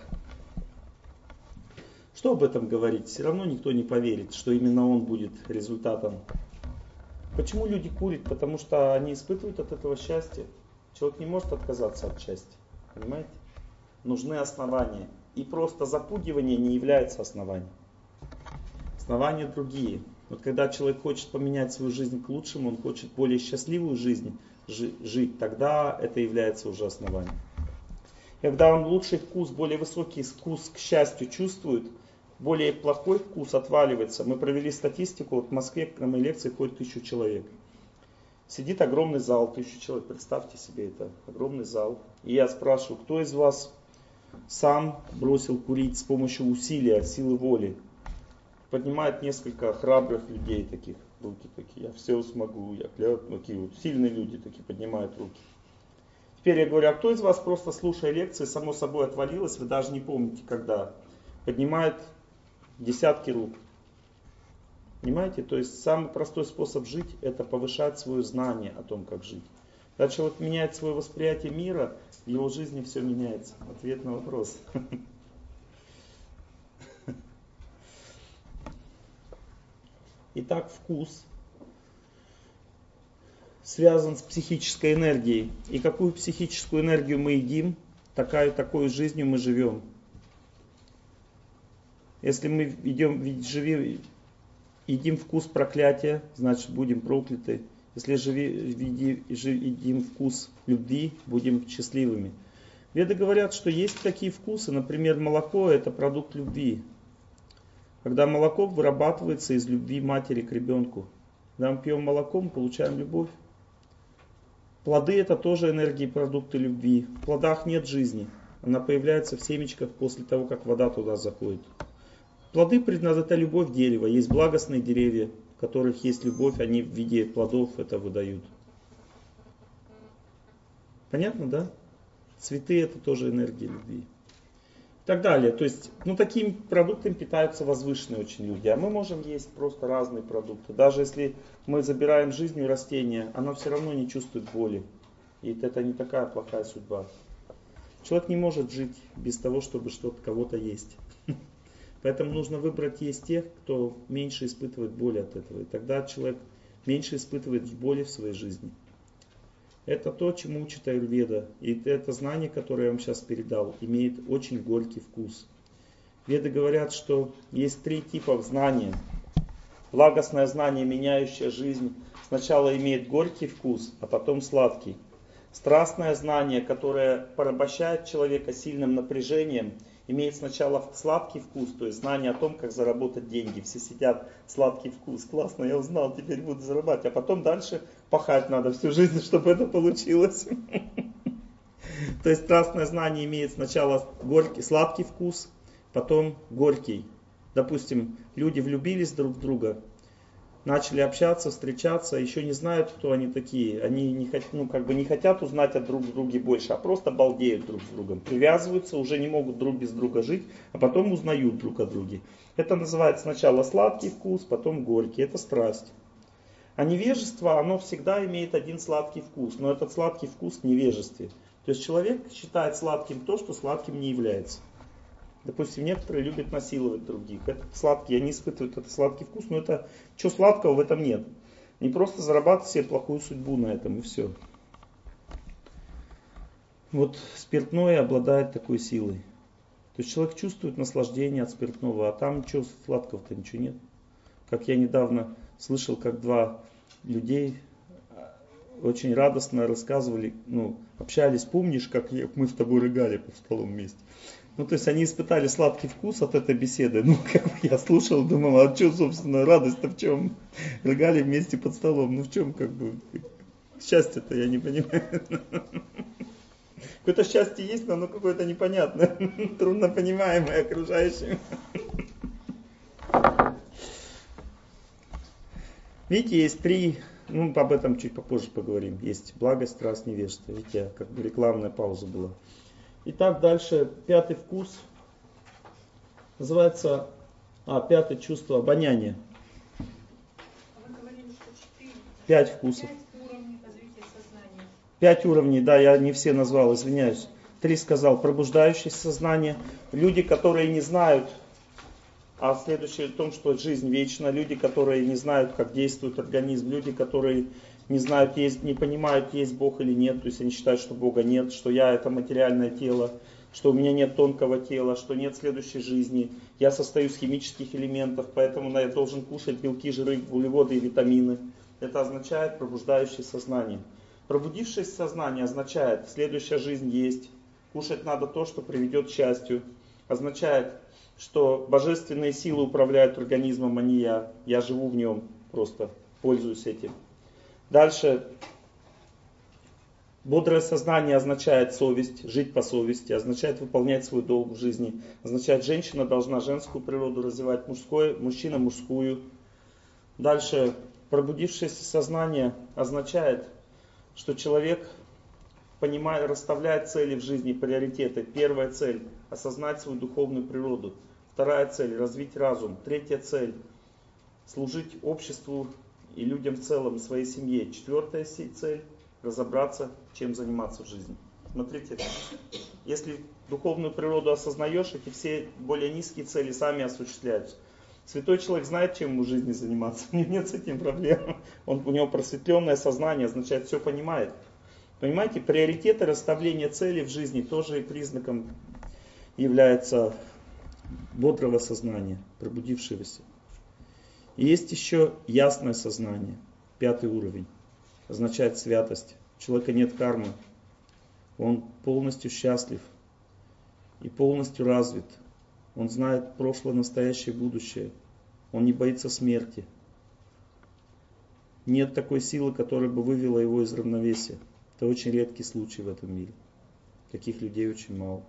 Что об этом говорить? Все равно никто не поверит, что именно он будет результатом. Почему люди курят? Потому что они испытывают от этого счастье. Человек не может отказаться от счастья. Понимаете? Нужны основания. И просто запугивание не является основанием. Основания другие. Вот когда человек хочет поменять свою жизнь к лучшему, он хочет более счастливую жизнь жить, тогда это является уже основанием. Когда он лучший вкус, более высокий вкус к счастью чувствует, более плохой вкус отваливается. Мы провели статистику, вот в Москве на моей лекции ходит тысячу человек. Сидит огромный зал, тысячу человек, представьте себе это, огромный зал. И я спрашиваю, кто из вас сам бросил курить с помощью усилия, силы воли? Поднимает несколько храбрых людей таких, руки такие, я все смогу, я такие вот сильные люди такие поднимают руки. Теперь я говорю, а кто из вас просто слушая лекции, само собой отвалилось, вы даже не помните когда, поднимает десятки рук. Понимаете, то есть самый простой способ жить, это повышать свое знание о том, как жить. Когда человек меняет свое восприятие мира, в его жизни все меняется. Ответ на вопрос. Итак, вкус связан с психической энергией. И какую психическую энергию мы едим, такая, такой жизнью мы живем. Если мы идем, живи, едим вкус проклятия, значит будем прокляты. Если живи, види, едим вкус любви, будем счастливыми. Веды говорят, что есть такие вкусы, например, молоко – это продукт любви. Когда молоко вырабатывается из любви матери к ребенку. Когда мы пьем молоко, мы получаем любовь. Плоды – это тоже энергии, продукты любви. В плодах нет жизни. Она появляется в семечках после того, как вода туда заходит. Плоды предназначены, это любовь дерева. Есть благостные деревья, которых есть любовь, они в виде плодов это выдают. Понятно, да? Цветы это тоже энергия любви. И так далее. То есть, ну, таким продуктом питаются возвышенные очень люди. А мы можем есть просто разные продукты. Даже если мы забираем жизнь у растения, оно все равно не чувствует боли. И это не такая плохая судьба. Человек не может жить без того, чтобы что-то кого-то есть. Поэтому нужно выбрать есть тех, кто меньше испытывает боли от этого. И тогда человек меньше испытывает боли в своей жизни. Это то, чему учит аюрведа. И это знание, которое я вам сейчас передал, имеет очень горький вкус. Веды говорят, что есть три типа знания. Благостное знание, меняющее жизнь, сначала имеет горький вкус, а потом сладкий. Страстное знание, которое порабощает человека сильным напряжением, имеет сначала сладкий вкус, то есть знание о том, как заработать деньги. Все сидят, сладкий вкус, классно, я узнал, теперь буду зарабатывать. А потом дальше пахать надо всю жизнь, чтобы это получилось. То есть страстное знание имеет сначала горький, сладкий вкус, потом горький. Допустим, люди влюбились друг в друга, начали общаться, встречаться, еще не знают, кто они такие. Они не, хот, ну, как бы не хотят узнать о друг друге больше, а просто балдеют друг с другом. Привязываются, уже не могут друг без друга жить, а потом узнают друг о друге. Это называется сначала сладкий вкус, потом горький. Это страсть. А невежество, оно всегда имеет один сладкий вкус, но этот сладкий вкус в невежестве. То есть человек считает сладким то, что сладким не является. Допустим, некоторые любят насиловать других. Это сладкий, они испытывают этот сладкий вкус, но это что сладкого в этом нет. Не просто зарабатывать себе плохую судьбу на этом, и все. Вот спиртное обладает такой силой. То есть человек чувствует наслаждение от спиртного, а там ничего сладкого-то ничего нет. Как я недавно слышал, как два людей очень радостно рассказывали, ну, общались, помнишь, как мы с тобой рыгали под столом вместе. Ну, то есть они испытали сладкий вкус от этой беседы. Ну, как бы я слушал, думал, а что, собственно, радость-то в чем? Рыгали вместе под столом. Ну, в чем, как бы, счастье-то, я не понимаю. Какое-то счастье есть, но оно какое-то непонятное, трудно понимаемое окружающим. Видите, есть три, ну, об этом чуть попозже поговорим. Есть благость, страсть, невежество. Видите, как бы рекламная пауза была. Итак, дальше пятый вкус называется, а, пятое чувство обоняния. Вы говорили, что четыре. Пять вкусов. Пять уровней развития сознания. Пять уровней, да, я не все назвал, извиняюсь. Три сказал. Пробуждающееся сознание. Люди, которые не знают, а следующее в том, что жизнь вечна. Люди, которые не знают, как действует организм. Люди, которые не знают, есть, не понимают, есть Бог или нет. То есть они считают, что Бога нет, что я это материальное тело, что у меня нет тонкого тела, что нет следующей жизни. Я состою из химических элементов, поэтому я должен кушать белки, жиры, углеводы и витамины. Это означает пробуждающее сознание. Пробудившееся сознание означает, следующая жизнь есть. Кушать надо то, что приведет к счастью. Означает, что божественные силы управляют организмом, а не я. Я живу в нем, просто пользуюсь этим. Дальше. Бодрое сознание означает совесть, жить по совести, означает выполнять свой долг в жизни. Означает, женщина должна женскую природу развивать, мужское, мужчина мужскую. Дальше. Пробудившееся сознание означает, что человек понимает, расставляет цели в жизни, приоритеты. Первая цель – осознать свою духовную природу. Вторая цель – развить разум. Третья цель – служить обществу и людям в целом, своей семье. Четвертая цель – разобраться, чем заниматься в жизни. Смотрите, если духовную природу осознаешь, эти все более низкие цели сами осуществляются. Святой человек знает, чем ему в жизни заниматься, у него нет с этим проблем. Он, у него просветленное сознание, означает, все понимает. Понимаете, приоритеты расставления целей в жизни тоже и признаком является бодрого сознания, пробудившегося. И есть еще ясное сознание, пятый уровень, означает святость. У человека нет кармы, он полностью счастлив и полностью развит. Он знает прошлое, настоящее, будущее. Он не боится смерти. Нет такой силы, которая бы вывела его из равновесия. Это очень редкий случай в этом мире. Таких людей очень мало.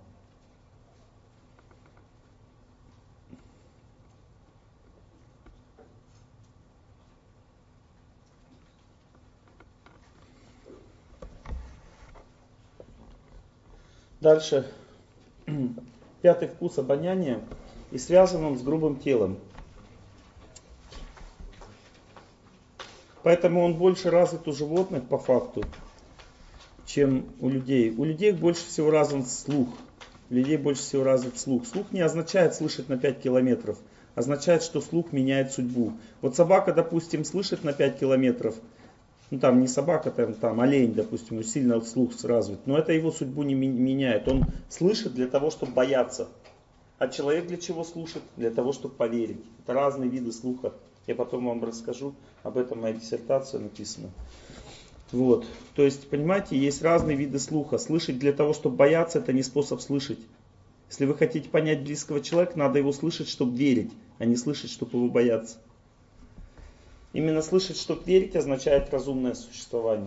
Дальше. Пятый вкус обоняния. И связан он с грубым телом. Поэтому он больше развит у животных по факту, чем у людей. У людей больше всего развит слух. У людей больше всего развит слух. Слух не означает слышать на пять километров. Означает, что слух меняет судьбу. Вот собака, допустим, слышит на пять километров. Ну там не собака, там, там олень, допустим, у сильно слух развит. Но это его судьбу не меняет. Он слышит для того, чтобы бояться. А человек для чего слушает? Для того, чтобы поверить. Это разные виды слуха. Я потом вам расскажу. Об этом моя диссертация написана. Вот. То есть, понимаете, есть разные виды слуха. Слышать для того, чтобы бояться, это не способ слышать. Если вы хотите понять близкого человека, надо его слышать, чтобы верить, а не слышать, чтобы его бояться. Именно слышать, чтобы верить, означает разумное существование.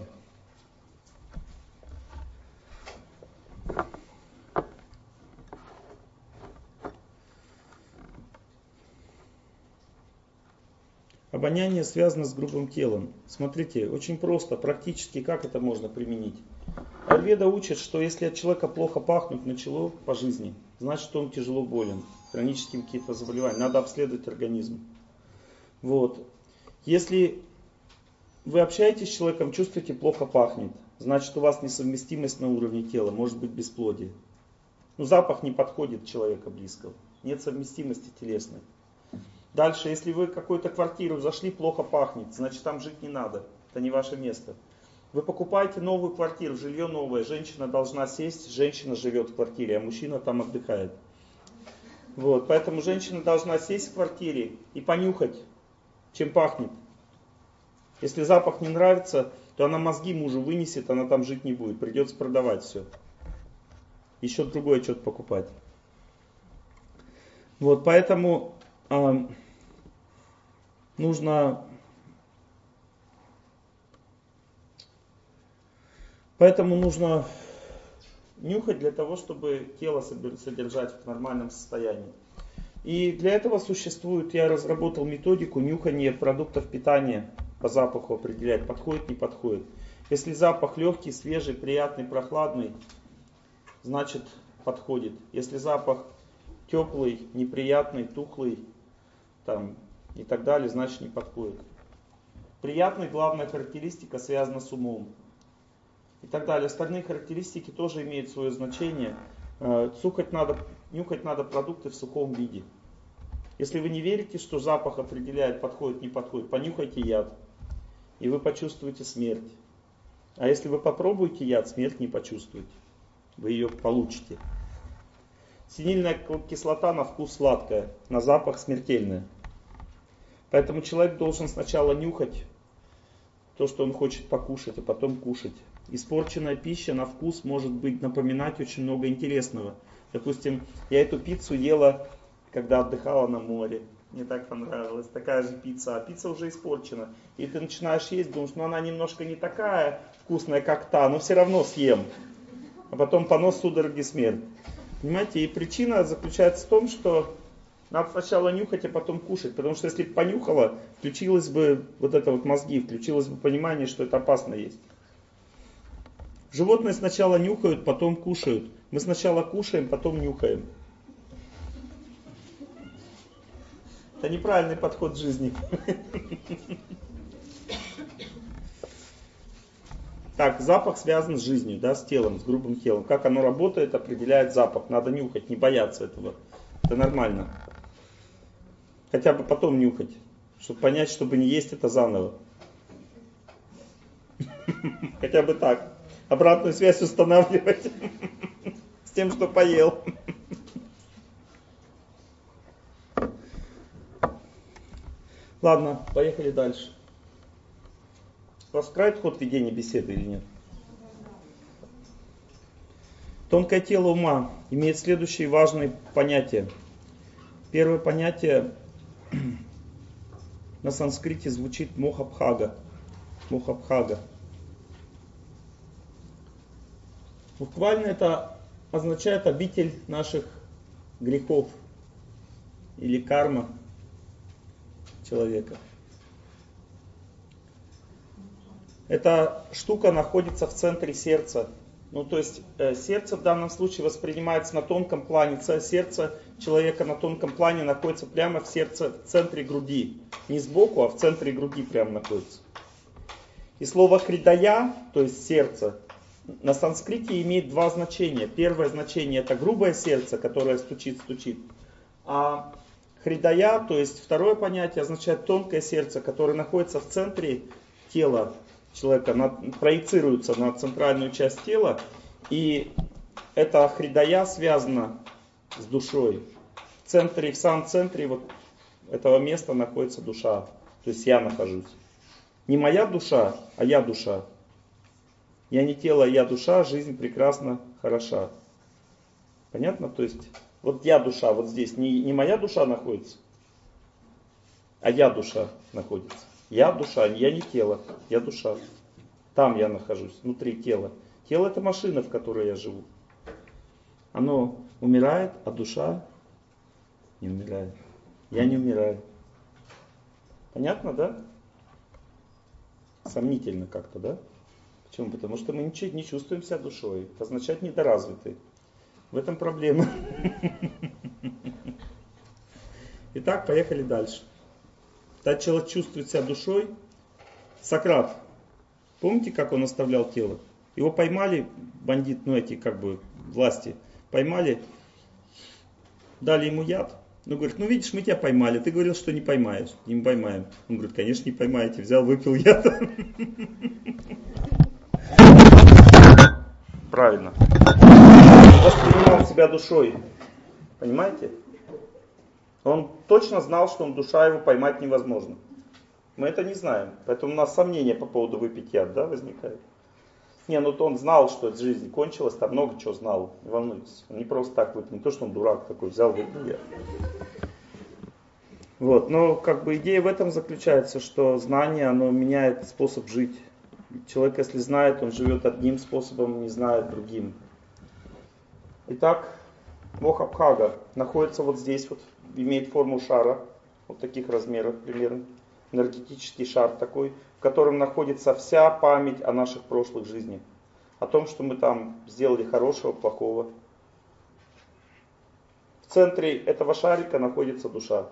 Обоняние связано с грубым телом. Смотрите, очень просто, практически как это можно применить. Аюрведа учит, что если от человека плохо пахнуть начало по жизни, значит он тяжело болен, хронические какие-то заболевания, надо обследовать организм. Вот. Если вы общаетесь с человеком, чувствуете, плохо пахнет, значит у вас несовместимость на уровне тела, может быть бесплодие. Ну, запах не подходит человека близкого, нет совместимости телесной. Дальше, если вы в какую-то квартиру зашли, плохо пахнет, значит там жить не надо, это не ваше место. Вы покупаете новую квартиру, жилье новое, женщина должна сесть, женщина живет в квартире, а мужчина там отдыхает. Вот, поэтому женщина должна сесть в квартире и понюхать, чем пахнет. Если запах не нравится, то она мозги мужу вынесет, она там жить не будет, придется продавать все. Еще другое что-то покупать. Вот, поэтому э, нужно... Поэтому нужно нюхать для того, чтобы тело содержать в нормальном состоянии. И для этого существует, я разработал методику нюхания продуктов питания по запаху определять, подходит, не подходит. Если запах легкий, свежий, приятный, прохладный, значит подходит. Если запах теплый, неприятный, тухлый там, и так далее, значит не подходит. Приятный, главная характеристика связана с умом. И так далее. Остальные характеристики тоже имеют свое значение. Сухать надо, нюхать надо продукты в сухом виде. Если вы не верите, что запах определяет, подходит, не подходит, понюхайте яд, и вы почувствуете смерть. А если вы попробуете яд, смерть не почувствуете. Вы ее получите. Синильная кислота на вкус сладкая, на запах смертельная. Поэтому человек должен сначала нюхать то, что он хочет покушать, а потом кушать. Испорченная пища на вкус может быть напоминать очень много интересного. Допустим, я эту пиццу ела, когда отдыхала на море. Мне так понравилось. Такая же пицца, а пицца уже испорчена. И ты начинаешь есть, думаешь, ну она немножко не такая вкусная, как та, но все равно съем. А потом понос, судороги, смерть. Понимаете, и причина заключается в том, что надо сначала нюхать, а потом кушать. Потому что если бы понюхала, включилось бы вот это вот мозги, включилось бы понимание, что это опасно есть. Животные сначала нюхают, потом кушают. Мы сначала кушаем, потом нюхаем. Это неправильный подход к жизни. Так, запах связан с жизнью, да, с телом, с грубым телом. Как оно работает, определяет запах. Надо нюхать, не бояться этого. Это нормально. Хотя бы потом нюхать, чтобы понять, чтобы не есть это заново. Хотя бы так. Обратную связь устанавливать с тем, что поел. Ладно, поехали дальше. Вас устраивает ход ведения беседы или нет? Тонкое тело ума имеет следующие важные понятия. Первое понятие на санскрите звучит мохабхага. Мохабхага. Буквально это означает обитель наших грехов или карма человека. Эта штука находится в центре сердца Ну, то есть э, сердце в данном случае воспринимается на тонком плане. Сердце человека на тонком плане находится прямо в сердце, в центре груди. Не сбоку, а в центре груди прямо находится. И слово хридая, то есть сердце, на санскрите имеет два значения. Первое значение это грубое сердце, которое стучит-стучит. А хридая, то есть второе понятие, означает тонкое сердце, которое находится в центре тела человека, на, проецируется на центральную часть тела. И это хридая связано с душой. В центре, в самом центре вот этого места находится душа. То есть я нахожусь. Не моя душа, а я душа. Я не тело, я душа, жизнь прекрасна, хороша. Понятно? То есть, вот я душа, вот здесь. Не, не моя душа находится, а я душа находится. Я душа, я не тело, я душа. Там я нахожусь, внутри тела. Тело это машина, в которой я живу. Оно умирает, а душа не умирает. Я не умираю. Понятно, да? Сомнительно как-то, да? Почему? Потому что мы ничего не чувствуем себя душой. Это означает недоразвитый. В этом проблема. Итак, поехали дальше. Когда человек чувствует себя душой, Сократ, помните, как он оставлял тело? Его поймали, бандит, ну эти как бы власти, поймали, дали ему яд. Ну, говорит, ну видишь, мы тебя поймали, ты говорил, что не поймаешь, не поймаем. Он говорит, конечно, не поймаете, взял, выпил яд. Правильно. Он воспринимал себя душой, понимаете? Он точно знал, что он душа, его поймать невозможно. Мы это не знаем, поэтому у нас сомнения по поводу выпить яд, да, возникают. Не, ну то он знал, что эта жизнь кончилась, там много чего знал, не волнуйтесь. Он не просто так выпил, не то, что он дурак такой, взял, выпил яд. Вот, но как бы идея в этом заключается, что знание, оно меняет способ жить. Человек, если знает, он живет одним способом, не знает другим. Итак, Мохабхага находится вот здесь, вот, имеет форму шара, вот таких размеров примерно. Энергетический шар такой, в котором находится вся память о наших прошлых жизнях. О том, что мы там сделали хорошего, плохого. В центре этого шарика находится душа.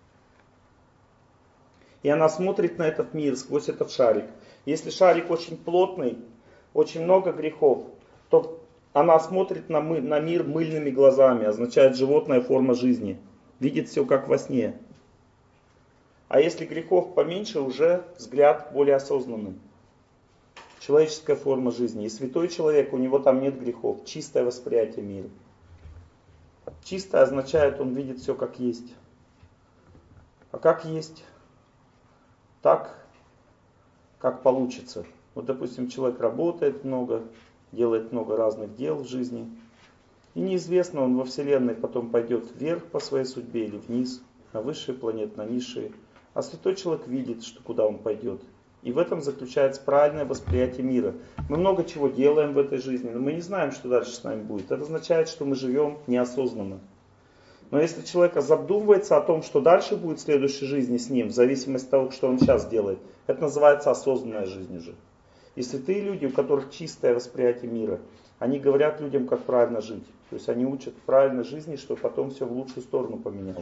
И она смотрит на этот мир сквозь этот шарик. Если шарик очень плотный, очень много грехов, то она смотрит на, мы, на мир мыльными глазами, означает животная форма жизни. Видит все как во сне. А если грехов поменьше, уже взгляд более осознанный. Человеческая форма жизни. И святой человек, у него там нет грехов. Чистое восприятие мира. Чистое означает, он видит все как есть. А как есть? Так, как получится. Вот, допустим, человек работает много, делает много разных дел в жизни. И неизвестно, он во Вселенной потом пойдет вверх по своей судьбе или вниз, на высшие планеты, на низшие. А святой человек видит, что куда он пойдет. И в этом заключается правильное восприятие мира. Мы много чего делаем в этой жизни, но мы не знаем, что дальше с нами будет. Это означает, что мы живем неосознанно. Но если человек задумывается о том, что дальше будет в следующей жизни с ним, в зависимости от того, что он сейчас делает, это называется осознанная жизнь уже. И святые люди, у которых чистое восприятие мира, они говорят людям, как правильно жить. То есть они учат правильной жизни, чтобы потом все в лучшую сторону поменялось.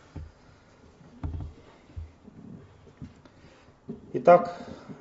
Итак,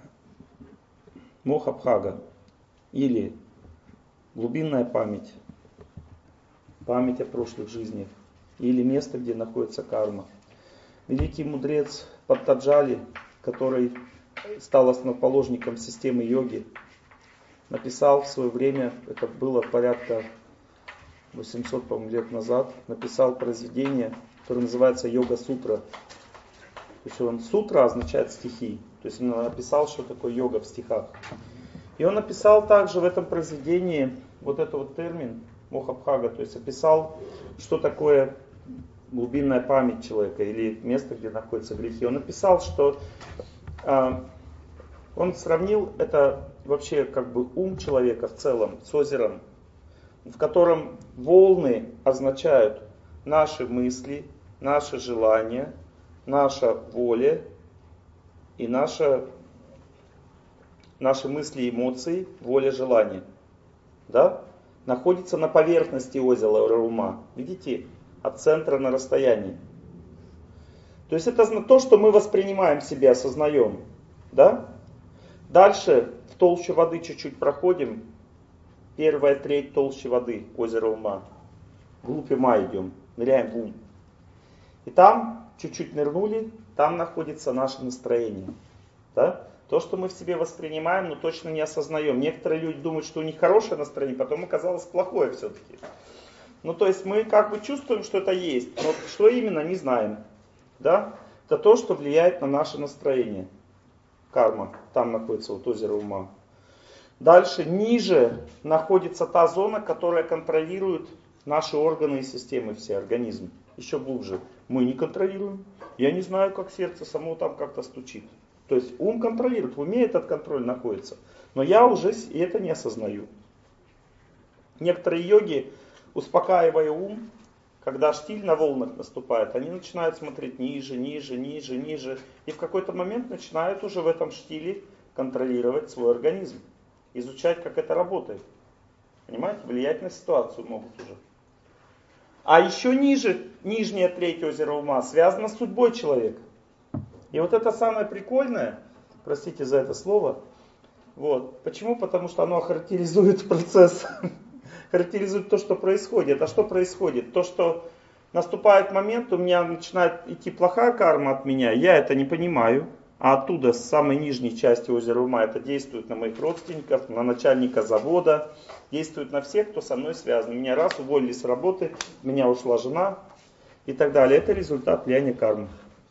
Мохабхага или глубинная память, память о прошлых жизнях, или место, где находится карма. Великий мудрец Паттаджали, который стал основоположником системы йоги, написал в свое время, это было порядка восемьсот, по-моему, лет назад, написал произведение, которое называется Йога-сутра. То есть он сутра означает стихи. То есть он написал, что такое йога в стихах. И он написал также в этом произведении вот этот вот термин Мохабхага, то есть описал, что такое глубинная память человека или место, где находятся грехи. Он написал, что э, он сравнил это вообще как бы ум человека в целом с озером, в котором волны означают наши мысли, наши желания, наша воля и наша, наши мысли и эмоции, воля, желания. да, находится на поверхности озера ума. Видите? От центра на расстоянии. То есть это то, что мы воспринимаем в себе, осознаем. Да? Дальше в толще воды чуть-чуть проходим. Первая треть толще воды, озера ума. Вглубь ума идем, ныряем в ум. И там чуть-чуть нырнули, там находится наше настроение. Да? То, что мы в себе воспринимаем, но точно не осознаем. Некоторые люди думают, что у них хорошее настроение, потом оказалось плохое все-таки. Ну то есть мы как бы чувствуем, что это есть, но что именно, не знаем. Да? Это то, что влияет на наше настроение. Карма. Там находится вот озеро ума. Дальше, ниже находится та зона, которая контролирует наши органы и системы, все, организм. Еще глубже. Мы не контролируем. Я не знаю, как сердце само там как-то стучит. То есть ум контролирует, в уме этот контроль находится. Но я уже и это не осознаю. Некоторые йоги, успокаивая ум, когда штиль на волнах наступает, они начинают смотреть ниже, ниже, ниже, ниже. И в какой-то момент начинают уже в этом штиле контролировать свой организм. Изучать, как это работает. Понимаете? Влиять на ситуацию могут уже. А еще ниже, нижняя треть озера ума связана с судьбой человека. И вот это самое прикольное, простите за это слово, вот. Почему? Потому что оно характеризует процесс. Характеризует то, что происходит. А что происходит? То, что наступает момент, у меня начинает идти плохая карма от меня, я это не понимаю. А оттуда, с самой нижней части озера ума, это действует на моих родственников, на начальника завода, действует на всех, кто со мной связан. Меня раз уволили с работы, у меня ушла жена и так далее. Это результат влияния кармы.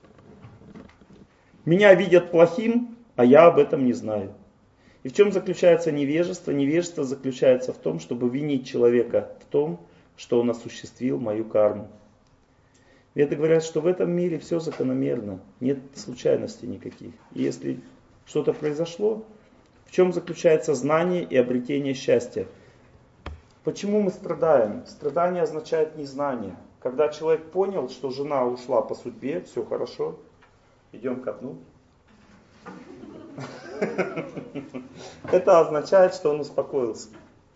Меня видят плохим, а я об этом не знаю. И в чем заключается невежество? Невежество заключается в том, чтобы винить человека в том, что он осуществил мою карму. Веды говорят, что в этом мире все закономерно, нет случайностей никаких. И если что-то произошло, в чем заключается знание и обретение счастья? Почему мы страдаем? Страдание означает незнание. Когда человек понял, что жена ушла по судьбе, все хорошо, идем ко дну. Это означает, что он успокоился.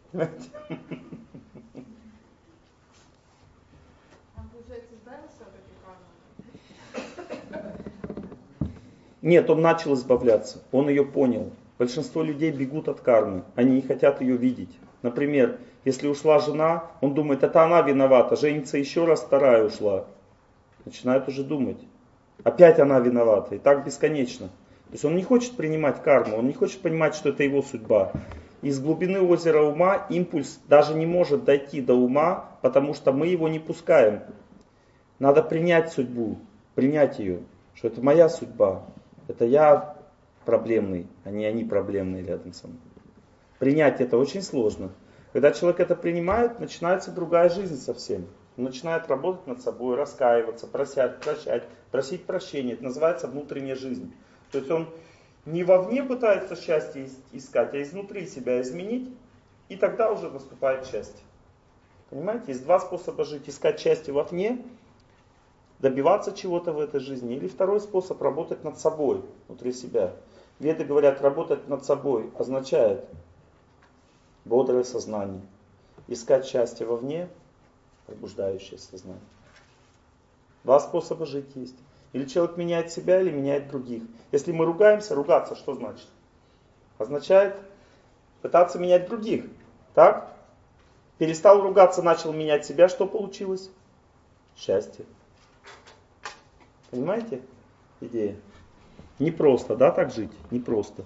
Нет, он начал избавляться, он ее понял. Большинство людей бегут от кармы, они не хотят ее видеть. Например, если ушла жена, он думает, это она виновата, женится еще раз, вторая ушла. Начинает уже думать, опять она виновата, и так бесконечно. То есть он не хочет принимать карму, он не хочет понимать, что это его судьба. Из глубины озера ума импульс даже не может дойти до ума, потому что мы его не пускаем. Надо принять судьбу, принять ее, что это моя судьба. Это я проблемный, а не они проблемные рядом со мной. Принять это очень сложно. Когда человек это принимает, начинается другая жизнь совсем. Он начинает работать над собой, раскаиваться, просять, прощать, просить прощения. Это называется внутренняя жизнь. То есть он не вовне пытается счастье искать, а изнутри себя изменить, и тогда уже наступает счастье. Понимаете? Есть два способа жить. Искать счастье вовне, добиваться чего-то в этой жизни. Или второй способ работать над собой, внутри себя. Веды говорят, работать над собой означает бодрое сознание. Искать счастье вовне, пробуждающее сознание. Два способа жить есть. Или человек меняет себя, или меняет других. Если мы ругаемся, ругаться что значит? Означает пытаться менять других. Так? Перестал ругаться, начал менять себя, что получилось? Счастье. Понимаете идея? Непросто, да, так жить? Непросто.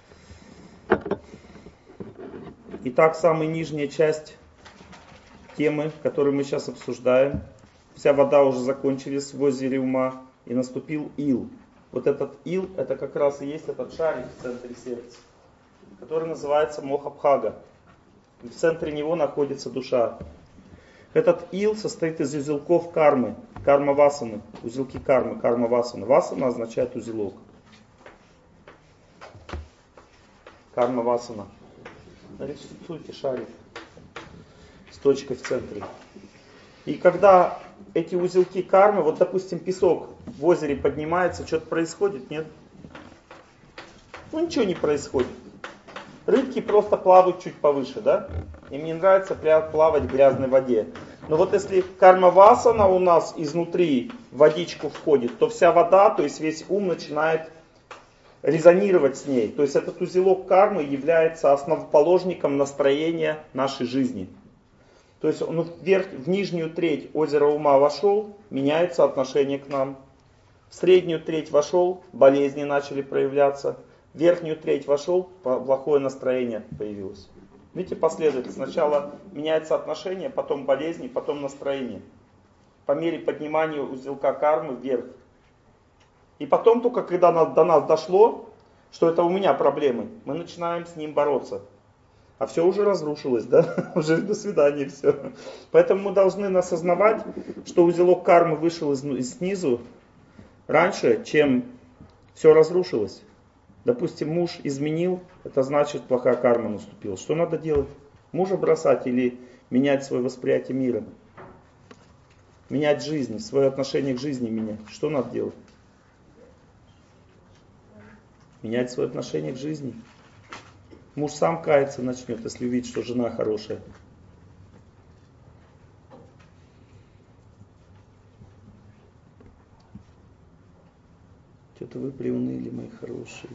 Итак, самая нижняя часть темы, которую мы сейчас обсуждаем. Вся вода уже закончилась в озере ума, и наступил ил. Вот этот ил, это как раз и есть этот шарик в центре сердца, который называется Мохабхага. В центре него находится душа. Этот ил состоит из узелков кармы, карма-васаны, узелки кармы, карма-васана. Васана означает узелок. Карма-васана. Нарисуйте шарик с точкой в центре. И когда эти узелки кармы, вот допустим песок в озере поднимается, что-то происходит, нет? Ну ничего не происходит. Рыбки просто плавают чуть повыше, да? и мне нравится плавать в грязной воде. Но вот если карма васана у нас изнутри в водичку входит, то вся вода, то есть весь ум начинает резонировать с ней. То есть этот узелок кармы является основоположником настроения нашей жизни. То есть он вверх, в нижнюю треть озера ума вошел, меняется отношение к нам. В среднюю треть вошел, болезни начали проявляться. В верхнюю треть вошел, плохое настроение появилось. Видите, последовательно. Сначала меняется отношение, потом болезни, потом настроение. По мере поднимания узелка кармы вверх. И потом только, когда до нас дошло, что это у меня проблемы, мы начинаем с ним бороться. А все уже разрушилось, да? Уже до свидания все. Поэтому мы должны осознавать, что узелок кармы вышел из, из снизу раньше, чем все разрушилось. Допустим, муж изменил, это значит, плохая карма наступила. Что надо делать? Мужа бросать или менять свое восприятие мира? Менять жизнь, свое отношение к жизни менять. Что надо делать? Менять свое отношение к жизни. Муж сам каяться начнет, если увидит, что жена хорошая. Что-то вы приуныли, мои хорошие.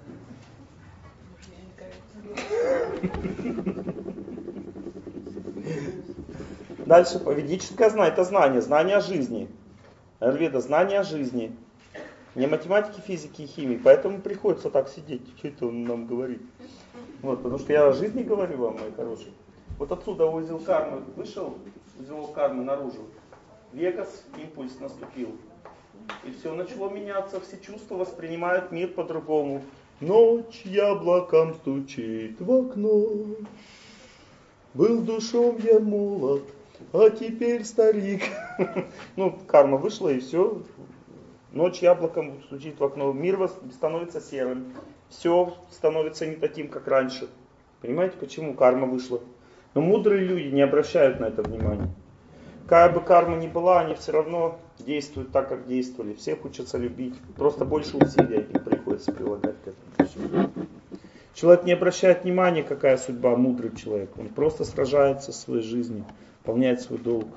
Дальше, ведическое знание, это знание, знание о жизни. Аюрведа, знание о жизни. Не математики, физики и химии, поэтому приходится так сидеть, что это он нам говорит. Вот, потому что я о жизни говорю вам, мои хорошие. Вот отсюда узел кармы вышел, узел кармы наружу. Вегас, импульс наступил. И все начало меняться, все чувства воспринимают мир по-другому. Ночь яблоком стучит в окно. Был душом я молод, а теперь старик. Ну, карма вышла и все. Ночь яблоком стучит в окно. Мир становится серым. Все становится не таким, как раньше. Понимаете, почему карма вышла? Но мудрые люди не обращают на это внимания. Какая бы карма ни была, они все равно действуют так, как действовали. Всех учатся любить. Просто больше усилий им приходится прилагать к этому. Человек не обращает внимания, какая судьба, мудрый человек. Он просто сражается со своей жизнью, выполняет свой долг.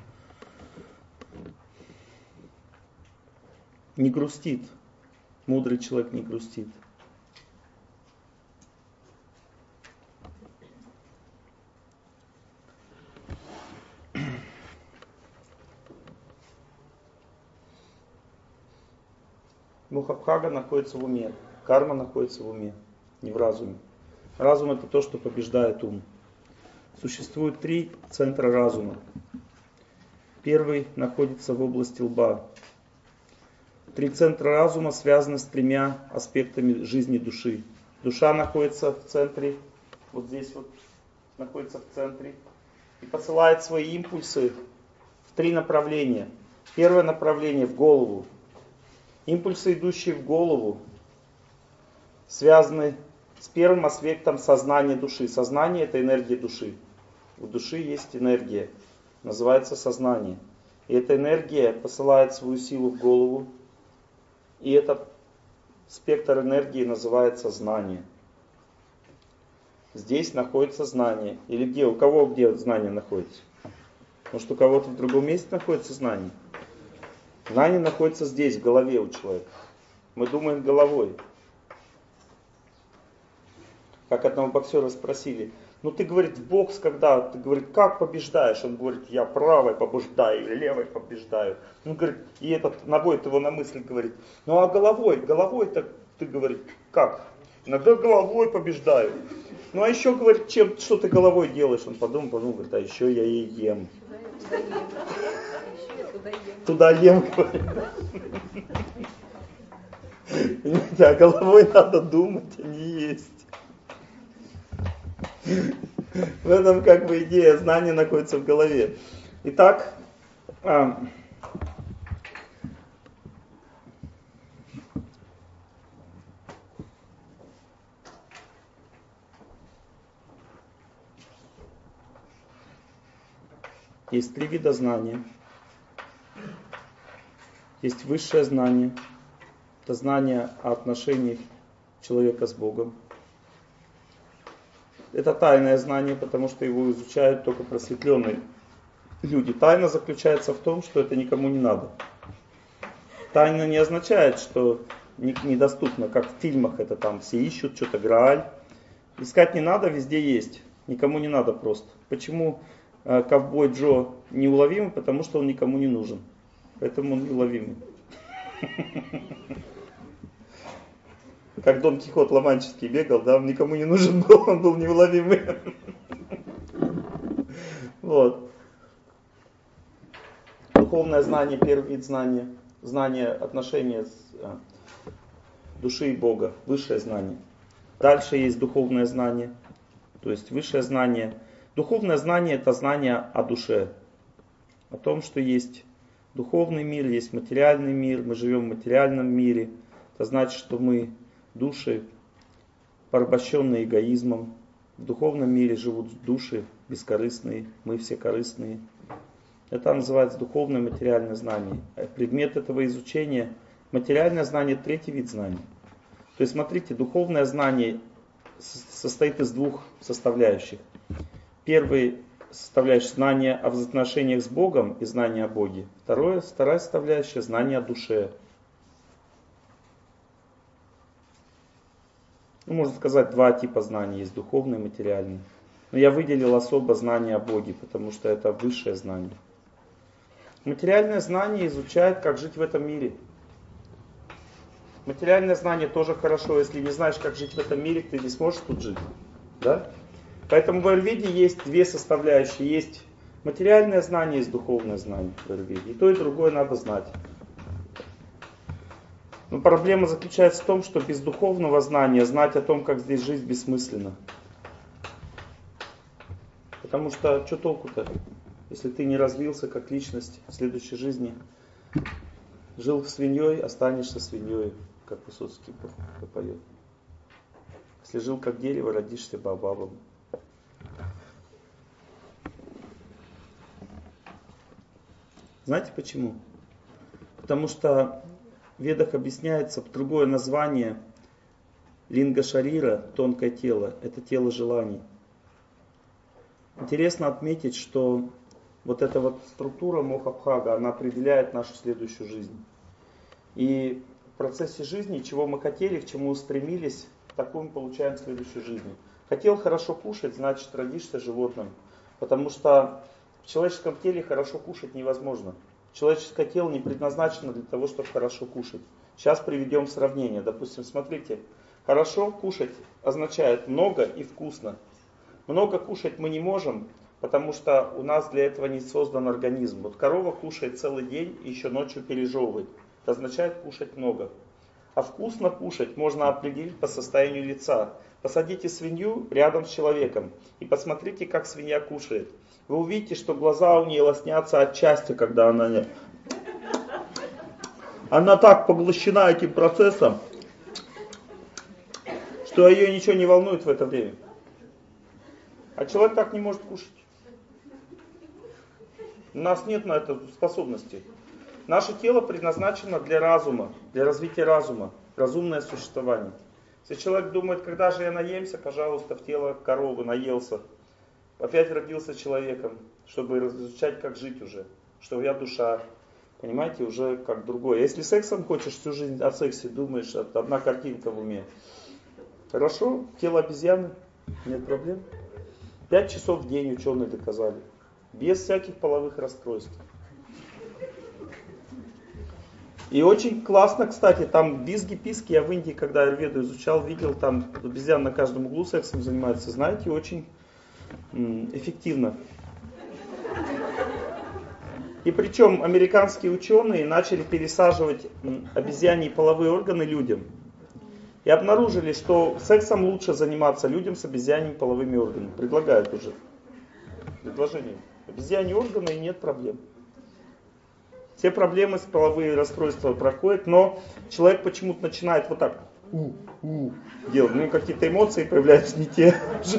Не грустит. Мудрый человек не грустит. Мухабхага находится в уме, карма находится в уме, не в разуме. Разум — это то, что побеждает ум. Существует три центра разума. Первый находится в области лба. Три центра разума связаны с тремя аспектами жизни души. Душа находится в центре, вот здесь вот находится в центре, и посылает свои импульсы в три направления. Первое направление — в голову. Импульсы, идущие в голову, связаны с первым аспектом сознания души. Сознание — это энергия души. У души есть энергия, называется сознание. И эта энергия посылает свою силу в голову. И этот спектр энергии называется знание. Здесь находится знание. Или где? У кого где знание находится? Может, у кого-то в другом месте находится знание? Знание находится здесь, в голове у человека. Мы думаем головой. Как одного боксера спросили: ну ты, говорит, в бокс, когда, ты, говорит, как побеждаешь? Он говорит: я правой побеждаю или левой побеждаю. Он говорит, и этот наводит его на мысль, говорит: ну а головой, головой-то ты, говорит, как? Иногда головой побеждаю. Ну а еще, говорит, чем, что ты головой делаешь? Он подумал, подумал, говорит, а еще я ей ем. Туда ем, говорит. А головой надо думать, а не есть. В этом как бы идея, знание находится в голове. Итак, а, есть три вида знания. Есть высшее знание. Это знание о отношениях человека с Богом. это тайное знание, потому что его изучают только просветленные люди. Тайна заключается в том, что это никому не надо. Тайна не означает, что недоступно, как в фильмах это там все ищут что-то, Грааль. Искать не надо, везде есть. Никому не надо просто. Почему э, ковбой Джо неуловимый? Потому что он никому не нужен. Поэтому он неуловимый. Как Дон Кихот Ла-Манческий бегал, да, он никому не нужен был, он был неуловимый. Вот. Духовное знание, первый вид знания. Знание отношения с а, души и Бога, высшее знание. Дальше есть духовное знание, то есть высшее знание. Духовное знание это знание о душе, о том, что есть духовный мир, есть материальный мир, мы живем в материальном мире. Это значит, что мы души, порабощенные эгоизмом. В духовном мире живут души бескорыстные, мы все корыстные. Это называется духовное материальное знание. Предмет этого изучения, материальное знание, третий вид знаний. То есть смотрите, духовное знание состоит из двух составляющих. Первый составляющий знание о взаимоотношениях с Богом и знание о Боге. Второе, вторая составляющая знание о душе. Ну, можно сказать, два типа знаний есть, духовное и материальное. Но я выделил особо знание о Боге, потому что это высшее знание. Материальное знание изучает, как жить в этом мире. Материальное знание тоже хорошо, если не знаешь, как жить в этом мире, ты не сможешь тут жить. Да? Поэтому в аюрведе есть две составляющие. Есть материальное знание, есть духовное знание в аюрведе. И то, и другое надо знать. Но проблема заключается в том, что без духовного знания знать о том, как здесь жить, бессмысленно. Потому что что толку-то, если ты не развился как личность в следующей жизни? Жил свиньей, останешься свиньей, как Высоцкий поет. Если жил как дерево, родишься баобабом. Знаете почему? Потому что в Ведах объясняется другое название линга шарира, тонкое тело, это тело желаний. Интересно отметить, что вот эта вот структура Мохабхага, она определяет нашу следующую жизнь. И в процессе жизни, чего мы хотели, к чему стремились, такую мы получаем в следующей жизни. Хотел хорошо кушать, значит родишься животным. Потому что в человеческом теле хорошо кушать невозможно. Человеческое тело не предназначено для того, чтобы хорошо кушать. Сейчас приведем сравнение. Допустим, смотрите, хорошо кушать означает много и вкусно. Много кушать мы не можем, потому что у нас для этого не создан организм. Вот корова кушает целый день и еще ночью пережевывает. Это означает кушать много. А вкусно кушать можно определить по состоянию лица. Посадите свинью рядом с человеком и посмотрите, как свинья кушает. Вы увидите, что глаза у нее лоснятся от счастья, когда она не... Она так поглощена этим процессом, что ее ничего не волнует в это время. А человек так не может кушать. У нас нет на это способности. Наше тело предназначено для разума, для развития разума, разумное существование. Если человек думает, когда же я наемся, пожалуйста, в тело коровы наелся. Опять родился человеком, чтобы изучать, как жить уже. Что я душа. Понимаете, уже как другое. Если сексом хочешь всю жизнь о сексе думаешь, это одна картинка в уме. Хорошо, тело обезьяны, нет проблем. Пять часов в день ученые доказали. Без всяких половых расстройств. И очень классно, кстати, там визги-писки, я в Индии, когда аюрведу изучал, видел, там обезьян на каждом углу сексом занимаются, знаете, очень м, эффективно. И причем американские ученые начали пересаживать м, обезьяньи половые органы людям. И обнаружили, что сексом лучше заниматься людям с обезьяньими половыми органами. Предлагают уже. Предложение. Обезьяньи органы и нет проблем. Все проблемы с половые расстройства проходят, но человек почему-то начинает вот так у, у, делать. Ну, какие-то эмоции появляются не те.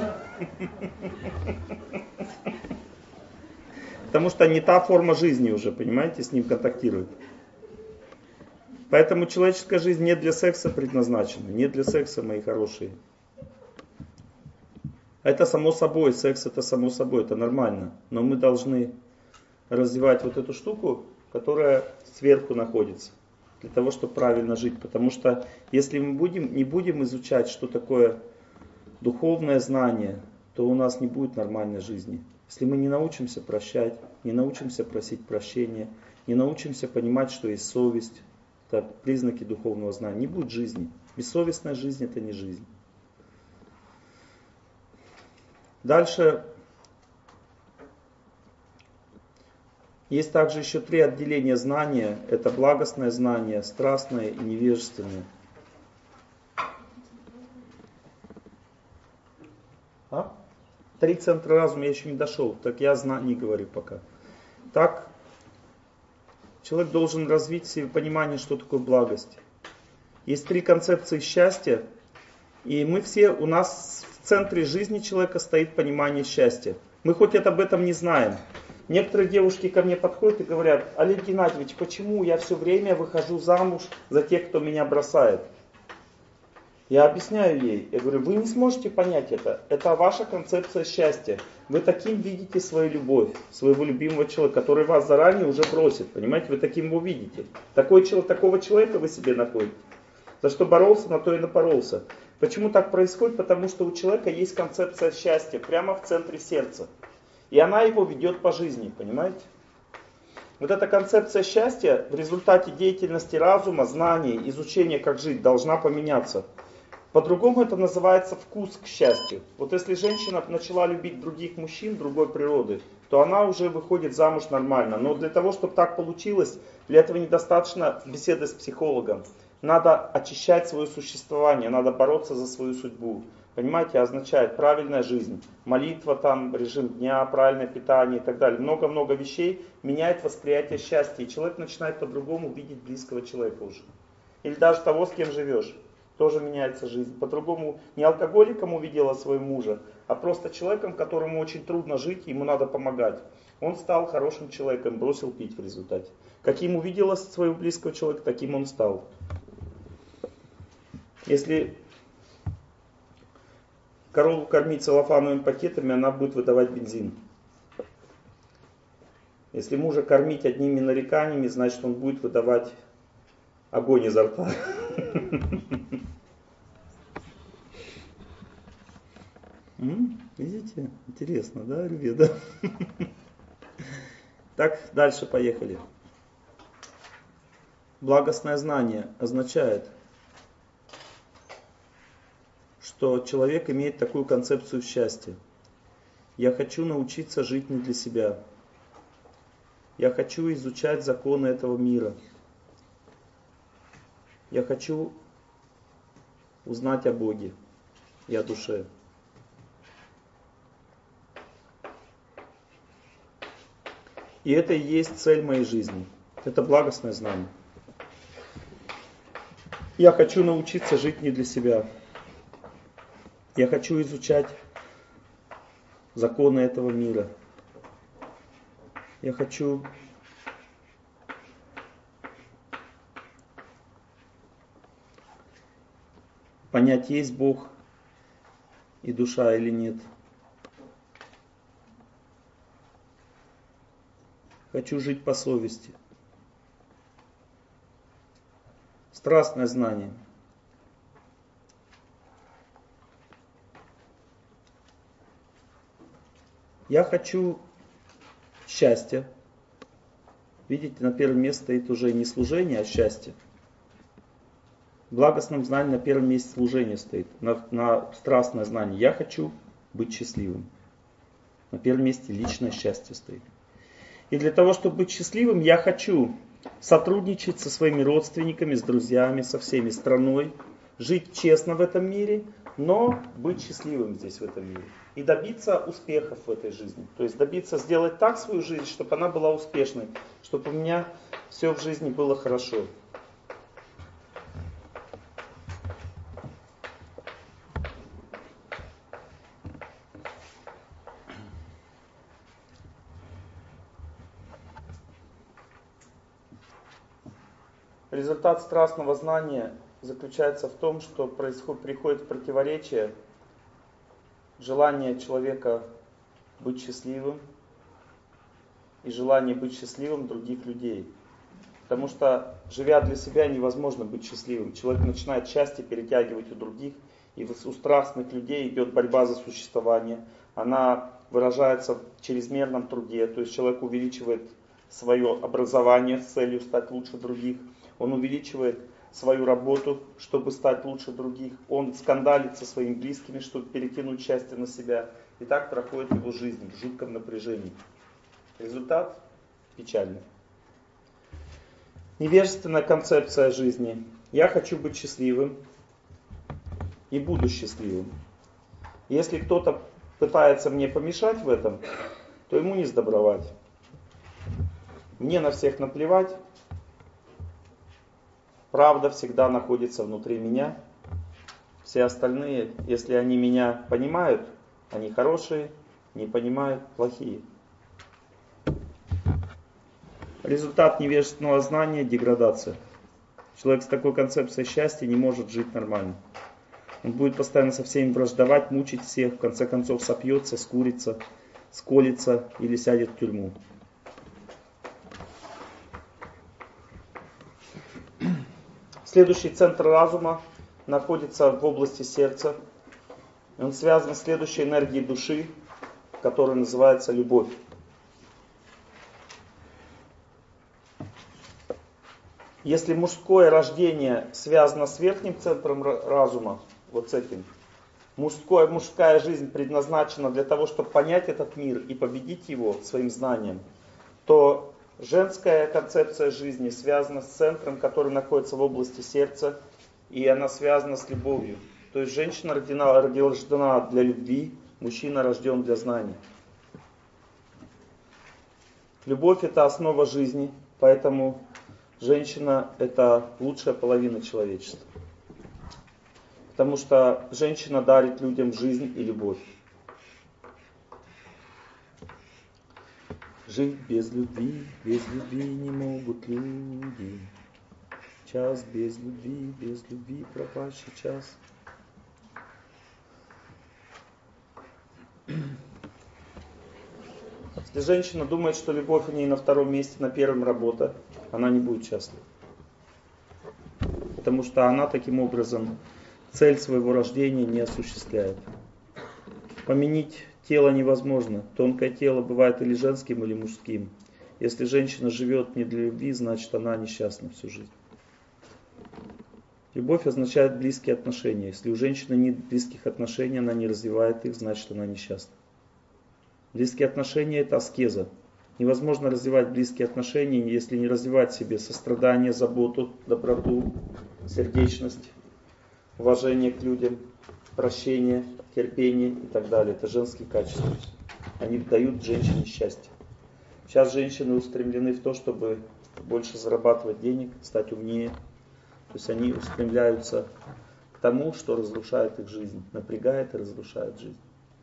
Потому что не та форма жизни уже, понимаете, с ним контактирует. Поэтому человеческая жизнь не для секса предназначена. Не для секса, мои хорошие. Это само собой, секс это само собой, это нормально. Но мы должны развивать вот эту штуку, которая сверху находится, для того, чтобы правильно жить. Потому что если мы будем, не будем изучать, что такое духовное знание, то у нас не будет нормальной жизни. Если мы не научимся прощать, не научимся просить прощения, не научимся понимать, что есть совесть, это признаки духовного знания, не будет жизни. Бессовестная жизнь это не жизнь. Дальше есть также еще три отделения знания. Это благостное знание, страстное и невежественное. А? Три центра разума я еще не дошел, так я зна- не говорю пока. Так, человек должен развить в себе понимание, что такое благость. Есть три концепции счастья, и мы все, у нас в центре жизни человека стоит понимание счастья. Мы хоть это об этом не знаем. Некоторые девушки ко мне подходят и говорят: Олег Геннадьевич, почему я все время выхожу замуж за тех, кто меня бросает? Я объясняю ей, я говорю: вы не сможете понять это. Это ваша концепция счастья. Вы таким видите свою любовь, своего любимого человека, который вас заранее уже бросит. Понимаете, вы таким его видите. Такой, такого человека вы себе находите. За что боролся, на то и напоролся. Почему так происходит? Потому что у человека есть концепция счастья прямо в центре сердца. И она его ведет по жизни, понимаете? Вот эта концепция счастья в результате деятельности разума, знаний, изучения, как жить, должна поменяться. По-другому это называется вкус к счастью. Вот если женщина начала любить других мужчин другой природы, то она уже выходит замуж нормально. Но для того, чтобы так получилось, для этого недостаточно беседы с психологом. Надо очищать свое существование, надо бороться за свою судьбу. Понимаете, означает правильная жизнь, молитва, там, режим дня, правильное питание и так далее. Много-много вещей меняет восприятие счастья. И человек начинает по-другому видеть близкого человека уже. Или даже того, с кем живешь. Тоже меняется жизнь. По-другому не алкоголиком увидела своего мужа, а просто человеком, которому очень трудно жить, ему надо помогать. Он стал хорошим человеком, бросил пить в результате. Каким увидела своего близкого человека, таким он стал. Если корову кормить целлофановыми пакетами, она будет выдавать бензин. Если мужа кормить одними нареканиями, значит он будет выдавать огонь изо рта. Видите? Интересно, да, ребята? Так, дальше поехали. Благостное знание означает, что человек имеет такую концепцию счастья. Я хочу научиться жить не для себя. Я хочу изучать законы этого мира. Я хочу узнать о Боге и о душе. И это и есть цель моей жизни. Это благостное знание. Я хочу научиться жить не для себя. Я хочу изучать законы этого мира. Я хочу понять, есть Бог и душа или нет. Хочу жить по совести. Страстное знание. Я хочу счастья. Видите, на первом месте стоит уже не служение, а счастье. В благостном знании на первом месте служение стоит, на, на страстное знание. Я хочу быть счастливым. На первом месте личное счастье стоит. И для того, чтобы быть счастливым, я хочу сотрудничать со своими родственниками, с друзьями, со всеми страной, жить честно в этом мире, но быть счастливым здесь, в этом мире. И добиться успехов в этой жизни. То есть добиться, сделать так свою жизнь, чтобы она была успешной, чтобы у меня все в жизни было хорошо. Результат страстного знания заключается в том, что происходит, приходит в противоречие желание человека быть счастливым и желание быть счастливым других людей. Потому что, живя для себя, невозможно быть счастливым. Человек начинает счастье перетягивать у других, и у страстных людей идет борьба за существование. Она выражается в чрезмерном труде, то есть человек увеличивает свое образование с целью стать лучше других. Он увеличивает свою работу, чтобы стать лучше других. Он скандалит со своими близкими, чтобы перекинуть счастье на себя. И так проходит его жизнь в жутком напряжении. Результат печальный. Невежественная концепция жизни. Я хочу быть счастливым и буду счастливым. Если кто-то пытается мне помешать в этом, то ему не сдобровать. Мне на всех наплевать. Правда всегда находится внутри меня. Все остальные, если они меня понимают, они хорошие, не понимают, плохие. Результат невежественного знания – деградация. Человек с такой концепцией счастья не может жить нормально. Он будет постоянно со всеми враждовать, мучить всех, в конце концов сопьется, скурится, сколется или сядет в тюрьму. Следующий центр разума находится в области сердца. Он связан с следующей энергией души, которая называется любовь. Если мужское рождение связано с верхним центром разума, вот с этим, мужское, мужская жизнь предназначена для того, чтобы понять этот мир и победить его своим знанием, то женская концепция жизни связана с центром, который находится в области сердца, и она связана с любовью. То есть женщина рождена, рождена для любви, мужчина рожден для знаний. Любовь – это основа жизни, поэтому женщина – это лучшая половина человечества. Потому что женщина дарит людям жизнь и любовь. Жить без любви, без любви не могут люди. Час без любви, без любви пропащий час. Если женщина думает, что любовь у нее на втором месте, на первом работа, она не будет счастлива. Потому что она таким образом цель своего рождения не осуществляет. Поменить тело невозможно. Тонкое тело бывает или женским, или мужским. Если женщина живет не для любви, значит она несчастна всю жизнь. Любовь означает близкие отношения. Если у женщины нет близких отношений, она не развивает их, значит она несчастна. Близкие отношения – это аскеза. Невозможно развивать близкие отношения, если не развивать в себе сострадание, заботу, доброту, сердечность, уважение к людям, прощение, терпение и так далее. Это женские качества. Они дают женщине счастье. Сейчас женщины устремлены в то, чтобы больше зарабатывать денег, стать умнее. То есть они устремляются к тому, что разрушает их жизнь, напрягает и разрушает жизнь.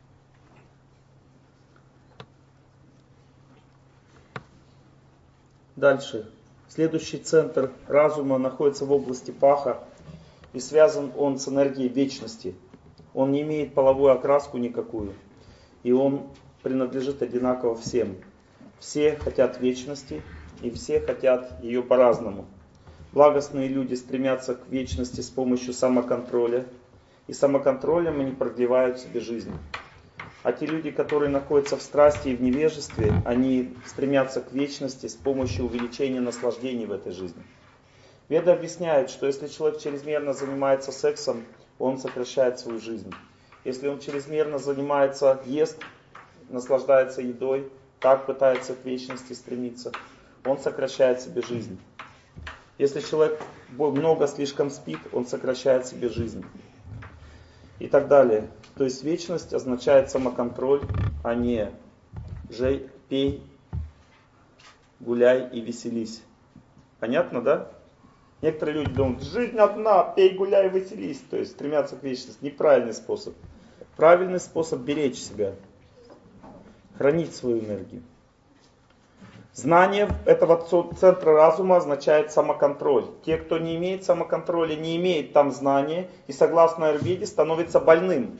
Дальше. Следующий центр разума находится в области паха, и связан он с энергией вечности. Он не имеет половую окраску никакую, и он принадлежит одинаково всем. Все хотят вечности, и все хотят ее по-разному. Благостные люди стремятся к вечности с помощью самоконтроля, и самоконтролем они продлевают себе жизнь. А те люди, которые находятся в страсти и в невежестве, они стремятся к вечности с помощью увеличения наслаждений в этой жизни. Веды объясняют, что если человек чрезмерно занимается сексом, он сокращает свою жизнь. Если он чрезмерно занимается, ест, наслаждается едой, так пытается к вечности стремиться, он сокращает себе жизнь. Если человек много слишком спит, он сокращает себе жизнь. И так далее. То есть вечность означает самоконтроль, а не жей, пей, гуляй и веселись. Понятно, да? Некоторые люди думают, жизнь одна, пей, гуляй, веселись. То есть стремятся к вечности. Неправильный способ. Правильный способ беречь себя. Хранить свою энергию. Знание этого центра разума означает самоконтроль. Те, кто не имеет самоконтроля, не имеет там знания и согласно аюрведе становится больным.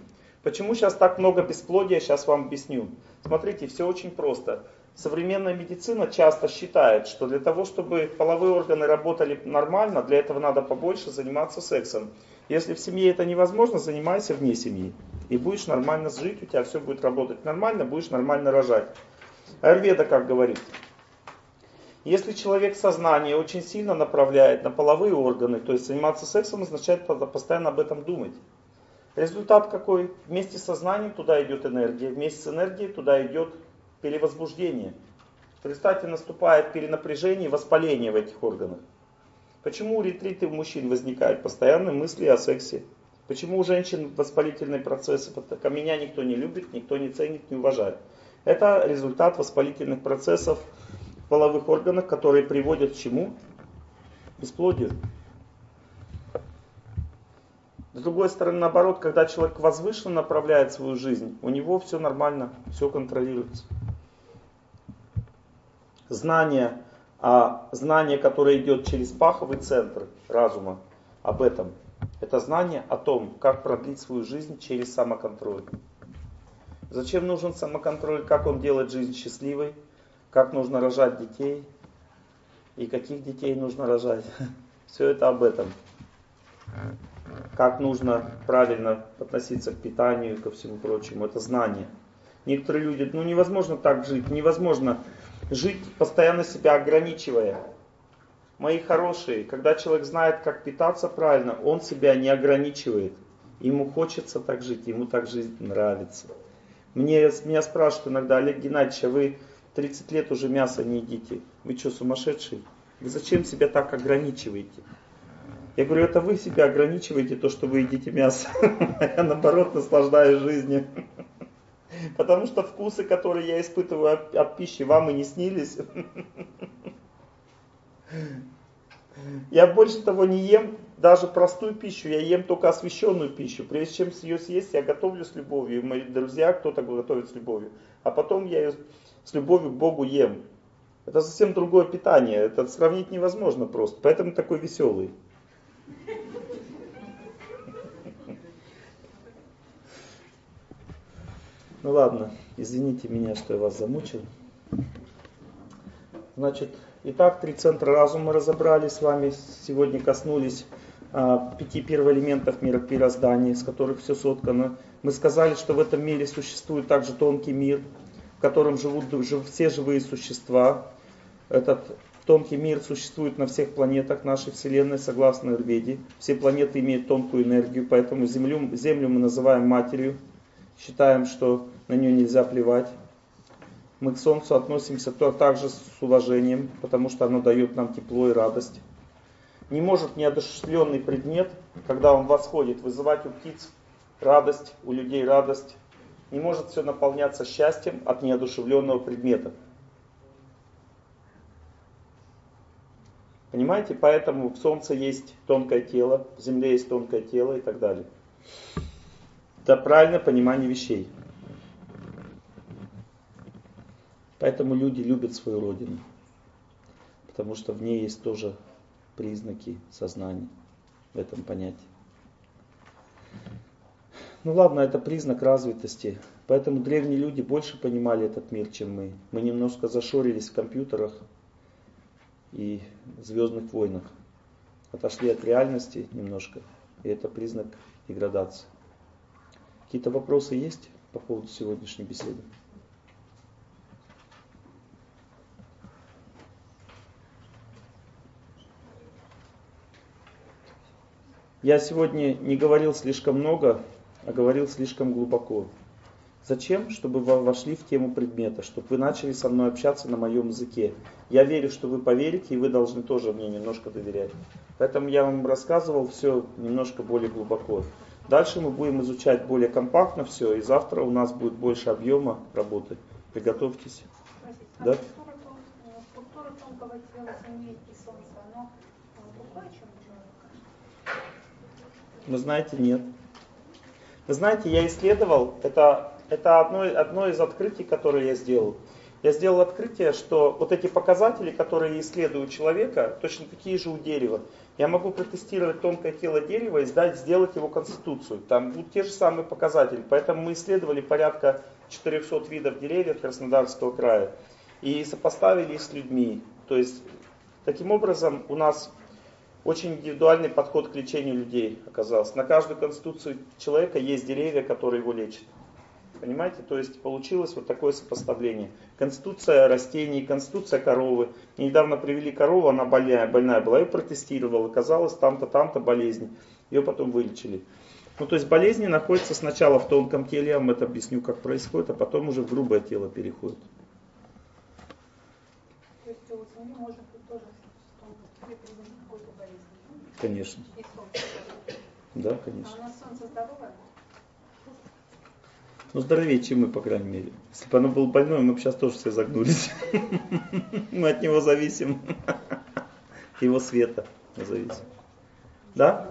Почему сейчас так много бесплодия, сейчас вам объясню. Смотрите, все очень просто. Современная медицина часто считает, что для того, чтобы половые органы работали нормально, для этого надо побольше заниматься сексом. Если в семье это невозможно, занимайся вне семьи. И будешь нормально жить, у тебя все будет работать нормально, будешь нормально рожать. Аюрведа как говорит? Если человек сознание очень сильно направляет на половые органы, то есть заниматься сексом означает постоянно об этом думать. Результат какой? Вместе с сознанием туда идет энергия, вместе с энергией туда идет перевозбуждение. Представьте, наступает перенапряжение и воспаление в этих органах. Почему у ретриты у мужчин возникают постоянные мысли о сексе? Почему у женщин воспалительные процессы? Потому что меня никто не любит, никто не ценит, не уважает. Это результат воспалительных процессов в половых органах, которые приводят к чему? К бесплодию. С другой стороны, наоборот, когда человек возвышенно направляет свою жизнь, у него все нормально, все контролируется. Знание, а знание, которое идет через паховый центр разума, об этом, это знание о том, как продлить свою жизнь через самоконтроль. Зачем нужен самоконтроль, как он делает жизнь счастливой, как нужно рожать детей и каких детей нужно рожать. Все это об этом. Как нужно правильно относиться к питанию и ко всему прочему. Это знание. Некоторые люди, ну невозможно так жить, невозможно жить, постоянно себя ограничивая. Мои хорошие, когда человек знает, как питаться правильно, он себя не ограничивает. Ему хочется так жить, ему так жизнь нравится. Мне, меня спрашивают иногда: Олег Геннадьевич, а вы тридцать лет уже мясо не едите. Вы что, сумасшедший? Вы зачем себя так ограничиваете? Я говорю, это вы себя ограничиваете, то, что вы едите мясо. Я наоборот наслаждаюсь жизнью. Потому что вкусы, которые я испытываю от, от пищи, вам и не снились. Я больше того не ем даже простую пищу, я ем только освященную пищу. Прежде чем ее съесть, я готовлю с любовью. Мои друзья, кто-то готовит с любовью. А потом я ее с любовью к Богу ем. Это совсем другое питание, это сравнить невозможно просто. Поэтому такой веселый. Ну ладно, извините меня, что я вас замучил. Значит, итак, три центра разума разобрали с вами. Сегодня коснулись а, пяти первоэлементов мира мироздания, из которых все соткано. Мы сказали, что в этом мире существует также тонкий мир, в котором живут жив, все живые существа. Этот тонкий мир существует на всех планетах нашей Вселенной, согласно Аюрведе. Все планеты имеют тонкую энергию, поэтому Землю, Землю мы называем матерью. Считаем, что на нее нельзя плевать. Мы к Солнцу относимся также с уважением, потому что оно дает нам тепло и радость. Не может неодушевленный предмет, когда он восходит, вызывать у птиц радость, у людей радость. Не может все наполняться счастьем от неодушевленного предмета. Понимаете? Поэтому в Солнце есть тонкое тело, в Земле есть тонкое тело и так далее. Это правильное понимание вещей. Поэтому люди любят свою родину. Потому что в ней есть тоже признаки сознания в этом понятии. Ну ладно, это признак развитости. Поэтому древние люди больше понимали этот мир, чем мы. Мы немножко зашорились в компьютерах и Звездных войнах. Отошли от реальности немножко. И это признак деградации. Какие-то вопросы есть по поводу сегодняшней беседы? Я сегодня не говорил слишком много, а говорил слишком глубоко. Зачем? Чтобы вы вошли в тему предмета, чтобы вы начали со мной общаться на моем языке. Я верю, что вы поверите, и вы должны тоже мне немножко доверять. Поэтому я вам рассказывал все немножко более глубоко. Дальше мы будем изучать более компактно все, и завтра у нас будет больше объема работы. Приготовьтесь. А Да? структура тонкого тела Земли и Солнца, оно другое, чем у человека? Вы знаете, нет. Вы знаете, я исследовал, это, это одно, одно из открытий, которое я сделал. я сделал открытие, что вот эти показатели, которые исследуют человека, точно такие же у дерева. Я могу протестировать тонкое тело дерева и сдать, сделать его конституцию. Там будут те же самые показатели. Поэтому мы исследовали порядка четырехсот видов деревьев Краснодарского края и сопоставили их с людьми. То есть, таким образом, у нас очень индивидуальный подход к лечению людей оказался. На каждую конституцию человека есть деревья, которые его лечат. Понимаете? То есть получилось вот такое сопоставление. Конституция растений, конституция коровы. Недавно привели корову, она больная, больная была, ее протестировал. Оказалось, там-то, там-то болезнь. Ее потом вылечили. Ну, то есть болезни находятся сначала в тонком теле, я вам это объясню, как происходит, а потом уже в грубое тело переходит. То есть у семьи можно тоже в тонком теле привести к какой-то болезни? Конечно. И солнце. Да, конечно. А у нас солнце здоровое? Ну, здоровее, чем мы, по крайней мере. Если бы оно было больное, мы бы сейчас тоже все загнулись. Мы от него зависим. Его света зависим. Да?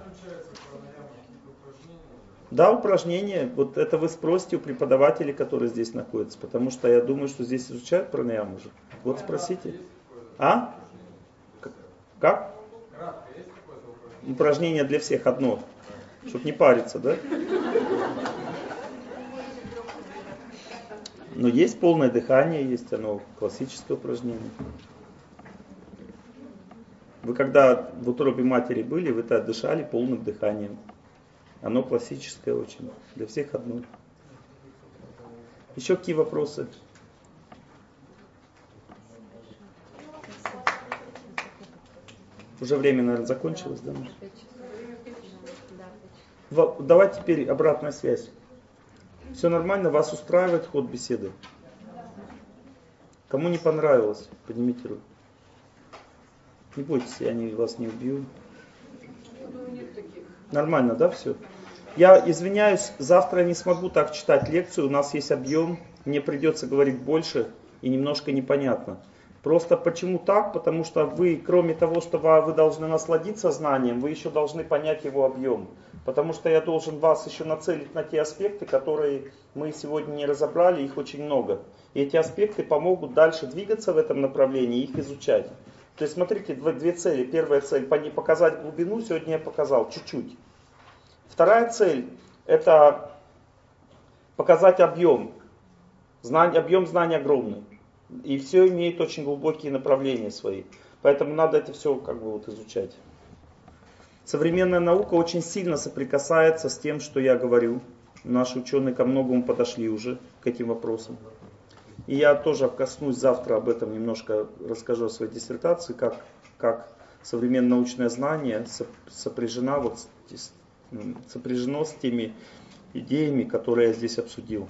Да, упражнения. Вот это вы спросите у преподавателей, которые здесь находятся. Потому что я думаю, что здесь изучают пранаяму уже. Вот спросите. А? Как? Упражнение для всех одно. Чтоб не париться, да? Но есть полное дыхание, есть оно классическое упражнение. Вы когда в утробе матери были, вы тогда дышали полным дыханием. Оно классическое очень. Для всех одно. Еще какие вопросы? Уже время, наверное, закончилось, да? Давай теперь обратная связь. Все нормально? Вас устраивает ход беседы? Кому не понравилось, поднимите руку. Не бойтесь, я не, вас не убью. Нормально, да, все? Я извиняюсь, завтра я не смогу так читать лекцию, у нас есть объем, мне придется говорить больше и немножко непонятно. Просто почему так? Потому что вы, кроме того, что вы должны насладиться знанием, вы еще должны понять его объем. Потому что я должен вас еще нацелить на те аспекты, которые мы сегодня не разобрали, их очень много. И эти аспекты помогут дальше двигаться в этом направлении и их изучать. То есть смотрите, две цели. Первая цель – показать глубину, сегодня я показал чуть-чуть. Вторая цель – это показать объем. Знание, объем знаний огромный. И все имеет очень глубокие направления свои. Поэтому надо это все как бы вот изучать. Современная наука очень сильно соприкасается с тем, что я говорю. Наши ученые ко многому подошли уже к этим вопросам. И я тоже коснусь завтра об этом немножко, расскажу о своей диссертации, как, как современное научное знание сопряжено, вот, сопряжено с теми идеями, которые я здесь обсудил.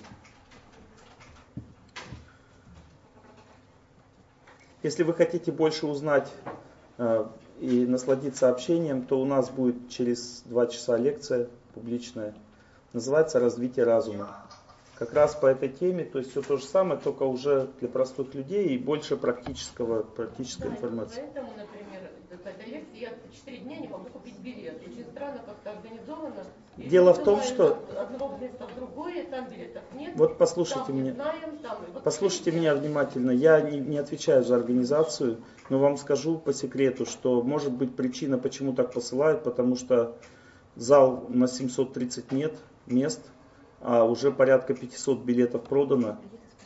Если вы хотите больше узнать и насладиться общением, то у нас будет через два часа лекция публичная. Называется «Развитие разума». Как раз по этой теме, то есть все то же самое, только уже для простых людей и больше практического, практической да, информации. Поэтому, например, эта лекция, я четыре дня не могу купить билет. Очень странно как-то организовано. И Дело в том, что... Одного места в другое, там билетов нет. Вот послушайте там меня. Знаем, там, вот послушайте меня внимательно. Я не, не отвечаю за организацию, но вам скажу по секрету, что может быть причина, почему так посылают, потому что зал на семьсот тридцать нет мест, а уже порядка пятьсот билетов продано.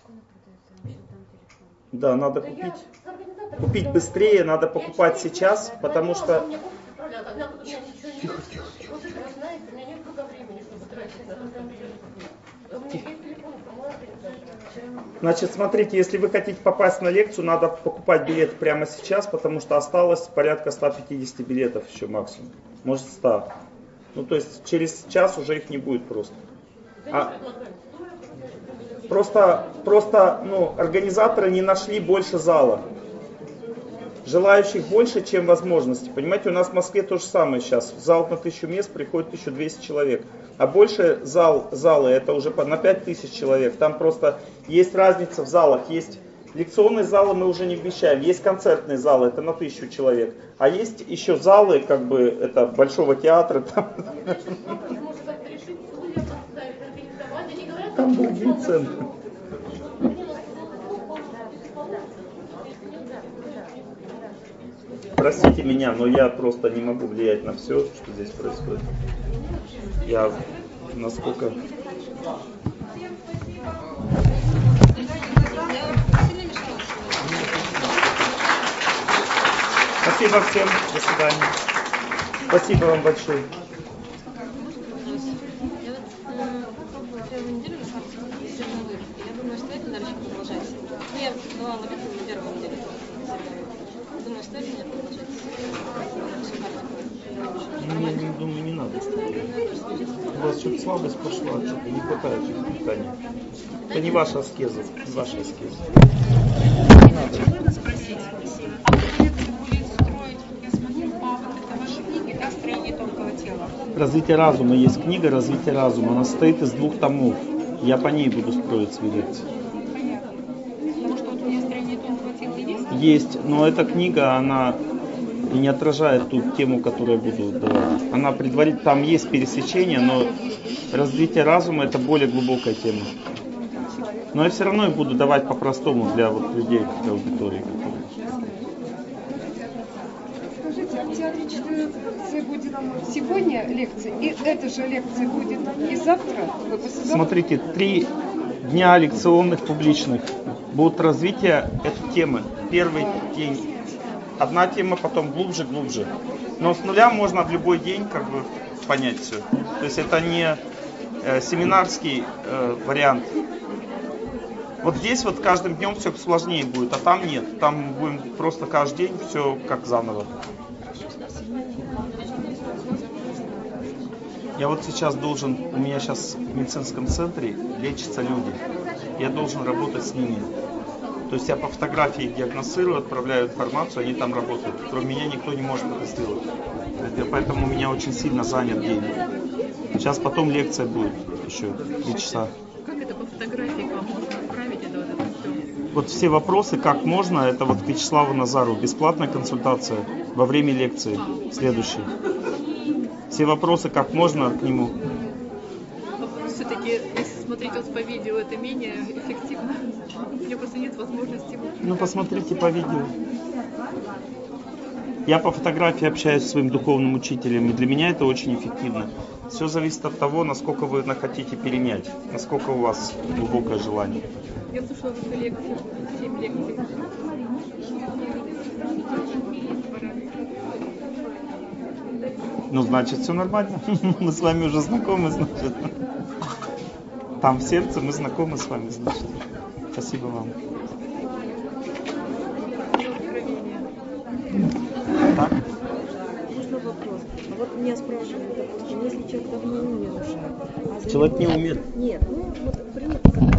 Да, надо да купить. Купить быстрее, надо покупать сейчас, потому что... Тихо, тихо, тихо. Вот это, знаете, у меня нет много времени, чтобы тратить на это. У меня есть телефон, Значит, смотрите, если вы хотите попасть на лекцию, надо покупать билет прямо сейчас, потому что осталось порядка ста пятидесяти билетов еще максимум. Может ста. Ну, то есть через час уже их не будет просто. А, просто, просто, ну, организаторы не нашли больше зала. Желающих больше, чем возможностей. Понимаете, у нас в Москве то же самое сейчас. В зал на тысячу мест приходит тысяча двести человек. А больше зал, залы это уже на пять тысяч человек. Там просто есть разница в залах. Есть лекционные залы, мы уже не вмещаем. Есть концертные залы, это на тысячу человек. А есть еще залы, как бы, это Большого театра. Там, там другие цены. Простите меня, но я просто не могу влиять на все, что здесь происходит. Я насколько... Спасибо всем. До свидания. Спасибо вам большое. Первую неделю я думаю, стоит ли дальше продолжать? Ну, я давала обед на первую неделю. Думаю, стоит ли мне продолжать? Я не думаю, не надо. У вас что-то слабость пошла, что-то не хватает питания. Это не ваша аскеза, не ваша аскеза. Не надо. Можно спросить, а вот лекции будет строить, я смотрю, по вот это ваши книги, да, строение тонкого тела. Развитие разума. Есть книга «Развитие разума». Она состоит из двух томов. Я по ней буду строить свои лекции. Понятно. Потому что вот у меня строение тонкого тела есть. Есть, но эта книга, она не отражает ту тему, которую я буду давать. Она предварительно, там есть пересечение, но развитие разума — это более глубокая тема. Но я все равно их буду давать по-простому для вот людей, для аудитории. Скажите, а теоретическая лекция будет сегодня лекция, и эта же лекция будет и завтра? Смотрите, три дня лекционных публичных будут развитие этой темы. Первый день одна тема, потом глубже, глубже. Но с нуля можно в любой день как бы понять все. То есть это не э, семинарский э, вариант. Вот здесь вот каждым днем все сложнее будет, а там нет. Там будем просто каждый день все как заново. Я вот сейчас должен, у меня сейчас в медицинском центре лечатся люди. Я должен работать с ними. То есть я по фотографии их диагностирую, отправляю информацию, они там работают. Кроме меня никто не может это сделать. Поэтому у меня очень сильно занят день. Сейчас потом лекция будет еще три часа. Как это по фотографии к вам можно отправить? Это вот, это все? Вот все вопросы, как можно, это вот к Вячеславу Назару. Бесплатная консультация во время лекции следующей. Все вопросы, как можно, к нему. Все-таки, если смотреть вот по видео, это менее эффективно. У меня просто нет возможности. Ну, посмотрите по видео. Я по фотографии общаюсь со своим духовным учителем, и для меня это очень эффективно. Все зависит от того, насколько вы хотите перенять, насколько у вас глубокое желание. Я слушала ваши лекции, семь лекций. Ну, значит, все нормально. Мы с вами уже знакомы, значит. Там в сердце мы знакомы с вами, значит. Спасибо вам. Так? Можно вопрос? А вот меня спрашивают, допустим, если человек давно умер уже. А Человек не умер. Нет, ну вот принято